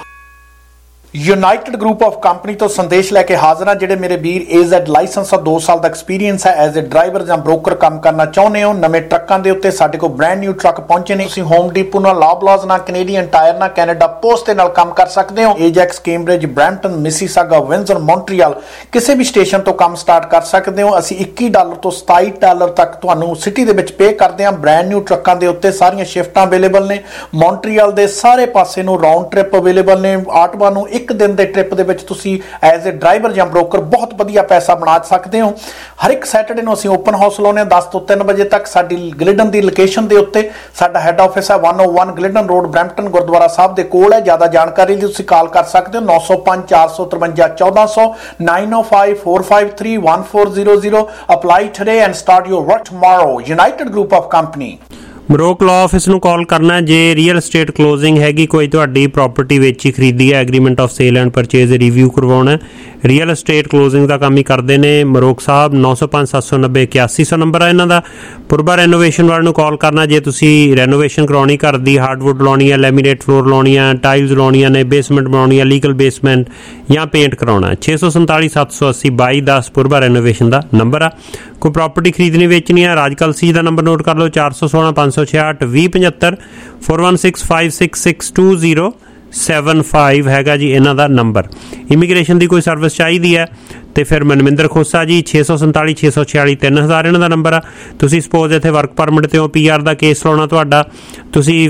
United group of company ਤੋਂ ਸੰਦੇਸ਼ ਲੈ ਕੇ ਹਾਜ਼ਰ ਹਾਂ। ਜਿਹੜੇ ਮੇਰੇ ਵੀਰ ਏਜ਼ੈਡ ਲਾਇਸੈਂਸ ਆ, ਦੋ ਸਾਲ ਦਾ ਐਕਸਪੀਰੀਅੰਸ ਹੈ ਐਜ਼ ਅ ਡਰਾਈਵਰ ਜਾਂ ਬ੍ਰੋਕਰ ਕੰਮ ਕਰਨਾ ਚਾਹੁੰਦੇ ਹੋ। ਨਵੇਂ ਟਰੱਕਾਂ ਦੇ ਉੱਤੇ ਸਾਡੇ ਕੋਲ ਬ੍ਰੈਂਡ ਨਿਊ ਟਰੱਕ ਪਹੁੰਚੇ ਨੇ। ਤੁਸੀਂ ਹੋਮ ਡੀਪੋ ਨਾਲ, ਲਾਬਲਾਜ਼ ਨਾਲ, ਕੈਨੇਡੀਅਨ ਟਾਇਰ ਨਾਲ, ਕੈਨੇਡਾ ਪੋਸਟ ਦੇ ਨਾਲ ਕੰਮ ਕਰ ਸਕਦੇ ਹੋ। Ajax, Cambridge, Brampton, Mississauga, Windsor, Montreal ਕਿਸੇ ਵੀ ਸਟੇਸ਼ਨ ਤੋਂ ਕੰਮ ਸਟਾਰਟ ਕਰ ਸਕਦੇ ਹੋ। ਅਸੀਂ ਇੱਕੀ ਡਾਲਰ ਤੋਂ ਸਤਾਈ ਡਾਲਰ ਤੱਕ ਤੁਹਾਨੂੰ ਸਿਟੀ ਦੇ ਵਿੱਚ ਪੇ ਕਰਦੇ ਹਾਂ। ਬ੍ਰੈਂਡ ਨਿਊ ਟਰੱਕਾਂ ਦੇ ਉੱਤੇ ਸਾਰੀਆਂ ਸ਼ਿਫਟਾਂ ਅਵੇਲੇਬਲ ਨੇ। ਮੌਂਟਰੀਅਲ ਦੇ ਸਾਰੇ ਪਾਸੇ ਨੂੰ ਰਾਉਂਡ ਟ੍ਰਿਪ ਅਵੇਲੇਬਲ ਨੇ। ਆਟਵਾ ਨੂੰ ਇੱਕ ਦਿਨ ਦੇ ਟ੍ਰਿਪ ਵਿੱਚ ਤੁਸੀਂ ਐਜ਼ ਅ ਡਰਾਈਵਰ ਜਾਂ ਬ੍ਰੋਕਰ ਬਹੁਤ ਵਧੀਆ ਪੈਸਾ ਬਣਾ ਸਕਦੇ ਹੋ। ਹਰ ਇੱਕ ਸੈਟਰਡੇ ਨੂੰ ਅਸੀਂ ਓਪਨ ਹਾਊਸ ਲਾਉਂਦੇ ਹਾਂ ਦਸ ਤੋਂ ਤਿੰਨ ਵਜੇ ਤੱਕ। ਸਾਡੀ ਗਲਿਡਨ ਦੀ ਲੋਕੇਸ਼ਨ ਦੇ ਉੱਤੇ ਸਾਡਾ ਹੈੱਡ ਆਫਿਸ ਹੈ one oh one Glidden road, Brampton Gurdwara ਸਾਹਿਬ ਦੇ ਕੋਲ ਹੈ। ਜ਼ਿਆਦਾ ਜਾਣਕਾਰੀ ਲਈ ਤੁਸੀਂ ਕਾਲ ਕਰ ਸਕਦੇ ਹੋ ਨੌ ਸੌ ਪੰਜ ਚਾਰ ਸੌ ਤਰਵੰਜਾ ਚੌਦਾਂ ਸੌ nine oh five four five three one four zero zero। Apply today and start your work tomorrow. United group of company. ਮਰੋਕ ਲਾਅ ਆਫਿਸ ਨੂੰ ਕਾਲ ਕਰਨਾ ਜੇ ਰੀਅਲ estate ਕਲੋਜ਼ਿੰਗ ਹੈਗੀ, ਕੋਈ ਤੁਹਾਡੀ ਪ੍ਰਾਪਰਟੀ ਵੇਚੀ ਖਰੀਦੀ ਹੈ, agreement of sale and purchase review ਕਰਵਾਉਣਾ। ਰੀਅਲ estate ਕਲੋਜ਼ਿੰਗ ਦਾ ਕੰਮ ਹੀ ਕਰਦੇ ਨੇ ਮਰੋਕ ਸਾਹਿਬ। ਨੌ ਸੌ ਪੰਜ ਸੱਤ ਸੌ ਨੱਬੇ ਇਕਿਆਸੀ ਸੌ ਨੰਬਰ ਹੈ ਇਹਨਾਂ ਦਾ। ਪੁਰਬਾ ਰੈਨੋਵੇਸ਼ਨ ਵਾਲੇ ਨੂੰ ਕਾਲ ਕਰਨਾ ਜੇ ਤੁਸੀਂ ਰੈਨੋਵੇਸ਼ਨ ਕਰਾਉਣੀ, ਘਰ ਦੀ ਹਾਰਡਵੁੱਡ ਲਾਉਣੀ ਹੈ, ਲੈਮੀਨੇਟ ਫਲੋਰ ਲਾਉਣੀ ਹੈ, ਟਾਈਲਸ ਲਾਉਣੀਆਂ ਨੇ, ਬੇਸਮੈਂਟ ਬਣਾਉਣੀ ਹੈ, ਲੀਗਲ ਬੇਸਮੈਂਟ, ਜਾਂ ਪੇਂਟ ਕਰਾਉਣਾ ਹੈ। ਛੇ ਸੌ ਸੰਤਾਲੀ ਸੱਤ ਸੌ ਅੱਸੀ ਬਾਈ ਦਸ ਪੁਰਬਾ ਰੈਨੋਵੇਸ਼ਨ ਦਾ ਨੰਬਰ ਆ। ਕੋਈ ਪ੍ਰੋਪਰਟੀ ਖਰੀਦਣੀ ਵੇਚਣੀ ਆ, ਰਾਜ ਕਲਸੀ ਦਾ ਨੰਬਰ ਨੋਟ ਕਰ ਲਓ, ਚਾਰ ਸੌ ਸੋਲਾਂ ਪੰਜ ਸੌ ਛਿਆਹਠ ਵੀਹ ਪਝੱਤਰ four one six five six six two zero seven five ਹੈਗਾ ਜੀ ਇਹਨਾਂ ਦਾ ਨੰਬਰ। ਇਮੀਗ੍ਰੇਸ਼ਨ ਦੀ ਕੋਈ ਸਰਵਿਸ ਚਾਹੀਦੀ ਹੈ ਤੇ ਫਿਰ ਮਨਵਿੰਦਰ ਖੋਸਾ ਜੀ ਛੇ ਸੌ ਸੰਤਾਲੀ ਛੇ ਸੌ ਛਿਆਲੀ ਤਿੰਨ ਹਜ਼ਾਰ ਇਹਨਾਂ ਦਾ ਨੰਬਰ ਆ। ਤੁਸੀਂ ਸਪੋਜ਼ ਇੱਥੇ ਵਰਕ ਪਰਮਿਟ 'ਤੇ ਹੋ, ਪੀ ਆਰ ਦਾ ਕੇਸ ਲਾਉਣਾ ਤੁਹਾਡਾ, ਤੁਸੀਂ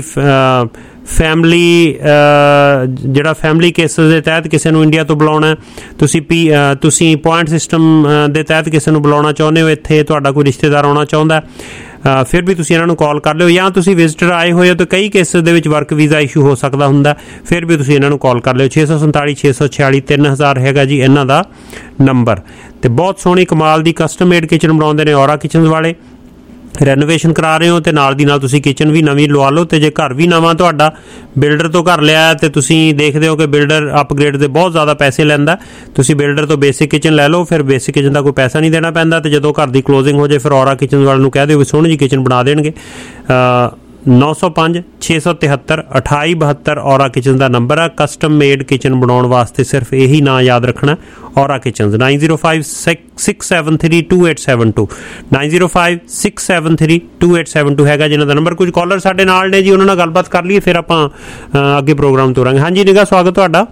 ਫੈਮਲੀ ਜਿਹੜਾ ਫੈਮਲੀ ਕੇਸਿਸ ਦੇ ਤਹਿਤ ਕਿਸੇ ਨੂੰ ਇੰਡੀਆ ਤੋਂ ਬੁਲਾਉਣਾ, ਤੁਸੀਂ ਪੀ ਤੁਸੀਂ ਪੁਆਇੰਟ ਸਿਸਟਮ ਦੇ ਤਹਿਤ ਕਿਸੇ ਨੂੰ ਬੁਲਾਉਣਾ ਚਾਹੁੰਦੇ ਹੋ, ਇੱਥੇ ਤੁਹਾਡਾ ਕੋਈ ਰਿਸ਼ਤੇਦਾਰ ਆਉਣਾ ਚਾਹੁੰਦਾ, ਫਿਰ ਵੀ ਤੁਸੀਂ ਇਹਨਾਂ ਨੂੰ ਕਾਲ ਕਰ ਲਿਓ। ਜਾਂ ਤੁਸੀਂ ਵਿਜ਼ਿਟਰ ਆਏ ਹੋਏ ਹੋ ਤਾਂ ਕਈ ਕੇਸਿਸ ਦੇ ਵਿੱਚ ਵਰਕ ਵੀਜ਼ਾ ਇਸ਼ੂ ਹੋ ਸਕਦਾ ਹੁੰਦਾ, ਫਿਰ ਵੀ ਤੁਸੀਂ ਇਹਨਾਂ ਨੂੰ ਕਾਲ ਕਰ ਲਿਓ। ਛੇ ਸੌ ਸੰਤਾਲੀ ਛੇ ਸੌ ਛਿਆਲੀ ਤਿੰਨ ਹਜ਼ਾਰ ਹੈਗਾ ਜੀ ਇਹਨਾਂ ਦਾ ਨੰਬਰ। ਤੇ ਬਹੁਤ ਸੋਹਣੀ ਕਮਾਲ ਦੀ ਕਸਟਮ ਮੇਡ ਕਿਚਨ ਬਣਾਉਂਦੇ ਨੇ ਔਰਾ ਕਿਚਨਸ ਵਾਲੇ। ਰੈਨੋਵੇਸ਼ਨ ਕਰਾ ਰਹੇ ਹੋ ਤੇ ਨਾਲ ਦੀ ਨਾਲ ਤੁਸੀਂ ਕਿਚਨ ਵੀ ਨਵੀਂ ਲਵਾ ਲਓ। ਤੇ ਜੇ ਘਰ ਵੀ ਨਵਾਂ ਤੁਹਾਡਾ ਬਿਲਡਰ ਤੋਂ ਘਰ ਲਿਆ ਤੇ ਤੁਸੀਂ ਦੇਖਦੇ ਹੋ ਕਿ ਬਿਲਡਰ ਅਪਗ੍ਰੇਡ ਦੇ ਬਹੁਤ ਜ਼ਿਆਦਾ ਪੈਸੇ ਲੈਂਦਾ, ਤੁਸੀਂ ਬਿਲਡਰ ਤੋਂ ਬੇਸਿਕ ਕਿਚਨ ਲੈ ਲਓ, ਫਿਰ ਬੇਸਿਕ ਕਿਚਨ ਦਾ ਕੋਈ ਪੈਸਾ ਨਹੀਂ ਦੇਣਾ ਪੈਂਦਾ। ਤੇ ਜਦੋਂ ਘਰ ਦੀ ਕਲੋਜ਼ਿੰਗ ਹੋ ਜਾਏ ਫਿਰ ਔਰਾ ਕਿਚਨ ਵਾਲੇ ਨੂੰ ਕਹਿ ਦਿਓ ਵੀ ਸੋਹਣੀ ਜਿਹੀ ਕਿਚਨ ਬਣਾ ਦੇਣਗੇ। ਨੌ ਸੌ ਪੰਜ ਛੇ ਸੌ ਤਿਹੱਤਰ ਅਠਾਈ ਬਹੱਤਰ ਔਰਾ ਕਿਚਨ ਦਾ ਨੰਬਰ ਆ। ਕਸਟਮ ਮੇਡ ਕਿਚਨ ਬਣਾਉਣ ਵਾਸਤੇ ਸਿਰਫ ਇਹੀ ਨਾਂ ਯਾਦ ਰੱਖਣਾ, Aura kitchens. Nine zero five six seven three two eight seven two nine zero five six seven three two eight seven two ਹੈਗਾ ਜਿਹਨਾਂ ਦਾ ਨੰਬਰ। ਕੁਝ ਕਾਲਰ ਸਾਡੇ ਨਾਲ ਨੇ ਜੀ, ਉਹਨਾਂ ਨਾਲ ਗੱਲਬਾਤ ਕਰ ਲਈਏ ਫਿਰ ਆਪਾਂ ਅੱਗੇ ਪ੍ਰੋਗਰਾਮ ਤੋਰਾਂਗੇ। ਹਾਂਜੀ ਨਿਗਾ, ਸਵਾਗਤ ਤੁਹਾਡਾ।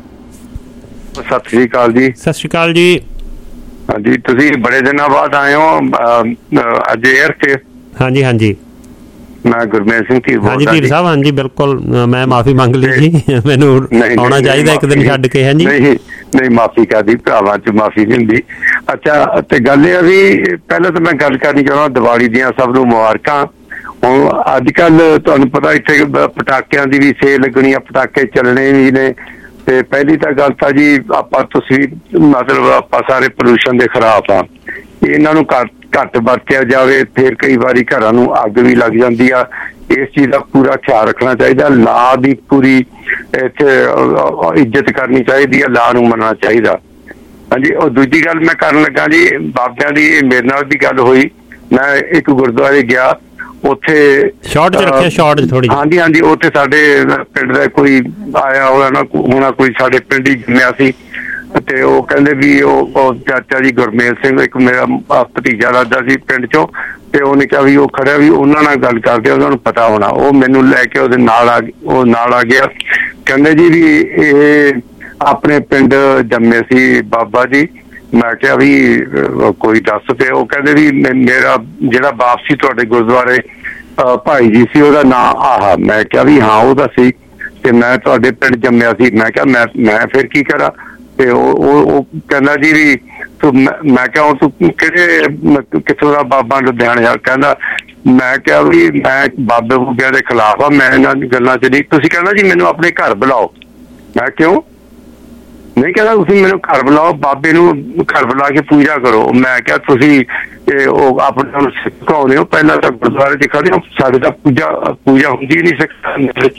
ਸਤਿ ਸ੍ਰੀ ਅਕਾਲ ਜੀ। ਸਤਿ ਸ੍ਰੀ ਅਕਾਲ ਜੀ। ਹਾਂਜੀ, ਤੁਸੀਂ ਬੜੇ ਦਿਨਾਂ ਬਾਅਦ ਆਏ ਹੋ ਅੱਜ 에ਅਰ ਤੇ। ਹਾਂਜੀ ਹਾਂਜੀ ਮੈਂ ਗੁਰਮੇਲ ਸਿੰਘ ਧੀਰ ਬੋਲਦਾ। ਹਾਂਜੀ ਧੀਰ ਸਾਹਿਬ, ਹਾਂਜੀ ਬਿਲਕੁਲ, ਮੈਂ ਮਾਫੀ ਮੰਗ ਲਈ ਜੀ, ਮੈਨੂੰ ਆਉਣਾ ਚਾਹੀਦਾ ਇੱਕ ਦਿਨ ਛੱਡ ਕੇ। ਹਾਂਜੀ ਨਹੀਂ ਨਹੀਂ, ਮਾਫੀ ਕਾਹਦੀ, ਭਰਾਵਾਂ ਚ ਮਾਫੀ ਨਹੀਂ ਹੁੰਦੀ। ਅੱਛਾ, ਤੇ ਗੱਲ ਇਹ ਆ ਵੀ ਪਹਿਲਾਂ ਤਾਂ ਮੈਂ ਗੱਲ ਕਰਨੀ ਚਾਹੁੰਦਾ ਦੀਵਾਲੀ ਦੀਆਂ ਸਭ ਨੂੰ ਮੁਬਾਰਕਾਂ। ਹੁਣ ਅੱਜ ਕੱਲ ਤੁਹਾਨੂੰ ਪਤਾ ਇੱਥੇ ਪਟਾਕਿਆਂ ਦੀ ਵੀ ਸੇਲ ਲੱਗਣੀ ਆ, ਪਟਾਕੇ ਚੱਲਣੇ ਵੀ ਨੇ। ਤੇ ਪਹਿਲੀ ਤਾਂ ਗੱਲ ਤਾਂ ਜੀ ਆਪਾਂ ਤੁਸੀਂ ਮਤਲਬ ਆਪਾਂ ਸਾਰੇ ਪ੍ਰਦੂਸ਼ਣ ਦੇ ਖਿਲਾਫ ਆ, ਇਹਨਾਂ ਨੂੰ ਘੱਟ ਘੱਟ ਵਰਤਿਆ ਜਾਵੇ। ਫਿਰ ਕਈ ਵਾਰੀ ਘਰਾਂ ਨੂੰ ਅੱਗ ਵੀ ਲੱਗ ਜਾਂਦੀ ਆ, ਇਸ ਚੀਜ਼ ਦਾ ਪੂਰਾ ਖਿਆਲ ਰੱਖਣਾ ਚਾਹੀਦਾ। ਲਾ ਦੀ ਪੂਰੀ ਇੱਥੇ ਇੱਜ਼ਤ ਕਰਨੀ ਚਾਹੀਦੀ ਆ, ਲਾ ਨੂੰ ਮੰਨਣਾ ਚਾਹੀਦਾ। ਹਾਂਜੀ, ਉਹ ਦੂਜੀ ਗੱਲ ਮੈਂ ਕਰਨ ਲੱਗਾ ਜੀ, ਬਾਬਿਆਂ ਦੀ ਮੇਰੇ ਨਾਲ ਵੀ ਗੱਲ ਹੋਈ। ਮੈਂ ਇੱਕ ਗੁਰਦੁਆਰੇ ਗਿਆ, ਉੱਥੇ ਸ਼ਾਰਟ ਚ ਰੱਖਿਆ, ਸ਼ਾਰਟ ਚ ਥੋੜੀ। ਹਾਂਜੀ ਹਾਂਜੀ, ਉੱਥੇ ਸਾਡੇ ਪਿੰਡ ਦਾ ਕੋਈ ਆਇਆ ਹੋਇਆ ਨਾ ਹੋਣਾ, ਕੋਈ ਸਾਡੇ ਪਿੰਡ ਹੀ ਜੰਮਿਆ ਸੀ। ਤੇ ਉਹ ਕਹਿੰਦੇ ਵੀ ਉਹ ਚਾਚਾ ਜੀ ਗੁਰਮੇਲ ਸਿੰਘ, ਇੱਕ ਮੇਰਾ ਭਤੀਜਾ ਲੱਗਦਾ ਸੀ ਪਿੰਡ ਚੋਂ, ਤੇ ਉਹਨੇ ਕਿਹਾ ਵੀ ਉਹ ਖੜਿਆ ਵੀ ਉਹਨਾਂ ਨਾਲ ਗੱਲ ਕਰਦੇ, ਉਹਨਾਂ ਨੂੰ ਪਤਾ ਹੋਣਾ। ਉਹ ਮੈਨੂੰ ਲੈ ਕੇ ਉਹਦੇ ਨਾਲ ਆ ਉਹ ਨਾਲ ਆ ਗਿਆ। ਕਹਿੰਦੇ ਜੀ ਵੀ ਇਹ ਆਪਣੇ ਪਿੰਡ ਜੰਮੇ ਸੀ ਬਾਬਾ ਜੀ। ਮੈਂ ਕਿਹਾ ਵੀ ਕੋਈ ਦੱਸ। ਤੇ ਉਹ ਕਹਿੰਦੇ ਵੀ ਮੇਰਾ ਜਿਹੜਾ ਬਾਪ ਸੀ ਤੁਹਾਡੇ ਗੁਰਦੁਆਰੇ ਭਾਈ ਜੀ ਸੀ, ਉਹਦਾ ਨਾਂ ਆਹ। ਮੈਂ ਕਿਹਾ ਵੀ ਹਾਂ ਉਹਦਾ ਸੀ, ਤੇ ਮੈਂ ਤੁਹਾਡੇ ਪਿੰਡ ਜੰਮਿਆ ਸੀ। ਮੈਂ ਕਿਹਾ ਮੈਂ ਮੈਂ ਫਿਰ ਕੀ ਕਰਾਂ। ਤੇ ਉਹ ਕਹਿੰਦਾ ਜੀ ਵੀ ਤੂੰ, ਮੈਂ ਕਿਹਾ ਤੂੰ ਕਿਹੜੇ ਕਿੱਥੋਂ ਦਾ ਬਾਬਾ? ਲੁਧਿਆਣੇ। ਕਹਿੰਦਾ, ਮੈਂ ਕਿਹਾ ਵੀ ਮੈਂ ਬਾਬੇ ਬੂਬਿਆਂ ਦੇ ਖਿਲਾਫ ਆ, ਮੈਂ ਇਹਨਾਂ ਗੱਲਾਂ ਚ ਨਹੀਂ। ਤੁਸੀਂ ਕਹਿੰਦਾ ਜੀ ਮੈਨੂੰ ਆਪਣੇ ਘਰ ਬੁਲਾਓ। ਮੈਂ ਕਿਉਂ ਨਹੀਂ? ਕਹਿੰਦਾ ਤੁਸੀਂ ਮੈਨੂੰ ਘਰ ਬੁਲਾਓ, ਬਾਬੇ ਨੂੰ ਘਰ ਬੁਲਾ ਕੇ ਪੂਜਾ ਕਰੋ। ਮੈਂ ਕਿਹਾ ਤੁਸੀਂ ਉਹ ਆਪਣੇ ਨੂੰ ਸਿਖਾਉਂਦੇ ਹੋ, ਪਹਿਲਾਂ ਤਾਂ ਗੁਰਦੁਆਰੇ ਚ ਖੜੇ ਹੋ, ਸਾਡੇ ਤਾਂ ਪੂਜਾ ਪੂਜਾ ਹੁੰਦੀ ਨਹੀਂ ਸਿੱਖ।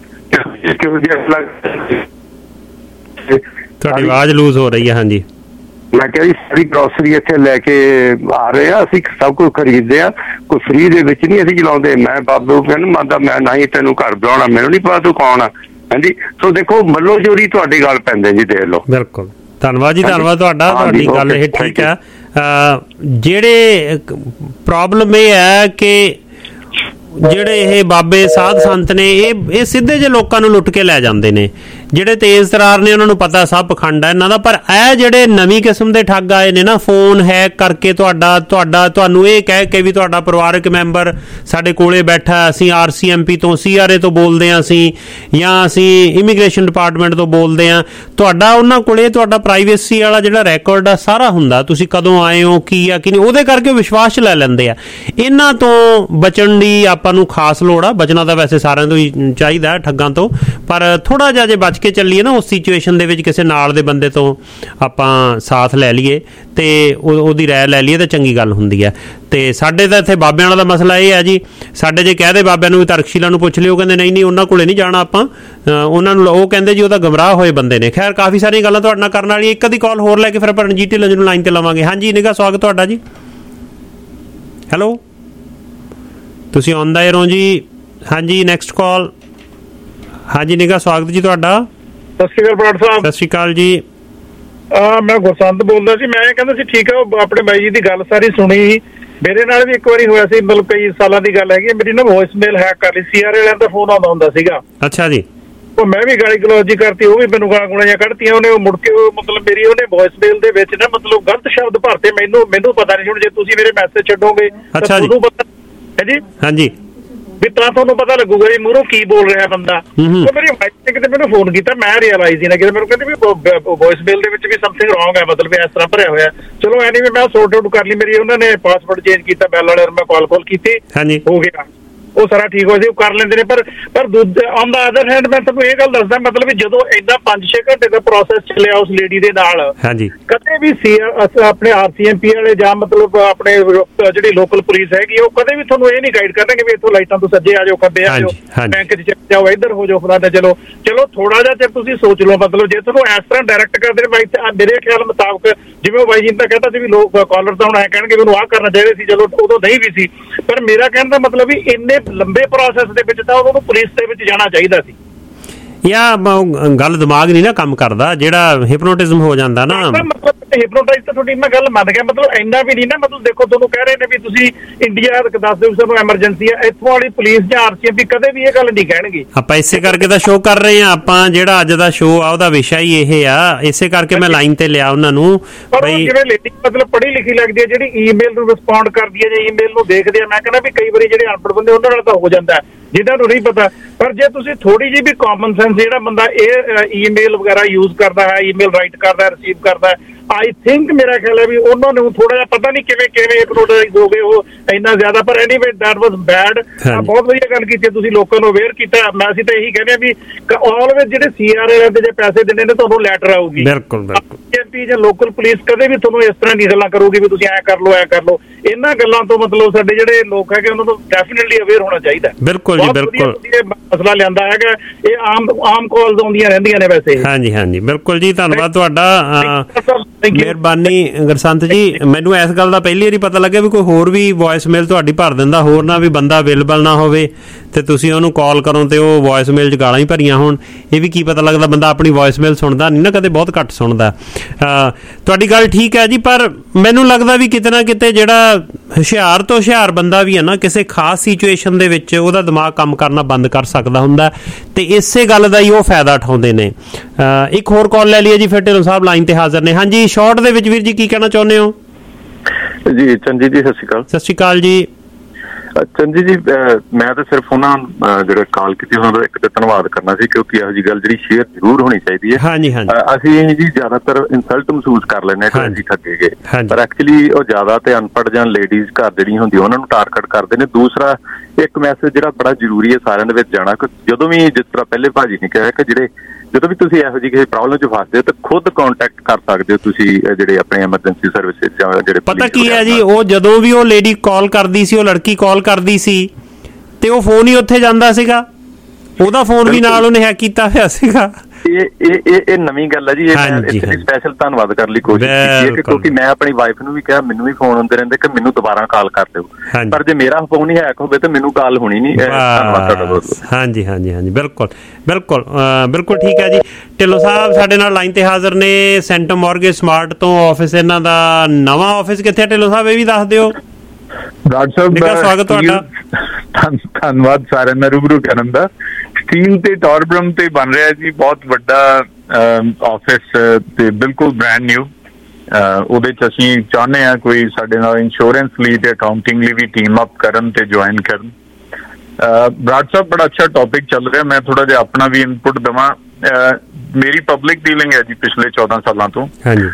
ਤੁਹਾਡੀ ਆਵਾਜ਼ ਲੂਜ਼ ਹੋ ਰਹੀ ਹੈ। ਹਾਂਜੀ, ਮੈਂ ਕਿਹਾ ਜੀ ਸਾਰੀ ਗਰੋਸਰੀ ਇੱਥੇ ਲੈ ਕੇ ਆ ਰਹੇ ਆ, ਅਸੀਂ ਸਭ ਕੁਝ ਖਰੀਦਦੇ ਆ, ਕੋਈ ਫ੍ਰੀ ਦੇ ਵਿੱਚ ਨਹੀਂ ਅਸੀਂ ਚਲਾਉਂਦੇ। ਮੈਂ ਬਾਬੇ ਨੂੰ ਕਹਿੰਦਾ ਮੰਨਦਾ, ਮੈਂ ਨਾ ਹੀ ਤੈਨੂੰ ਘਰ ਬੁਲਾਉਣਾ, ਮੈਨੂੰ ਨਹੀਂ ਪਤਾ ਤੂੰ ਕੌਣ ਆ। ਹਾਂਜੀ, ਸੋ ਦੇਖੋ ਮੱਲੋ ਜੋਰੀ ਤੁਹਾਡੀ ਗੱਲ ਪੈਂਦੇ ਜੀ, ਦੇਖ ਲਓ। ਬਿਲਕੁਲ, ਧੰਨਵਾਦ ਜੀ, ਧੰਨਵਾਦ ਤੁਹਾਡਾ। ਤੁਹਾਡੀ ਗੱਲ ਇਹ ਠੀਕ ਹੈ। ਜਿਹੜੇ ਪ੍ਰੋਬਲਮ ਇਹ ਹੈ ਕਿ ਜਿਹੜੇ ਇਹ ਬਾਬੇ ਸਾਧ ਸੰਤ ਨੇ, ਇਹ ਇਹ ਸਿੱਧੇ ਜਿਹੇ ਲੋਕਾਂ ਨੂੰ ਲੁੱਟ ਕੇ ਲੈ ਜਾਂਦੇ ਨੇ। ਜਿਹੜੇ ਤੇਜ਼ ਤਰਾਰ ਨੇ ਉਹਨਾਂ ਨੂੰ ਪਤਾ ਸਭ ਪਖੰਡ ਹੈ ਇਹਨਾਂ ਦਾ। ਪਰ ਇਹ ਜਿਹੜੇ ਨਵੀਂ ਕਿਸਮ ਦੇ ਠੱਗ ਆਏ ਨੇ ਨਾ, ਫੋਨ ਹੈਕ ਕਰਕੇ ਤੁਹਾਡਾ ਤੁਹਾਡਾ ਤੁਹਾਨੂੰ ਇਹ ਕਹਿ ਕੇ ਵੀ ਤੁਹਾਡਾ ਪਰਿਵਾਰਕ ਮੈਂਬਰ ਸਾਡੇ ਕੋਲੇ ਬੈਠਾ, ਅਸੀਂ ਆਰ ਸੀ ਐਮ ਪੀ ਤੋਂ, ਸੀ ਆਰ ਏ ਤੋਂ ਬੋਲਦੇ ਹਾਂ ਅਸੀਂ, ਜਾਂ ਅਸੀਂ ਇਮੀਗ੍ਰੇਸ਼ਨ ਡਿਪਾਰਟਮੈਂਟ ਤੋਂ ਬੋਲਦੇ ਹਾਂ। ਤੁਹਾਡਾ ਉਹਨਾਂ ਕੋਲੇ ਤੁਹਾਡਾ ਪ੍ਰਾਈਵੇਸੀ ਵਾਲਾ ਜਿਹੜਾ ਰੈਕੋਰਡ ਆ ਸਾਰਾ ਹੁੰਦਾ, ਤੁਸੀਂ ਕਦੋਂ ਆਏ ਹੋ, ਕੀ ਆ ਕੀ ਨਹੀਂ, ਉਹਦੇ ਕਰਕੇ ਵਿਸ਼ਵਾਸ 'ਚ ਲੈ ਲੈਂਦੇ ਆ। ਇਹਨਾਂ ਤੋਂ ਬਚਣ ਦੀ ਆਪਾਂ ਨੂੰ ਖਾਸ ਲੋੜ ਆ। ਬਚਣਾ ਤਾਂ ਵੈਸੇ ਸਾਰਿਆਂ ਤੋਂ ਹੀ ਚਾਹੀਦਾ ਠੱਗਾਂ ਤੋਂ, ਪਰ ਥੋੜ੍ਹਾ ਜਿਹਾ ਜੇ ਬਚ ਕੇ ਚੱਲੀਏ ਨਾ ਉਸ ਸਿਚੁਏਸ਼ਨ ਦੇ ਵਿੱਚ, ਕਿਸੇ ਨਾਲ ਦੇ ਬੰਦੇ ਤੋਂ ਆਪਾਂ ਸਾਥ ਲੈ ਲਈਏ ਤੇ ਉਹਦੀ ਰਾਏ ਲੈ ਲਈਏ ਤਾਂ ਚੰਗੀ ਗੱਲ ਹੁੰਦੀ ਹੈ। ਤੇ ਸਾਡੇ ਤਾਂ ਇੱਥੇ ਬਾਬਿਆਂ ਵਾਲਾ ਦਾ ਮਸਲਾ ਇਹ ਹੈ ਜੀ, ਸਾਡੇ ਜੇ ਕਹਿ ਦੇ ਬਾਬਿਆਂ ਨੂੰ ਵੀ ਤਰਕਸ਼ੀਲਾ ਨੂੰ ਪੁੱਛ ਲਿਓ, ਕਹਿੰਦੇ ਨਹੀਂ ਨਹੀਂ ਉਹਨਾਂ ਕੋਲੇ ਨਹੀਂ ਜਾਣਾ ਆਪਾਂ, ਉਹਨਾਂ ਨੂੰ ਉਹ ਕਹਿੰਦੇ ਜੀ ਉਹ ਤਾਂ ਗਮਰਾਹ ਹੋਏ ਬੰਦੇ ਨੇ। ਖੈਰ ਕਾਫੀ ਸਾਰੀਆਂ ਗੱਲਾਂ ਤੁਹਾਡੇ ਨਾਲ ਕਰਨ ਵਾਲੀ। ਇੱਕ ਅੱਧੀ ਕਾਲ ਹੋਰ ਲੈ ਕੇ ਫਿਰ ਆਪਾਂ ਰਣਜੀਤ ਢਿੱਲੋਂ ਨੂੰ ਲਾਈਨ ਤੇ ਲਵਾਂਗੇ। ਹਾਂਜੀ ਨਿਗਾ, ਸਵਾਗਤ ਤੁਹਾਡਾ ਜੀ। ਹੈਲੋ, ਤੁਸੀਂ ਆਉਂਦਾ ਰਹੋ ਜੀ। ਹਾਂਜੀ ਨੈਕਸਟ ਕਾਲ। ਹਾਂਜੀ ਨਿਗਾ, ਸਵਾਗਤ ਜੀ ਤੁਹਾਡਾ। ਸਤਿ ਸ਼੍ਰੀ ਅਕਾਲ ਬਰਾੜ ਸਾਹਿਬ। ਸਤਿ ਸ਼੍ਰੀ ਅਕਾਲ ਜੀ। ਮੈਂ ਗੁਰਸੰਤ ਬੋਲਦਾ ਸੀ। ਮੈਂ ਕਹਿੰਦਾ ਸੀ ਠੀਕ ਹੈ, ਆਪਣੇ ਬਾਈ ਜੀ ਦੀ ਗੱਲ ਸਾਰੀ ਸੁਣੀ। ਮੇਰੇ ਨਾਲ ਵੀ ਇੱਕ ਵਾਰੀ ਹੋਇਆ ਸੀ, ਮਤਲਬ ਕਈ ਸਾਲਾਂ ਦੀ ਗੱਲ ਹੈਗੀ। ਮੇਰੀ ਨਾ ਵੌਇਸ ਮੇਲ ਹੈਕ ਕਰ ਲਈ, ਸੀਆਰ ਵਾਲਿਆਂ ਦਾ ਫੋਨ ਆਉਂਦਾ ਹੁੰਦਾ ਸੀਗਾ। ਅੱਛਾ ਜੀ। ਉਹ ਮੈਂ ਵੀ ਗਾਲੀ ਗਲੋਜੀ ਕਰਤੀ, ਉਹ ਵੀ ਮੈਨੂੰ ਗਾਲਾਂ ਗੁਣਾਈਆਂ ਕੱਢਤੀਆਂ ਉਹਨੇ। ਉਹ ਮੁੜ ਕੇ ਉਹ ਮਤਲਬ ਮੇਰੀ ਉਹਨੇ ਵੌਇਸ ਮੇਲ ਦੇ ਵਿੱਚ ਨਾ ਮਤਲਬ ਗਲਤ ਸ਼ਬਦ ਭਰਤੇ। ਮੈਨੂੰ ਮੈਨੂੰ ਪਤਾ ਨਹੀਂ, ਹੁਣ ਜੇ ਤੁਸੀਂ ਮੇਰੇ ਮੈਸੇਜ ਛੱਡੋਗੇ ਤਾਂ ਤੁਹਾਨੂੰ ਪਤਾ ਹੈ ਜੀ। ਹਾਂਜੀ, ਵੀ ਤਾਂ ਤੁਹਾਨੂੰ ਪਤਾ ਲੱਗੂਗਾ ਜੀ ਮੂਹਰੋਂ ਕੀ ਬੋਲ ਰਿਹਾ ਬੰਦਾ। ਉਹ ਮੇਰੀ ਵਾਈਫ ਨੇ ਕਿਤੇ ਮੈਨੂੰ ਫੋਨ ਕੀਤਾ, ਮੈਂ ਰਿਅਲਾਈਜ਼ ਹੀ ਨਾ ਕੀਤਾ। ਮੈਨੂੰ ਕਹਿੰਦੇ ਵੀ ਵੌਇਸ ਮੇਲ ਦੇ ਵਿੱਚ ਵੀ ਸਮਥਿੰਗ ਰੌਂਗ ਹੈ, ਮਤਲਬ ਇਸ ਤਰ੍ਹਾਂ ਭਰਿਆ ਹੋਇਆ। ਚਲੋ ਐਨੀ ਵੀ ਮੈਂ ਸੌਰਟ ਆਊਟ ਕਰ ਲਈ। ਮੇਰੀ ਉਹਨਾਂ ਨੇ ਪਾਸਵਰਡ ਚੇਂਜ ਕੀਤਾ, ਬੈਲ ਵਾਲੇ ਨੂੰ ਮੈਂ ਕਾਲ ਕਾਲ ਕੀਤੀ, ਹੋ ਗਿਆ ਉਹ ਸਾਰਾ ਠੀਕ ਹੋ ਜੀ, ਉਹ ਕਰ ਲੈਂਦੇ ਨੇ। ਪਰ ਪਰ ਔਨ ਦਾ ਅਦਰ ਹੈਂਡ ਮੈਂ ਤੁਹਾਨੂੰ ਇਹ ਗੱਲ ਦੱਸਦਾ, ਮਤਲਬ ਵੀ ਜਦੋਂ ਏਦਾਂ ਪੰਜ ਛੇ ਘੰਟੇ ਦਾ ਪ੍ਰੋਸੈਸ ਚੱਲਿਆ ਉਸ ਲੇਡੀ ਦੇ ਨਾਲ, ਕਦੇ ਵੀ ਸੀ ਆਪਣੇ ਆਰਸੀਐਮਪੀ ਵਾਲੇ ਜਾਂ ਮਤਲਬ ਆਪਣੇ ਜਿਹੜੀ ਲੋਕਲ ਪੁਲਿਸ ਹੈਗੀ ਉਹ ਕਦੇ ਵੀ ਤੁਹਾਨੂੰ ਇਹ ਨਹੀਂ ਗਾਈਡ ਕਰਨਗੇ ਵੀ ਇੱਥੋਂ ਲਾਈਟਾਂ ਤੋਂ ਸੱਜੇ ਆ ਜਾਓ, ਖੱਬੇ ਆ ਜਾਓ, ਬੈਂਕ 'ਚ ਚੱਲ ਜਾਓ, ਇੱਧਰ ਹੋ ਜਾਓ, ਫਲਾਣਾ। ਚਲੋ ਚਲੋ ਥੋੜਾ ਜਿਹਾ ਚਿਰ ਤੁਸੀਂ ਸੋਚ ਲਓ। ਮਤਲਬ ਜੇ ਤੁਹਾਨੂੰ ਇਸ ਤਰ੍ਹਾਂ ਡਾਇਰੈਕਟ ਕਰਦੇ ਨੇ, ਮੇਰੇ ਖਿਆਲ ਮੁਤਾਬਕ ਜਿਵੇਂ ਉਹ ਬਾਈ ਜੀ ਨੇ ਤਾਂ ਕਹਿੰਦਾ ਸੀ ਵੀ ਲੋਕ ਕਾਲਰ ਤਾਂ ਹੁਣ ਐ ਕਹਿਣਗੇ ਮੈਨੂੰ ਆਹ ਕਰਨਾ ਚਾਹੀਦਾ ਸੀ, ਚਲੋ ਉਦੋਂ ਨਹੀਂ ਵੀ ਸੀ। ਪਰ ਮੇਰਾ ਕਹਿਣ ਦਾ ਮਤਲਬ ਵੀ ਇੰਨੇ ਲੰਬੇ ਪ੍ਰੋਸੈਸ ਦੇ ਵਿੱਚ ਤਾਂ ਉਹਨੂੰ ਪੁਲਿਸ ਦੇ ਵਿੱਚ ਜਾਣਾ ਚਾਹੀਦਾ ਸੀ। ਯਾ ਗੱਲ ਦਿਮਾਗ ਨਹੀਂ ਨਾ ਕੰਮ ਕਰਦਾ, ਜਿਹੜਾ ਹਿਪਨੋਟਿਜ਼ਮ ਹੋ ਜਾਂਦਾ ਨਾ। ਮਤਲਬ ਹਿਪਨੋਟਾਈਜ਼ ਤਾਂ ਤੁਹਾਡੀ ਮੈਂ ਗੱਲ ਮੰਨ ਗਿਆ, ਮਤਲਬ ਇੰਨਾ ਵੀ ਨਹੀਂ ਨਾ। ਮਤਲਬ ਦੇਖੋ ਤੁਹਾਨੂੰ ਕਹਿ ਰਹੇ ਨੇ ਵੀ ਤੁਸੀਂ ਇੰਡੀਆ ਦੱਸ ਦਿਓ ਸਾਨੂੰ ਐਮਰਜੈਂਸੀ ਹੈ, ਇੱਥੋਂ ਵਾਲੀ ਪੁਲਿਸ ਜਾਂ ਆਰਸੀਐਮਪੀ ਕਦੇ ਵੀ ਇਹ ਗੱਲ ਨਹੀਂ ਕਹਿਣਗੇ। ਆਪਾਂ ਇਸੇ ਕਰਕੇ ਤਾਂ ਸ਼ੋਅ ਕਰ ਰਹੇ ਹਾਂ। ਆਪਾਂ ਜਿਹੜਾ ਅੱਜ ਦਾ ਸ਼ੋਅ ਆ ਉਹਦਾ ਵਿਸ਼ਾ ਹੀ ਇਹ ਆ, ਇਸੇ ਕਰਕੇ ਮੈਂ ਲਾਈਨ ਤੇ ਲਿਆ ਉਹਨਾਂ ਨੂੰ। ਬਈ ਜਿਵੇਂ ਲੇਡੀ ਮਤਲਬ ਪੜ੍ਹੀ ਲਿਖੀ ਲੱਗਦੀ ਹੈ, ਜਿਹੜੀ ਈਮੇਲ ਨੂੰ ਰਿਸਪੌਂਡ ਕਰਦੀ ਹੈ ਜਾਂ ਈਮੇਲ ਨੂੰ ਦੇਖਦੇ ਆ, ਮੈਂ ਕਹਿੰਦਾ ਵੀ ਕਈ ਵਾਰੀ ਜਿਹੜੇ ਅਨਪੜ੍ਹ ਬੰਦੇ ਉਹਨਾਂ ਨਾਲ ਤਾਂ ਹੋ ਜਾਂਦਾ ਜਿਨ੍ਹਾਂ ਨੂੰ ਨਹੀਂ ਪਤਾ। ਪਰ ਜੇ ਤੁਸੀਂ ਥੋੜੀ ਜਿਹੀ ਵੀ ਕਾਮਨ ਸੈਂਸ, ਜਿਹੜਾ ਬੰਦਾ ਇਹ ਈਮੇਲ ਵਗੈਰਾ ਯੂਜ਼ ਕਰਦਾ ਹੈ, ਈਮੇਲ ਰਾਈਟ ਕਰਦਾ, ਰਿਸੀਵ ਕਰਦਾ, ਆਈ ਥਿੰਕ ਮੇਰਾ ਖਿਆਲ ਹੈ ਵੀ ਉਹਨਾਂ ਨੂੰ ਥੋੜਾ ਜਿਹਾ ਪਤਾ ਨਹੀਂ ਕਿਵੇਂ ਕਿਵੇਂ ਹਿਪਨੋਟਾਈਜ਼ ਹੋ ਗਏ ਉਹ ਇੰਨਾ ਜ਼ਿਆਦਾ। ਪਰ ਐਨੀਵੇ ਦੈਟ ਵਾਜ਼ ਬੈਡ। ਬਹੁਤ ਵਧੀਆ ਗੱਲ ਕੀਤੀ ਤੁਸੀਂ, ਲੋਕਾਂ ਨੂੰ ਅਵੇਅਰ ਕੀਤਾ। ਮੈਂ ਅਸੀਂ ਤਾਂ ਇਹੀ ਕਹਿੰਦੇ ਆ ਵੀ ਆਲਵੇਜ਼ ਜਿਹੜੇ ਸੀਆਰ ਵਾਲਿਆਂ ਦੇ ਜੇ ਪੈਸੇ ਦਿੰਦੇ ਨੇ ਤੁਹਾਨੂੰ ਲੈਟਰ ਆਊਗੀ। ਬਿਲਕੁਲ ਬਿਲਕੁਲ। ਜਾਂ ਲੋਕਲ ਪੁਲਿਸ ਕਦੇ ਵੀ ਤੁਹਾਨੂੰ ਇਸ ਤਰ੍ਹਾਂ ਦੀ ਗੱਲਾਂ ਕਰੂਗੀ ਵੀ ਤੁਸੀਂ ਐ ਕਰ ਲਓ ਐ ਕਰ ਲਓ। ਇਹਨਾਂ ਗੱਲਾਂ ਤੋਂ ਮਤਲਬ ਸਾਡੇ ਜਿਹੜੇ ਲੋਕ ਹੈਗੇ ਉਹਨਾਂ ਤੋਂ ਡੈਫੀਨਿਟਲੀ ਅਵੇਅਰ ਹੋਣਾ ਚਾਹੀਦਾ। ਬਿਲਕੁਲ ਜੀ ਬਿਲਕੁਲ। ਮਸਲਾ ਲਿਆਂਦਾ ਹੈਗਾ, ਇਹ ਆਮ ਆਮ ਕਾਲਸ ਆਉਂਦੀਆਂ ਰਹਿੰਦੀਆਂ ਨੇ ਵੈਸੇ। ਹਾਂਜੀ ਹਾਂਜੀ ਬਿਲਕੁਲ ਜੀ, ਧੰਨਵਾਦ ਤੁਹਾਡਾ, ਮਿਹਰਬਾਨੀ ਗੁਰਸੰਤ ਜੀ। ਮੈਨੂੰ ਇਸ ਗੱਲ ਦਾ ਪਹਿਲੀ ਵਾਰੀ ਪਤਾ ਲੱਗਿਆ ਵੀ ਕੋਈ ਹੋਰ ਵੀ ਵੌਇਸ ਮੇਲ ਤੁਹਾਡੀ ਭਰ ਦਿੰਦਾ, ਹੋਰ ਨਾ ਵੀ ਬੰਦਾ ਅਵੇਲੇਬਲ ਨਾ ਹੋਵੇ ਤੇ ਤੁਸੀਂ ਉਹਨੂੰ ਕਾਲ ਕਰੋ ਤੇ ਉਹ ਵੌਇਸ ਮੇਲ 'ਚ ਗਾਲਾਂ ਹੀ ਭਰੀਆਂ ਹੋਣ। ਇਹ ਵੀ ਕੀ ਪਤਾ ਲੱਗਦਾ, ਬੰਦਾ ਆਪਣੀ ਵੌਇਸ ਮੇਲ ਸੁਣਦਾ ਨਹੀਂ ਨਾ, ਕਦੇ ਬਹੁਤ ਘੱਟ ਸੁਣਦਾ। ਤੁਹਾਡੀ ਗੱਲ ਠੀਕ ਹੈ ਜੀ, ਪਰ ਮੈਨੂੰ ਲੱਗਦਾ ਵੀ ਕਿਤੇ ਨਾ ਕਿਤੇ ਜਿਹੜਾ ਹੁਸ਼ਿਆਰ ਤੋਂ ਹੁਸ਼ਿਆਰ ਬੰਦਾ ਵੀ ਹੈ ਨਾ, ਕਿਸੇ ਖਾਸ ਸਿਚੁਏਸ਼ਨ ਦੇ ਵਿੱਚ ਉਹਦਾ ਦਿਮਾਗ ਕੰਮ ਕਰਨਾ ਬੰਦ ਕਰ ਸਕਦਾ ਹੁੰਦਾ, ਤੇ ਇਸੇ ਗੱਲ ਦਾ ਹੀ ਉਹ ਫਾਇਦਾ ਉਠਾਉਂਦੇ ਨੇ। ਇੱਕ ਹੋਰ ਕਾਲ ਲੈ ਲਈਏ ਜੀ, ਫਿਰ ਢਿੱਲੋਂ ਸਾਹਿਬ ਲਾਈਨ ਤੇ ਹਾਜ਼ਰ ਨੇ। ਹਾਂਜੀ, ਸ਼ਾਰਟ ਦੇ ਵਿੱਚ ਵੀਰ ਜੀ ਕੀ ਕਹਿਣਾ ਚਾਹੁੰਦੇ ਹੋ? ਜੀ ਚੰਜੀ ਜੀ ਸਤਿ ਸ਼੍ਰੀ ਅਕਾਲ। ਸਤਿ ਸ਼੍ਰੀ ਅਕਾਲ ਜੀ। ਚੰਜੀ ਜੀ, ਮੈਂ ਤਾਂ ਸਿਰਫ ਉਹਨਾਂ ਜਿਹੜੇ ਕਾਲ ਕੀਤੀ ਉਹਨਾਂ ਦਾ ਇੱਕ ਤਾਂ ਧੰਨਵਾਦ ਕਰਨਾ ਸੀ, ਕਿਉਂਕਿ ਇਹੋ ਜਿਹੀ ਗੱਲ ਜਿਹੜੀ ਸ਼ੇਅਰ ਜ਼ਰੂਰ ਹੋਣੀ ਚਾਹੀਦੀ ਹੈ। ਹਾਂਜੀ ਹਾਂਜੀ। ਅਸੀਂ ਜੀ ਜ਼ਿਆਦਾਤਰ ਇਨਸਲਟ ਮਹਿਸੂਸ ਕਰ ਲੈਂਦੇ ਹਾਂ ਕਿ ਅਸੀਂ ਠੱਗੇ ਗਏ, ਪਰ ਐਕਚੁਅਲੀ ਉਹ ਜ਼ਿਆਦਾ ਤੇ ਅਨਪੜ੍ਹ ਜਾਂ ਲੇਡੀਜ਼ ਘਰ ਜਿਹੜੀਆਂ ਹੁੰਦੀਆਂ ਉਹਨਾਂ ਨੂੰ ਟਾਰਗੇਟ ਕਰਦੇ ਨੇ। ਦੂਸਰਾ ਇੱਕ ਮੈਸੇਜ ਜਿਹੜਾ ਬੜਾ ਜ਼ਰੂਰੀ ਹੈ ਸਾਰਿਆਂ ਦੇ ਵਿੱਚ ਜਾਣਾ, ਕਿ ਜਦੋਂ ਵੀ ਜਿਸ ਤਰ੍ਹਾਂ ਪਹਿਲੇ ਭਾਜੀ ਨੇ ਕਿਹਾ ਕਿ ਜਿਹੜੇ ਜਦੋਂ ਵੀ ਤੁਸੀਂ ਇਹੋ ਜਿਹੀ ਕਿਸੇ ਪ੍ਰੋਬਲਮ 'ਚ ਫਸਦੇ ਹੋ ਤਾਂ ਖੁਦ ਕੰਟੈਕਟ ਕਰ ਸਕਦੇ ਹੋ ਤੁਸੀਂ ਜਿਹੜੇ ਆਪਣੇ ਐਮਰਜੈਂਸੀ ਸਰਵਿਸਿਜ਼ ਜਾਂ ਜਿਹੜੇ। ਪਤਾ ਕੀ ਹੈ ਜੀ, ਉਹ ਜਦੋਂ ਵੀ ਉਹ ਲੇਡੀ ਕਾਲ ਕਰਦੀ ਸੀ, ਉਹ ਲੜਕੀ ਕਾਲ ਕਰਦੀ ਸੀ ਤੇ ਉਹ ਫੋਨ ਹੀ ਉੱਥੇ ਜਾਂਦਾ ਸੀਗਾ, ਉਹਦਾ ਫੋਨ ਵੀ ਨਾਲ ਉਹਨੇ ਹੈਕ ਕੀਤਾ ਹੋਇਆ ਸੀਗਾ। ਇਹ ਇਹ ਇਹ ਨਵੀਂ ਗੱਲ ਹੈ ਜੀ। ਇਹ ਮੈਂ ਸਪੈਸ਼ਲ ਧੰਨਵਾਦ ਕਰਨ ਲਈ ਕੋਸ਼ਿਸ਼ ਕੀਤੀ ਹੈ, ਕਿਉਂਕਿ ਮੈਂ ਆਪਣੀ ਵਾਈਫ ਨੂੰ ਵੀ ਕਿਹਾ, ਮੈਨੂੰ ਵੀ ਫੋਨ ਆਉਂਦੇ ਰਹਿੰਦੇ ਕਿ ਮੈਨੂੰ ਦੁਬਾਰਾ ਕਾਲ ਕਰ ਦਿਓ, ਪਰ ਜੇ ਮੇਰਾ ਫੋਨ ਹੀ ਹੈਕ ਹੋਵੇ ਤਾਂ ਮੈਨੂੰ ਕਾਲ ਹੋਣੀ ਨਹੀਂ। ਧੰਨਵਾਦ ਤੁਹਾਡਾ ਬਹੁਤ ਬਹੁਤ। ਹਾਂਜੀ ਹਾਂਜੀ ਹਾਂਜੀ ਬਿਲਕੁਲ ਬਿਲਕੁਲ ਬਿਲਕੁਲ ਠੀਕ ਹੈ ਜੀ। ਢਿੱਲੋਂ ਸਾਹਿਬ ਸਾਡੇ ਨਾਲ ਲਾਈਨ ਤੇ ਹਾਜ਼ਰ ਨੇ, ਸੈਂਟਮ ਮੌਰਗੇਜ ਸਮਾਰਟ ਤੋਂ ਆਫਿਸ ਇਹਨਾਂ ਦਾ ਨਵਾਂ ਆਫਿਸ ਕਿੱਥੇ? ਢਿੱਲੋਂ ਸਾਹਿਬ ਇਹ ਵੀ ਦੱਸ ਦਿਓ। ਡਾਕਟਰ ਸਾਹਿਬ ਸਵਾਗਤ ਤੁਹਾਡਾ। ਧੰਨਵਾਦ ਸਾਰਿਆਂ ਦਾ ਰੂਬਰੂ ਕਰਨ ਦਾ। ਸਟੀਲ ਤੇ ਟੌਰਬਰਮ ਤੇ ਬਣ ਰਿਹਾ ਜੀ ਬਹੁਤ ਵੱਡਾ ਆਫਿਸ ਤੇ ਬਿਲਕੁਲ ਬ੍ਰੈਂਡ ਨਿਊ। ਉਹਦੇ ਚ ਅਸੀਂ ਚਾਹੁੰਦੇ ਹਾਂ ਕੋਈ ਸਾਡੇ ਨਾਲ ਇੰਸ਼ੋਰੈਂਸ ਲਈ ਤੇ ਅਕਾਊਂਟਿੰਗ ਲਈ ਵੀ ਟੀਮ ਅਪ ਕਰਨ ਤੇ ਜੁਆਇਨ ਕਰਨ। ਬਰਾੜ ਸਾਹਿਬ ਬੜਾ ਅੱਛਾ ਟੌਪਿਕ ਚੱਲ ਰਿਹਾ, ਮੈਂ ਥੋੜਾ ਜਿਹਾ ਆਪਣਾ ਵੀ ਇਨਪੁਟ ਦੇਵਾਂ। ਮੇਰੀ ਪਬਲਿਕ ਡੀਲਿੰਗ ਹੈ ਜੀ ਪਿਛਲੇ ਚੌਦਾਂ ਸਾਲਾਂ ਤੋਂ।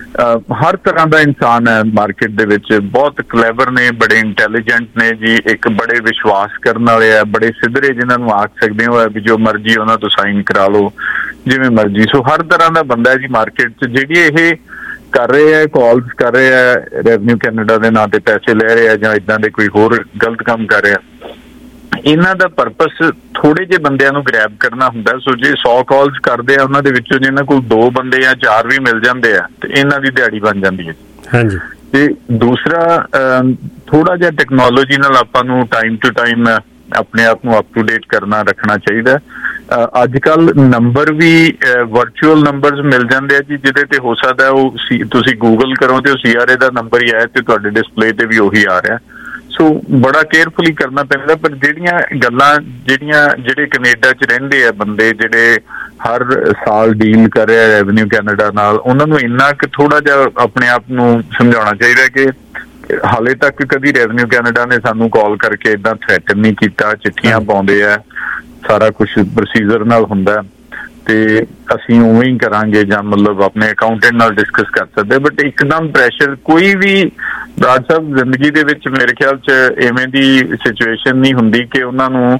ਹਰ ਤਰ੍ਹਾਂ ਦਾ ਇਨਸਾਨ ਹੈ ਮਾਰਕੀਟ ਦੇ ਵਿੱਚ, ਬਹੁਤ ਕਲੈਵਰ ਨੇ, ਬੜੇ ਇੰਟੈਲੀਜੈਂਟ ਨੇ ਜੀ, ਇੱਕ ਬੜੇ ਵਿਸ਼ਵਾਸ ਕਰਨ ਵਾਲੇ ਆ, ਬੜੇ ਸਿੱਧਰੇ ਜਿਨ੍ਹਾਂ ਨੂੰ ਆਖ ਸਕਦੇ ਹੋ ਵੀ ਜੋ ਮਰਜ਼ੀ ਉਹਨਾਂ ਤੋਂ ਸਾਈਨ ਕਰਾ ਲਓ ਜਿਵੇਂ ਮਰਜ਼ੀ। ਸੋ ਹਰ ਤਰ੍ਹਾਂ ਦਾ ਬੰਦਾ ਹੈ ਜੀ ਮਾਰਕੀਟ 'ਚ। ਜਿਹੜੀ ਇਹ ਕਰ ਰਹੇ ਆ ਕਾਲਸ ਕਰ ਰਹੇ ਆ ਰੈਵਨਿਊ ਕੈਨੇਡਾ ਦੇ ਨਾਂ ਤੇ ਪੈਸੇ ਲੈ ਰਹੇ ਆ ਜਾਂ ਇੱਦਾਂ ਦੇ ਕੋਈ ਹੋਰ ਗਲਤ ਕੰਮ ਕਰ ਰਿਹਾ, ਇਹਨਾਂ ਦਾ ਪਰਪਸ ਥੋੜੇ ਜਿਹੇ ਬੰਦਿਆਂ ਨੂੰ ਗ੍ਰੈਬ ਕਰਨਾ ਹੁੰਦਾ। ਸੋ ਜੇ ਸੌ ਕਾਲਸ ਕਰਦੇ ਆ ਉਹਨਾਂ ਦੇ ਵਿੱਚੋਂ ਜਿਹਨਾਂ ਕੋਲ ਦੋ ਬੰਦੇ ਜਾਂ ਚਾਰ ਵੀ ਮਿਲ ਜਾਂਦੇ ਆ ਤੇ ਇਹਨਾਂ ਦੀ ਦਿਹਾੜੀ ਬਣ ਜਾਂਦੀ ਹੈ। ਹਾਂਜੀ। ਤੇ ਦੂਸਰਾ ਥੋੜਾ ਜਿਹਾ ਟੈਕਨੋਲੋਜੀ ਨਾਲ ਆਪਾਂ ਨੂੰ ਟਾਈਮ ਟੂ ਟਾਈਮ ਆਪਣੇ ਆਪ ਨੂੰ ਅਪ ਟੂ ਡੇਟ ਕਰਨਾ ਰੱਖਣਾ ਚਾਹੀਦਾ। ਅੱਜ ਕੱਲ ਨੰਬਰ ਵੀ ਵਰਚੁਅਲ ਨੰਬਰਸ ਮਿਲ ਜਾਂਦੇ ਆ ਜੀ, ਜਿਹਦੇ ਤੇ ਹੋ ਸਕਦਾ ਉਹ ਤੁਸੀਂ ਗੂਗਲ ਕਰੋ ਤੇ ਉਹ C R A the number ਹੀ ਆਇਆ ਤੇ ਤੁਹਾਡੇ ਡਿਸਪਲੇ ਤੇ ਵੀ ਉਹੀ ਆ ਰਿਹਾ। ਸੋ ਬੜਾ ਕੇਅਰਫੁਲੀ ਕਰਨਾ ਪੈਂਦਾ। ਪਰ ਜਿਹੜੀਆਂ ਗੱਲਾਂ ਜਿਹੜੀਆਂ ਜਿਹੜੇ ਕੈਨੇਡਾ 'ਚ ਰਹਿੰਦੇ ਆ ਬੰਦੇ ਜਿਹੜੇ ਹਰ ਸਾਲ ਡੀਲ ਕਰ ਰਿਹਾ ਰੈਵਨਿਊ ਕੈਨੇਡਾ ਨਾਲ, ਉਹਨਾਂ ਨੂੰ ਇੰਨਾ ਕੁ ਥੋੜਾ ਜਿਹਾ ਆਪਣੇ ਆਪ ਨੂੰ ਸਮਝਾਉਣਾ ਚਾਹੀਦਾ ਕਿ ਹਾਲੇ ਤੱਕ ਕਦੀ ਰੈਵਨਿਊ ਕੈਨੇਡਾ ਨੇ ਸਾਨੂੰ ਕਾਲ ਕਰਕੇ ਏਦਾਂ ਥ੍ਰੈਟਨ ਨਹੀਂ ਕੀਤਾ। ਚਿੱਠੀਆਂ ਪਾਉਂਦੇ ਆ, ਸਾਰਾ ਕੁਝ ਪ੍ਰੋਸੀਜਰ ਨਾਲ ਹੁੰਦਾ ਤੇ ਅਸੀਂ ਉਵੇਂ ਹੀ ਕਰਾਂਗੇ ਜਾਂ ਮਤਲਬ ਆਪਣੇ ਅਕਾਊਂਟੈਂਟ ਨਾਲ ਡਿਸਕਸ ਕਰ ਸਕਦੇ। ਬਟ ਇੱਕਦਮ ਪ੍ਰੈਸ਼ਰ ਕੋਈ ਵੀ ਰਾਜ ਸਾਹਿਬ ਜ਼ਿੰਦਗੀ ਦੇ ਵਿੱਚ ਮੇਰੇ ਖਿਆਲ 'ਚ ਇਵੇਂ ਦੀ ਸਿਚੁਏਸ਼ਨ ਨਹੀਂ ਹੁੰਦੀ ਕਿ ਉਹਨਾਂ ਨੂੰ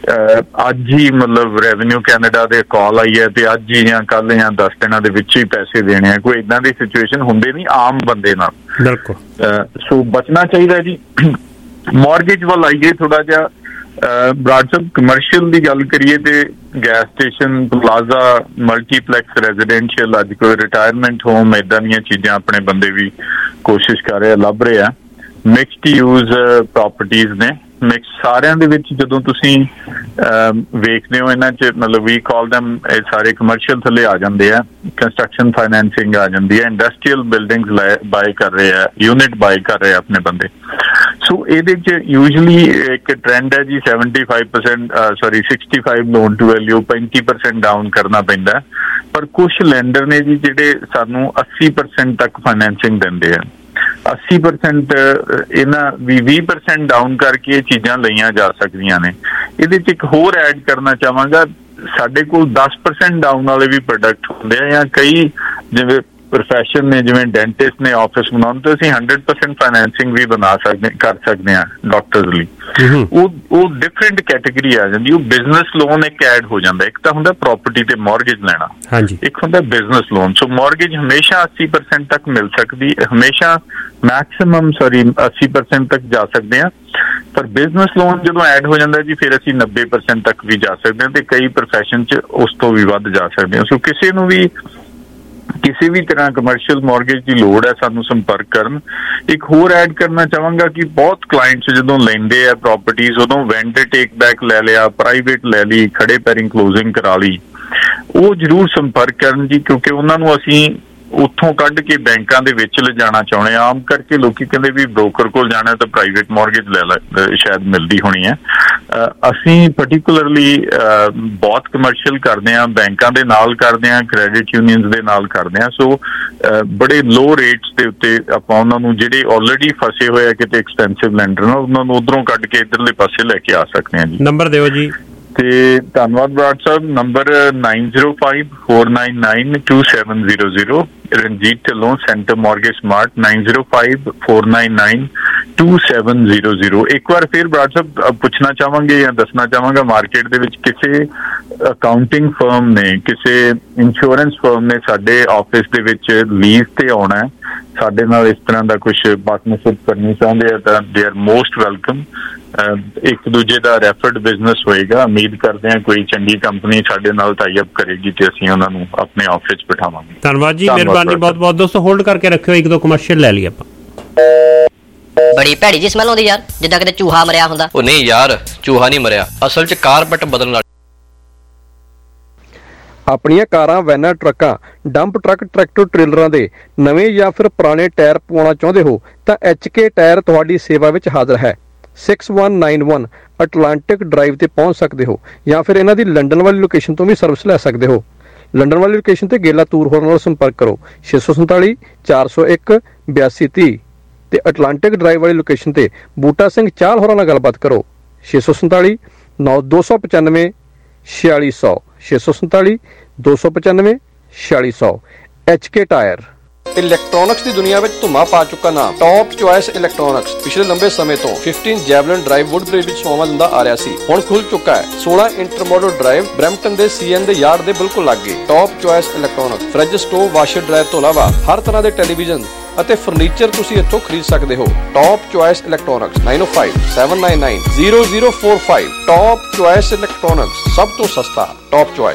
ਅੱਜ ਹੀ ਮਤਲਬ ਰੈਵਨਿਊ ਕੈਨੇਡਾ ਦੇ ਕਾਲ ਆਈ ਹੈ ਤੇ ਅੱਜ ਹੀ ਜਾਂ ਕੱਲ ਜਾਂ ਦਸ ਦਿਨਾਂ ਦੇ ਵਿੱਚ ਹੀ ਪੈਸੇ ਦੇਣੇ ਆ। ਕੋਈ ਏਦਾਂ ਦੀ ਸਿਚੁਏਸ਼ਨ ਹੁੰਦੀ ਨਹੀਂ ਆਮ ਬੰਦੇ ਨਾਲ। ਬਿਲਕੁਲ। ਸੋ ਬਚਣਾ ਚਾਹੀਦਾ ਜੀ। ਮੌਰਗੇਜ ਵੱਲ ਆਈਏ ਥੋੜਾ ਜਿਹਾ। ਬਰਾੜ ਸਾਹਿਬ ਕਮਰਸ਼ੀਅਲ ਦੀ ਗੱਲ ਕਰੀਏ ਤੇ gas station, plaza, multiplex, residential, ਅੱਜ ਕੋਈ ਰਿਟਾਇਰਮੈਂਟ ਹੋਮ, ਏਦਾਂ ਦੀਆਂ ਚੀਜ਼ਾਂ ਆਪਣੇ ਬੰਦੇ ਵੀ ਕੋਸ਼ਿਸ਼ ਕਰ ਰਹੇ ਆ, ਲੱਭ ਰਹੇ ਆ। ਮਿਕਸਡ ਯੂਜ਼ ਪ੍ਰੋਪਰਟੀਜ਼ ਨੇ। ਮਿਕਸ ਸਾਰਿਆਂ ਦੇ ਵਿੱਚ ਜਦੋਂ ਤੁਸੀਂ ਵੇਖਦੇ ਹੋ ਇਹਨਾਂ 'ਚ ਮਤਲਬ ਵੀ ਕਾਲ ਦੈਮ ਇਹ ਸਾਰੇ ਕਮਰਸ਼ੀਅਲ ਥੱਲੇ ਆ ਜਾਂਦੇ ਆ। ਕੰਸਟਰਕਸ਼ਨ ਫਾਈਨੈਂਸਿੰਗ ਆ ਜਾਂਦੀ ਹੈ। ਇੰਡਸਟਰੀਅਲ ਬਿਲਡਿੰਗਸ ਬਾਏ ਕਰ ਰਹੇ ਆ, ਯੂਨਿਟ ਬਾਏ ਕਰ ਰਹੇ ਆ ਆਪਣੇ ਬੰਦੇ। ਸੋ ਇਹਦੇ 'ਚ ਯੂਜਲੀ ਇੱਕ ਟ੍ਰੈਂਡ ਹੈ ਜੀ seventy five percent sorry sixty five loan to value, ਪੈਂਤੀ ਪਰਸੈਂਟ ਡਾਊਨ ਕਰਨਾ ਪੈਂਦਾ। ਪਰ ਕੁਛ ਲੈਂਡਰ ਨੇ ਜੀ ਜਿਹੜੇ ਸਾਨੂੰ ਅੱਸੀ ਪਰਸੈਂਟ ਤੱਕ ਫਾਈਨੈਂਸਿੰਗ ਦਿੰਦੇ ਆ। ਅੱਸੀ ਪਰਸੈਂਟ ਇਹਨਾਂ ਵੀ ਵੀਹ ਪਰਸੈਂਟ ਡਾਊਨ ਕਰਕੇ ਇਹ ਚੀਜ਼ਾਂ ਲਈਆਂ ਜਾ ਸਕਦੀਆਂ ਨੇ। ਇਹਦੇ 'ਚ ਇੱਕ ਹੋਰ ਐਡ ਕਰਨਾ ਚਾਹਾਂਗਾ, ਸਾਡੇ ਕੋਲ ਦਸ ਪਰਸੈਂਟ ਡਾਊਨ ਵਾਲੇ ਵੀ ਪ੍ਰੋਡਕਟ ਹੁੰਦੇ ਆ ਜਾਂ ਕਈ ਜਿਵੇਂ ਪ੍ਰੋਫੈਸ਼ਨ ਨੇ, ਜਿਵੇਂ ਡੈਂਟਿਸਟ ਨੇ ਆਫਿਸ ਬਣਾਉਣ ਤੇ ਅਸੀਂ ਹੰਡਰਡ ਪਰਸੈਂਟ ਫਾਈਨੈਂਸਿੰਗ ਵੀ ਬਣਾ ਸਕਦੇ ਕਰ ਸਕਦੇ ਹਾਂ ਡਾਕਟਰਸ ਲਈ। ਉਹ ਉਹ ਡਿਫਰੈਂਟ ਕੈਟੇਗਰੀ ਆ ਜਾਂਦੀ। ਉਹ ਬਿਜ਼ਨਸ ਲੋਨ ਇੱਕ ਐਡ ਹੋ ਜਾਂਦਾ। ਇੱਕ ਤਾਂ ਹੁੰਦਾ ਪ੍ਰੋਪਰਟੀ ਤੇ ਮੌਰਗੇਜ ਲੈਣਾ, ਇੱਕ ਹੁੰਦਾ ਬਿਜ਼ਨਸ ਲੋਨ। ਸੋ ਮੌਰਗੇਜ ਹਮੇਸ਼ਾ ਅੱਸੀ ਪਰਸੈਂਟ ਤੱਕ ਮਿਲ ਸਕਦੀ, ਹਮੇਸ਼ਾ ਮੈਕਸਿਮਮ ਸੌਰੀ ਅੱਸੀ ਪਰਸੈਂਟ ਤੱਕ ਜਾ ਸਕਦੇ ਹਾਂ। ਪਰ ਬਿਜ਼ਨਸ ਲੋਨ ਜਦੋਂ ਐਡ ਹੋ ਜਾਂਦਾ ਜੀ ਫਿਰ ਅਸੀਂ ਨੱਬੇ ਪਰਸੈਂਟ ਤੱਕ ਵੀ ਜਾ ਸਕਦੇ ਹਾਂ ਤੇ ਕਈ ਪ੍ਰੋਫੈਸ਼ਨ 'ਚ ਉਸ ਤੋਂ ਵੀ ਵੱਧ ਜਾ ਸਕਦੇ ਹਾਂ। ਸੋ ਕਿਸੇ ਨੂੰ ਵੀ ਕਿਸੇ ਵੀ ਤਰ੍ਹਾਂ ਕਮਰਸ਼ੀਅਲ ਮੌਰਗੇਜ ਦੀ ਲੋੜ ਹੈ ਸਾਨੂੰ ਸੰਪਰਕ ਕਰਨ। ਇੱਕ ਹੋਰ ਐਡ ਕਰਨਾ ਚਾਹਾਂਗਾ ਕਿ ਬਹੁਤ ਕਲਾਇੰਟਸ ਜਦੋਂ ਲੈਂਦੇ ਆ ਪ੍ਰੋਪਰਟੀਜ਼ ਉਦੋਂ ਵੈਂਡਰ ਟੇਕ ਬੈਕ ਲੈ ਲਿਆ, ਪ੍ਰਾਈਵੇਟ ਲੈ ਲਈ, ਖੜੇ ਪੈਰਿੰਗ ਕਲੋਜ਼ਿੰਗ ਕਰਾ ਲਈ, ਉਹ ਜ਼ਰੂਰ ਸੰਪਰਕ ਕਰਨ ਜੀ, ਕਿਉਂਕਿ ਉਹਨਾਂ ਨੂੰ ਅਸੀਂ ਉੱਥੋਂ ਕੱਢ ਕੇ ਬੈਂਕਾਂ ਦੇ ਵਿੱਚ ਲਿਜਾਣਾ ਚਾਹੁੰਦੇ ਆ। ਆਮ ਕਰਕੇ ਲੋਕੀ ਕਹਿੰਦੇ ਵੀ ਬ੍ਰੋਕਰ ਕੋਲ ਜਾਣਾ ਤਾਂ ਪ੍ਰਾਈਵੇਟ ਮੌਰਗੇਜ ਲੈ ਲੈ ਸ਼ਾਇਦ ਮਿਲਦੀ ਹੋਣੀ ਹੈ। ਅਸੀਂ ਪਰਟੀਕੁਲਰਲੀ ਬਹੁਤ ਕਮਰਸ਼ੀਅਲ ਕਰਦੇ ਹਾਂ, ਬੈਂਕਾਂ ਦੇ ਨਾਲ ਕਰਦੇ ਹਾਂ, ਕ੍ਰੈਡਿਟ ਯੂਨੀਅਨਸ ਦੇ ਨਾਲ ਕਰਦੇ ਹਾਂ। ਸੋ ਬੜੇ ਲੋ ਰੇਟਸ ਦੇ ਉੱਤੇ ਆਪਾਂ ਉਹਨਾਂ ਨੂੰ ਜਿਹੜੇ ਆਲਰੇਡੀ ਫਸੇ ਹੋਏ ਆ ਕਿਤੇ ਐਕਸਪੈਂਸਿਵ ਲੈਂਡਰ ਨਾਲ, ਉਹਨਾਂ ਨੂੰ ਉਧਰੋਂ ਕੱਢ ਕੇ ਇੱਧਰਲੇ ਪਾਸੇ ਲੈ ਕੇ ਆ ਸਕਦੇ ਹਾਂ ਜੀ। ਨੰਬਰ ਦਿਓ ਜੀ। ਤੇ ਧੰਨਵਾਦ Brar Sahib. Number nine zero five four nine nine two seven zero zero. Ranjit Dhillon, centre mortgage smart, nine zero five four nine nine two seven zero zero. ਇੱਕ ਵਾਰ ਫਿਰ ਬਰਾੜ ਸਾਹਿਬ ਪੁੱਛਣਾ ਚਾਹਾਂਗੇ ਜਾਂ ਦੱਸਣਾ ਚਾਹਾਂਗਾ, ਮਾਰਕੀਟ ਦੇ ਵਿੱਚ ਕਿਸੇ ਅਕਾਊਂਟਿੰਗ ਫਰਮ ਨੇ, ਕਿਸੇ ਇੰਸ਼ੋਰੈਂਸ ਫਰਮ ਨੇ ਸਾਡੇ ਆਫਿਸ ਦੇ ਵਿੱਚ ਲੀਜ਼ ਤੇ ਆਉਣਾ, ਸਾਡੇ ਨਾਲ ਇਸ ਤਰ੍ਹਾਂ ਦਾ ਕੁਝ ਪਾਰਟਨਰਸ਼ਿਪ ਕਰਨੀ ਚਾਹੁੰਦੇ ਆ ਤਾਂ ਦੇ ਆਰ ਮੋਸਟ ਵੈਲਕਮ। ਇੱਕ ਦੂਜੇ ਦਾ ਰੈਫਰਡ ਬਿਜ਼ਨਸ ਹੋਏਗਾ। ਉਮੀਦ ਕਰਦੇ ਹਾਂ ਕੋਈ ਚੰਗੀ ਕੰਪਨੀ ਸਾਡੇ ਨਾਲ ਟਾਈ ਅਪ ਕਰੇਗੀ ਤੇ ਅਸੀਂ ਉਹਨਾਂ ਨੂੰ ਆਪਣੇ ਆਫਿਸ 'ਚ ਬਿਠਾਵਾਂਗੇ। ਧੰਨਵਾਦ ਜੀ, ਮਿਹਰਬਾਨੀ ਬਹੁਤ ਬਹੁਤ। ਦੋਸਤੋ ਹੋਲਡ ਕਰਕੇ ਰੱਖਿਓ, ਇੱਕ ਦੋ ਕਮਰਸ਼ੀਅਲ ਲੈ ਲਈ ਆਪਾਂ। ਬੜੀ ਭੈੜੀ ਜੀ ਸਮੈਲ ਆਉਂਦੀ ਯਾਰ, ਜਿੱਦਾਂ ਕਿਤੇ ਚੂਹਾ ਮਰਿਆ ਹੁੰਦਾ। ਉਹ ਨਹੀਂ ਯਾਰ, ਚੂਹਾ ਨਹੀਂ ਮਰਿਆ, ਅਸਲ 'ਚ ਕਾਰਪੈਟ ਬਦਲਣ ਵਾਲੀ। ਆਪਣੀਆਂ ਕਾਰਾਂ, ਵੈਨਾਂ, ਟਰੱਕਾਂ, ਡੰਪ ਟਰੱਕ, ਟਰੈਕਟਰ ਟ੍ਰੇਲਰਾਂ ਦੇ ਨਵੇਂ ਜਾਂ ਫਿਰ ਪੁਰਾਣੇ ਟਾਇਰ ਪਵਾਉਣਾ ਚਾਹੁੰਦੇ ਹੋ ਤਾਂ ਐਚ ਕੇ ਟਾਇਰ ਤੁਹਾਡੀ ਸੇਵਾ ਵਿੱਚ ਹਾਜ਼ਰ ਹੈ। Six one nine one Atlantic drive ਤੇ ਪਹੁੰਚ ਸਕਦੇ ਹੋ ਜਾਂ ਫਿਰ ਇਹਨਾਂ ਦੀ ਲੰਡਨ ਵਾਲੀ ਲੋਕੇਸ਼ਨ ਤੋਂ ਵੀ ਸਰਵਿਸ ਲੈ ਸਕਦੇ ਹੋ। ਲੰਡਨ ਵਾਲੀ ਲੋਕੇਸ਼ਨ ਤੇ ਗੇਲਾ ਤੂਰ ਹੋਰਾਂ ਨਾਲ ਸੰਪਰਕ ਕਰੋ ਛੇ ਸੌ ਸੰਤਾਲੀ ਚਾਰ ਸੌ ਇੱਕ ਬਿਆਸੀ ਤੀਹ ਤੇ ਅਟਲਾਂਟਿਕ ਡਰਾਈਵ ਵਾਲੀ ਲੋਕੇਸ਼ਨ ਤੇ ਬੂਟਾ ਸਿੰਘ ਚਾਹਲ ਹੋਰਾਂ ਨਾਲ ਗੱਲਬਾਤ ਕਰੋ ਛੇ ਸੌ ਸੰਤਾਲੀ ਨੌ ਦੋ ਸੌ ਪਚਾਨਵੇਂ ਛਿਆਲੀ ਸੌ ਛੇ ਸੌ ਸੰਤਾਲੀ ਦੋ ਸੌ ਪਚਾਨਵੇਂ ਛਿਆਲੀ ਸੌ। H K tire. ਇਲੈਕਟ੍ਰੋਨਿਕਸ ਦੀ ਦੁਨੀਆ ਵਿੱਚ ਧੁੰਮਾ ਪਾ ਚੁੱਕਾ ਨਾਮ ਟੌਪ ਚੁਆਇਸ ਇਲੈਕਟ੍ਰੋਨਿਕਸ ਪਿਛਲੇ ਲੰਬੇ ਸਮੇਂ ਤੋਂ ਫਿਫਟੀਨ ਜੈਵਲਿਨ ਡਰਾਈਵ ਵੁੱਡਬ੍ਰਿਜ ਵਿੱਚ ਸੇਵਾਵਾਂ ਦਿੰਦਾ ਆ ਰਿਹਾ ਸੀ। ਹੁਣ ਖੁੱਲ ਚੁੱਕਾ ਹੈ ਸੋਲ੍ਹਾਂ ਇੰਟਰਮੋਡਲ ਡਰਾਈਵ ਬਰੈਂਪਟਨ ਦੇ ਸੀ ਐਨ ਦੇ ਯਾਰਡ ਦੇ ਬਿਲਕੁਲ ਲਾਗੇ। Top choice electronics fridge, stove, washer dryer ਤੋਂ ਇਲਾਵਾ ਹਰ ਤਰ੍ਹਾਂ ਦੇ ਟੈਲੀਵਿਜ਼ਨ ਅਤੇ ਫਰਨੀਚਰ ਤੁਸੀਂ ਇੱਥੋਂ ਖਰੀਦ ਸਕਦੇ ਹੋ। Top choice electronics nine O five seven nine nine zero zero four five. Top choice electronics, ਸਭ ਤੋਂ ਸਸਤਾ। Top choice.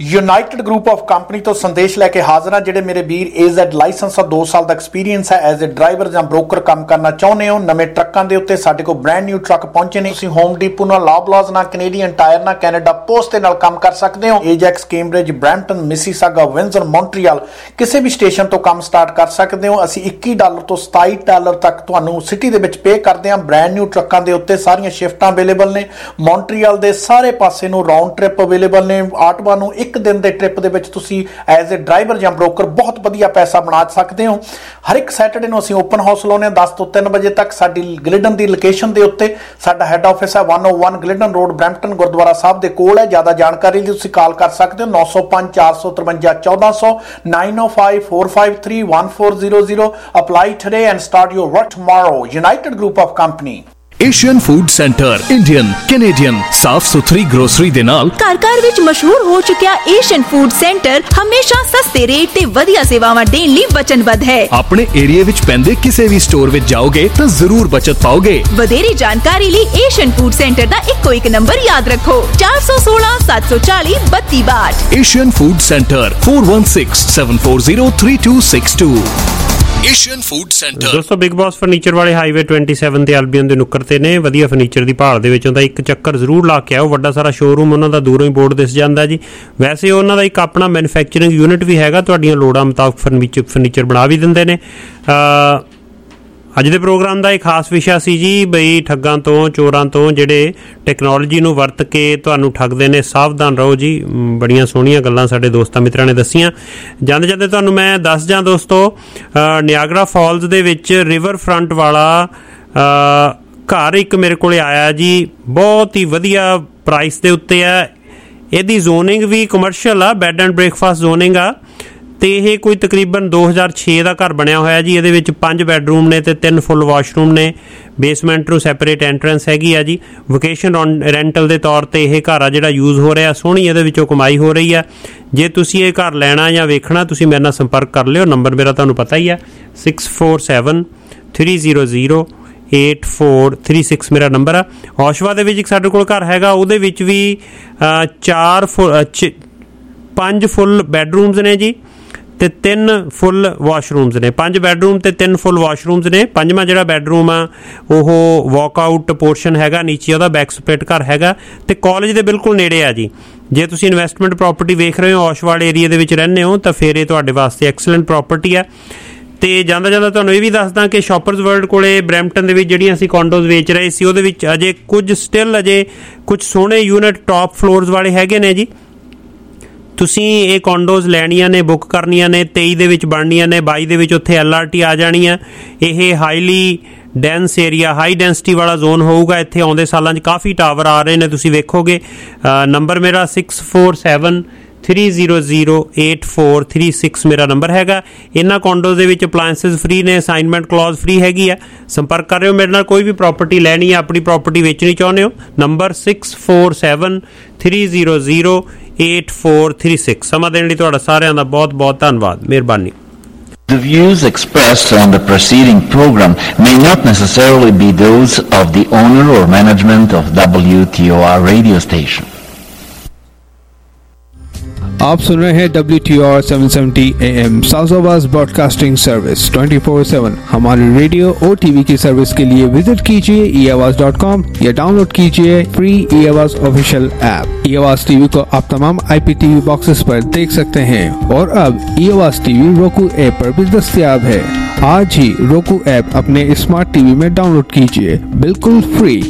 United group of company ਤੋਂ ਸੰਦੇਸ਼ ਲੈ ਕੇ ਹਾਜ਼ਰ ਹਾਂ ਜਿਹੜੇ ਮੇਰੇ ਵੀਰ ਏਜ਼ੈਡ ਲਾਇਸੈਂਸ ਆ ਦੋ ਸਾਲ ਦਾ ਐਕਸਪੀਰੀਅੰਸ ਹੈ ਐਜ਼ ਅ ਡਰਾਈਵਰ ਜਾਂ ਬ੍ਰੋਕਰ ਕੰਮ ਕਰਨਾ ਚਾਹੁੰਦੇ ਹੋ। ਨਵੇਂ ਟਰੱਕਾਂ ਦੇ ਉੱਤੇ ਸਾਡੇ ਕੋਲ ਬ੍ਰੈਂਡ ਨਿਊ ਟਰੱਕ ਪਹੁੰਚੇ ਨੇ। ਤੁਸੀਂ ਹੋਮ ਡੀਪੋ ਨਾਲ, ਲੌਬਲਾਜ਼ ਨਾਲ, ਕੈਨੇਡੀਅਨ ਟਾਇਰ ਨਾਲ, ਕੈਨੇਡਾ ਪੋਸਟ ਦੇ ਨਾਲ ਕੰਮ ਕਰ ਸਕਦੇ ਹੋ। Ajax, Cambridge, Brampton, Mississauga, Windsor, Montreal ਕਿਸੇ ਵੀ ਸਟੇਸ਼ਨ ਤੋਂ ਕੰਮ ਸਟਾਰਟ ਕਰ ਸਕਦੇ ਹੋ। ਅਸੀਂ ਇੱਕੀ ਡਾਲਰ ਤੋਂ ਸਤਾਈ ਡਾਲਰ ਤੱਕ ਤੁਹਾਨੂੰ ਸਿਟੀ ਦੇ ਵਿੱਚ ਪੇ ਕਰਦੇ ਹਾਂ। ਬ੍ਰੈਂਡ ਨਿਊ ਟਰੱਕਾਂ ਦੇ ਉੱਤੇ ਸਾਰੀਆਂ ਸ਼ਿਫਟਾਂ ਅਵੇਲੇਬਲ ਨੇ। ਮੌਂਟਰੀਅਲ ਦੇ ਸਾਰੇ ਪਾਸੇ ਨੂੰ ਰਾਉਂਡ ਟ੍ਰਿਪ ਅਵੇਲੇਬਲ ਨੇ। ਆਟਵਾ ਨੂੰ ਇੱਕ ਦਿਨ ਦੇ ਟ੍ਰਿਪ ਦੇ ਵਿੱਚ ਤੁਸੀਂ ਐਜ਼ ਅ ਡਰਾਈਵਰ ਜਾਂ ਬ੍ਰੋਕਰ ਬਹੁਤ ਵਧੀਆ ਪੈਸਾ ਬਣਾ ਸਕਦੇ ਹੋ। ਹਰ ਇੱਕ ਸੈਟਰਡੇ ਨੂੰ ਅਸੀਂ ਓਪਨ ਹਾਊਸ ਲਾਉਂਦੇ ਹਾਂ ਦਸ ਤੋਂ ਤਿੰਨ ਵਜੇ ਤੱਕ। ਸਾਡੀ ਗਲਿਡਨ ਦੀ ਲੋਕੇਸ਼ਨ ਦੇ ਉੱਤੇ ਸਾਡਾ ਹੈੱਡ ਆਫਿਸ ਹੈ ਇੱਕ ਸੌ ਇੱਕ ਗਲਿਡਨ ਰੋਡ, ਬਰੈਂਪਟਨ ਗੁਰਦੁਆਰਾ ਸਾਹਿਬ ਦੇ ਕੋਲ ਹੈ। ਜ਼ਿਆਦਾ ਜਾਣਕਾਰੀ ਲਈ ਤੁਸੀਂ ਕਾਲ ਕਰ ਸਕਦੇ ਹੋ ਨੌ ਸੌ ਪੰਜ ਚਾਰ ਸੌ ਤਰਵੰਜਾ ਚੌਦਾਂ ਸੌ nine O five four five three one four zero zero. Apply today and start your work tomorrow. United group of company. Asian food centre Indian, Canadian ਸਾਫ਼ ਸੁਥਰੀ ਗਰੋਸਰੀ ਦੇ ਨਾਲ ਘਰ ਘਰ ਵਿੱਚ ਮਸ਼ਹੂਰ ਹੋ ਚੁੱਕਿਆ ਏਸ਼ੀਅਨ ਫੂਡ ਸੈਂਟਰ ਹਮੇਸ਼ਾ ਸਸਤੇ ਰੇਟ ਤੇ ਵਧੀਆ ਸੇਵਾਵਾਂ ਦੇਣ ਲਈ ਵਚਨਬੱਧ ਹੈ। ਆਪਣੇ ਏਰੀਆ ਵਿੱਚ ਪੈਂਦੇ ਕਿਸੇ ਵੀ ਸਟੋਰ ਵਿੱਚ ਜਾਓਗੇ ਤਾਂ ਜ਼ਰੂਰ ਬਚਤ ਪਾਓਗੇ। ਵਧੇਰੀ ਜਾਣਕਾਰੀ ਲਈ ਏਸ਼ੀਅਨ ਫੂਡ ਸੈਂਟਰ ਦਾ ਇੱਕੋ ਇੱਕ ਨੰਬਰ ਯਾਦ ਰੱਖੋ ਚਾਰ ਸੌ ਸੋਲਾਂ ਸੱਤ ਸੌ ਚਾਲੀ ਬੱਤੀ ਬਾਹਠ। Asian food centre four one six seven four zero three two six two। Asian food centre. ਦੋਸਤੋ ਬਿਗ ਬੌਸ ਫਰਨੀਚਰ ਵਾਲੇ ਹਾਈਵੇ ਸੱਤਾਈ ਤੇ ਐਲਬੀਅਨ ਦੇ ਨੁੱਕਰ ਤੇ ਨੇ। ਵਧੀਆ ਫਰਨੀਚਰ ਦੀ ਭਾਲ ਦੇ ਵਿੱਚ ਉਹਦਾ ਇੱਕ ਚੱਕਰ ਜ਼ਰੂਰ ਲਾ ਕੇ ਆਓ। ਵੱਡਾ ਸਾਰਾ ਸ਼ੋਰੂਮ ਉਹਨਾਂ ਦਾ ਦੂਰੋਂ ਹੀ ਬੋਰਡ ਦਿਸ ਜਾਂਦਾ ਜੀ। ਵੈਸੇ ਉਹਨਾਂ ਦਾ ਇੱਕ ਆਪਣਾ ਮੈਨੂਫੈਕਚਰਿੰਗ ਯੂਨਿਟ ਵੀ ਹੈਗਾ, ਤੁਹਾਡੀਆਂ ਲੋੜਾਂ ਮੁਤਾਬਕ ਫਰਨੀਚਰ ਫਰਨੀਚਰ ਬਣਾ ਵੀ ਦਿੰਦੇ ਨੇ। ਅੱਜ ਦੇ ਪ੍ਰੋਗਰਾਮ ਦਾ ਇੱਕ ਖਾਸ ਵਿਸ਼ਾ ਸੀ ਜੀ ਬਈ ਠੱਗਾਂ ਤੋਂ, ਚੋਰਾਂ ਤੋਂ ਜਿਹੜੇ ਟੈਕਨੋਲੋਜੀ ਨੂੰ ਵਰਤ ਕੇ ਤੁਹਾਨੂੰ ਠੱਗਦੇ ਨੇ। ਸਾਵਧਾਨ ਰਹੋ ਜੀ। ਬੜੀਆਂ ਸੋਹਣੀਆਂ ਗੱਲਾਂ ਸਾਡੇ ਦੋਸਤਾਂ ਮਿੱਤਰਾਂ ਨੇ ਦੱਸੀਆਂ। ਜਾਂਦੇ ਜਾਂਦੇ ਤੁਹਾਨੂੰ ਮੈਂ ਦੱਸ ਜਾਂ ਦੋਸਤੋ, ਨਿਆਗਰਾ ਫਾਲਜ਼ ਦੇ ਵਿੱਚ ਰਿਵਰ ਫਰੰਟ ਵਾਲਾ ਘਰ ਇੱਕ ਮੇਰੇ ਕੋਲ ਆਇਆ ਜੀ। ਬਹੁਤ ਹੀ ਵਧੀਆ ਪ੍ਰਾਈਸ ਦੇ ਉੱਤੇ ਆ। ਇਹਦੀ ਜ਼ੋਨਿੰਗ ਵੀ ਕਮਰਸ਼ੀਅਲ ਆ, ਬੈੱਡ ਐਂਡ ਬ੍ਰੇਕਫਾਸਟ ਜ਼ੋਨਿੰਗ ਆ। ਤੇ ਇਹ ਕੋਈ ਤਕਰੀਬਨ ਦੋ ਹਜ਼ਾਰ ਛੇ ਦਾ ਘਰ ਬਣਿਆ ਹੋਇਆ ਜੀ। ਇਹਦੇ ਵਿੱਚ ਪੰਜ ਬੈਡਰੂਮ ਨੇ ਤੇ ਤਿੰਨ ਫੁੱਲ ਵਾਸ਼ਰੂਮ ਨੇ। ਬੇਸਮੈਂਟ ਨੂੰ ਸੈਪਰੇਟ ਐਂਟਰੈਂਸ ਹੈਗੀ ਆ ਜੀ। ਵੋਕੇਸ਼ਨ ਰੈਂਟਲ ਦੇ ਤੌਰ ਤੇ ਇਹ ਘਰ ਆ ਜਿਹੜਾ ਯੂਜ਼ ਹੋ ਰਿਹਾ। ਸੋਹਣੀ ਇਹਦੇ ਵਿੱਚੋਂ ਕਮਾਈ ਹੋ ਰਹੀ ਆ। ਜੇ ਤੁਸੀਂ ਇਹ ਘਰ ਲੈਣਾ ਜਾਂ ਵੇਖਣਾ, ਤੁਸੀਂ ਮੇਰੇ ਨਾਲ ਸੰਪਰਕ ਕਰ ਲਿਓ। ਨੰਬਰ ਮੇਰਾ ਤੁਹਾਨੂੰ ਪਤਾ ਹੀ ਆ six four seven three zero zero eight four three six ਮੇਰਾ ਨੰਬਰ ਆ। ਔਸ਼ਵਾ ਦੇ ਵਿੱਚ ਇੱਕ ਸਾਡੇ ਕੋਲ ਘਰ ਹੈਗਾ, ਉਹਦੇ ਵਿੱਚ ਵੀ ਚਾਰ ਫੁੱਲ ਪੰਜ ਫੁੱਲ ਬੈਡਰੂਮਸ ਨੇ ਜੀ ਤੇ ਤਿੰਨ ਫੁੱਲ ਵਾਸ਼ਰੂਮਸ ਨੇ। ਪੰਜ ਬੈਡਰੂਮ ਤੇ ਤਿੰਨ ਫੁੱਲ ਵਾਸ਼ਰੂਮਸ ਨੇ। ਪੰਜਵਾਂ ਜਿਹੜਾ ਬੈਡਰੂਮ ਆ ਉਹ ਵਾਕਆਊਟ ਪੋਰਸ਼ਨ ਹੈਗਾ, ਨੀਚੇ ਉਹਦਾ ਬੈਕ ਸਪਲਿਟ ਘਰ ਹੈਗਾ ਤੇ ਕਾਲਜ ਦੇ ਬਿਲਕੁਲ ਨੇੜੇ ਆ ਜੀ। ਜੇ ਤੁਸੀਂ ਇਨਵੈਸਟਮੈਂਟ ਪ੍ਰੋਪਰਟੀ ਵੇਖ ਰਹੇ ਹੋ, ਔਸ਼ਵਾਲ ਏਰੀਆ ਦੇ ਵਿੱਚ ਰਹਿੰਦੇ ਹੋ, ਤਾਂ ਫਿਰ ਇਹ ਤੁਹਾਡੇ ਵਾਸਤੇ ਐਕਸਲੈਂਟ ਪ੍ਰੋਪਰਟੀ ਆ। ਤੇ ਜਾਂਦਾ ਜਾਂਦਾ ਤੁਹਾਨੂੰ ਇਹ ਵੀ ਦੱਸਦਾ ਕਿ ਸ਼ਾਪਰਸ ਵਰਲਡ ਕੋਲੇ ਬਰੈਂਪਟਨ ਦੇ ਵਿੱਚ ਜਿਹੜੀਆਂ ਅਸੀਂ ਕੌਂਡੋਜ਼ ਵੇਚ ਰਹੇ ਸੀ, ਉਹਦੇ ਵਿੱਚ ਅਜੇ ਕੁਝ ਸਟਿਲ ਅਜੇ ਕੁਝ ਸੋਹਣੇ ਯੂਨਿਟ ਟੌਪ ਫਲੋਰਸ ਵਾਲੇ ਹੈਗੇ ਨੇ ਜੀ। ਤੁਸੀਂ ਇਹ ਕੌਂਡੋਜ਼ ਲੈਣੀਆਂ ਨੇ, ਬੁੱਕ ਕਰਨੀਆਂ ਨੇ। ਤੇਈ ਦੇ ਵਿੱਚ ਬਣਨੀਆਂ ਨੇ, ਬਾਈ ਦੇ ਵਿੱਚ ਉੱਥੇ ਐਲ ਆਰ ਟੀ ਆ ਜਾਣੀ ਆ। ਇਹ highly dense area, high density ਵਾਲਾ ਜ਼ੋਨ ਹੋਊਗਾ। ਇੱਥੇ ਆਉਂਦੇ ਸਾਲਾਂ 'ਚ ਕਾਫੀ ਟਾਵਰ ਆ ਰਹੇ ਨੇ, ਤੁਸੀਂ ਵੇਖੋਗੇ। ਨੰਬਰ ਮੇਰਾ six four seven three zero zero eight four three six ਮੇਰਾ ਨੰਬਰ ਹੈਗਾ। ਇਹਨਾਂ ਕੌਂਡੋਜ਼ ਦੇ ਵਿੱਚ ਅਪਲਾਇੰਸਿਸ ਫ੍ਰੀ ਨੇ, ਅਸਾਈਨਮੈਂਟ ਕਲੌਜ਼ ਫ੍ਰੀ ਹੈਗੀ ਆ। ਸੰਪਰਕ ਕਰ ਰਹੇ ਹੋ ਮੇਰੇ ਨਾਲ। ਕੋਈ ਵੀ ਪ੍ਰਾਪਰਟੀ ਲੈਣੀ ਹੈ, ਆਪਣੀ ਪ੍ਰਾਪਰਟੀ ਵੇਚਣੀ ਚਾਹੁੰਦੇ ਹੋ, number six four seven three zero zero eight four three six. ਸਮਾਂ ਦੇਣ ਲਈ ਤੁਹਾਡਾ ਸਾਰਿਆਂ ਦਾ ਬਹੁਤ ਬਹੁਤ ਧੰਨਵਾਦ। ਮਿਹਰਬਾਨੀ। The views expressed on the preceding program may not necessarily be those of the owner or management of W T O R radio station. आप सुन रहे हैं W T O R seven seventy A M south broadcasting service twenty four seven. हमारे radio और TV की service के लिए visit कीजिए ई आवाज डॉट कॉम या डाउनलोड कीजिए free e Awaz official app. ई आवाज टीवी को आप तमाम आई पी टीवी बॉक्सेस पर देख सकते हैं और अब ई आवाज टीवी रोकू ऐप पर भी दस्तयाब है। आज ही रोकू ऐप अपने स्मार्ट टीवी में डाउनलोड कीजिए, बिल्कुल फ्री।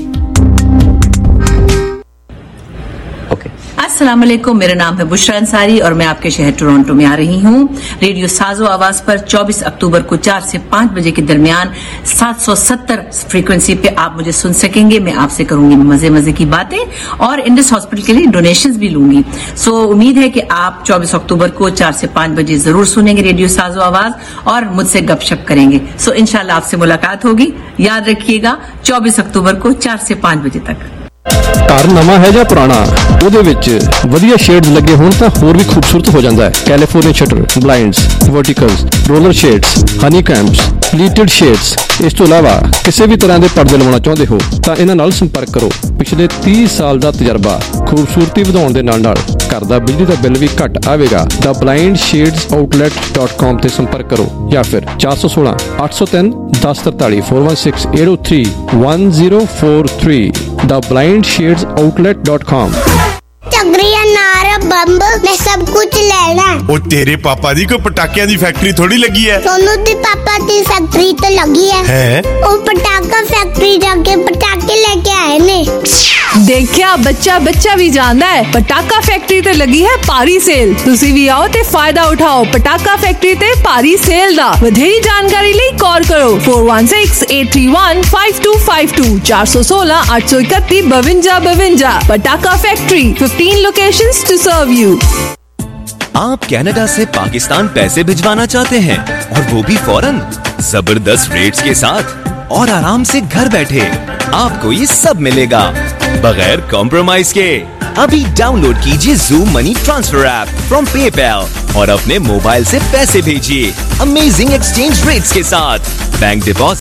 अस्सलाम वालेकुम, मेरा नाम है बुशरा अंसारी और मैं आपके शहर टोरंटो में आ रही हूँ। रेडियो साजो आवाज पर चौबीस अक्टूबर को चार से पाँच बजे के दरमियान सात सौ सत्तर फ्रीक्वेंसी पे आप मुझे सुन सकेंगे। मैं आपसे करूंगी मजे मजे की बातें और इंडस हॉस्पिटल के लिए डोनेशंस भी लूंगी। सो उम्मीद है कि आप चौबीस अक्टूबर को चार से पाँच बजे जरूर सुनेंगे रेडियो साजो आवाज और मुझसे गपशप करेंगे। सो इंशाल्लाह आपसे मुलाकात होगी। याद रखिएगा चौबीस अक्टूबर को चार से पाँच बजे तक। ਘਰ ਨਵਾਂ ਹੈ ਜਾਂ ਪੁਰਾਣਾ, ਉਹਦੇ ਵਿੱਚ ਵਧੀਆ ਸ਼ੇਡਸ ਲੱਗੇ ਹੋਣ ਤਾਂ ਹੋਰ ਵੀ ਖੂਬਸੂਰਤ ਹੋ ਜਾਂਦਾ ਹੈ। California shutter, blinds, verticals, roller shades, honeycombs, pleated shades. ਇਸ ਤੋਂ ਇਲਾਵਾ ਕਿਸੇ ਵੀ ਤਰ੍ਹਾਂ ਦੇ ਪਰਦੇ ਲਵਾਉਣਾ ਚਾਹੁੰਦੇ ਹੋ ਤਾਂ ਇਹਨਾਂ ਨਾਲ ਸੰਪਰਕ ਕਰੋ। ਪਿਛਲੇ ਤੀਹ ਸਾਲ ਦਾ ਤਜਰਬਾ, ਖੂਬਸੂਰਤੀ ਵਧਾਉਣ ਦੇ ਨਾਲ ਨਾਲ ਘਰ ਦਾ ਬਿਜਲੀ ਦਾ ਬਿੱਲ ਵੀ ਘੱਟ ਆਵੇਗਾ। The blind shades outlet dot com ਤੇ ਸੰਪਰਕ ਕਰੋ ਜਾਂ ਫਿਰ ਚਾਰ ਸੌ ਸੋਲਾਂ ਅੱਠ ਸੌ ਤਿੰਨ ਦਸ ਤਰਤਾਲੀ four one six eight zero three one zero four three the blind shades outlet dot com. चगरिया नारा बम्ब मैं सब कुछ लेना। ओ तेरे पापा दी कोई पटाखियां दी फैक्ट्री थोड़ी लगी है। सोनू दी पापा की फैक्ट्री तो लगी है। हैं? वो पटाखा फैक्ट्री जाके पटाखे लेके आए ने। देखिया बच्चा बच्चा भी जानता है पटाखा फैक्ट्री ते लगी है भारी सेल। तुसी भी आओ ते फायदा उठाओ पटाखा फैक्ट्री ते भारी सेल दा। वधेरी जानकारी ਲਈ कॉल करो four one six eight three one five two five two चार सौ सोलह आठ सौ इकतीस बवंजा बवंजा। Patakha factory fifteen locations to serve you। आप कनाडा से पाकिस्तान पैसे भिजवाना चाहते हैं और वो भी फौरन, जबरदस्त रेट्स के साथ और आराम से घर बैठे आपको ये सब मिलेगा बगैर कॉम्प्रोमाइज के। अभी डाउनलोड कीजिए Zoom money transfer app from PayPal और अपने मोबाइल से पैसे भेजिए अमेजिंग एक्सचेंज रेट्स के साथ। Bank deposit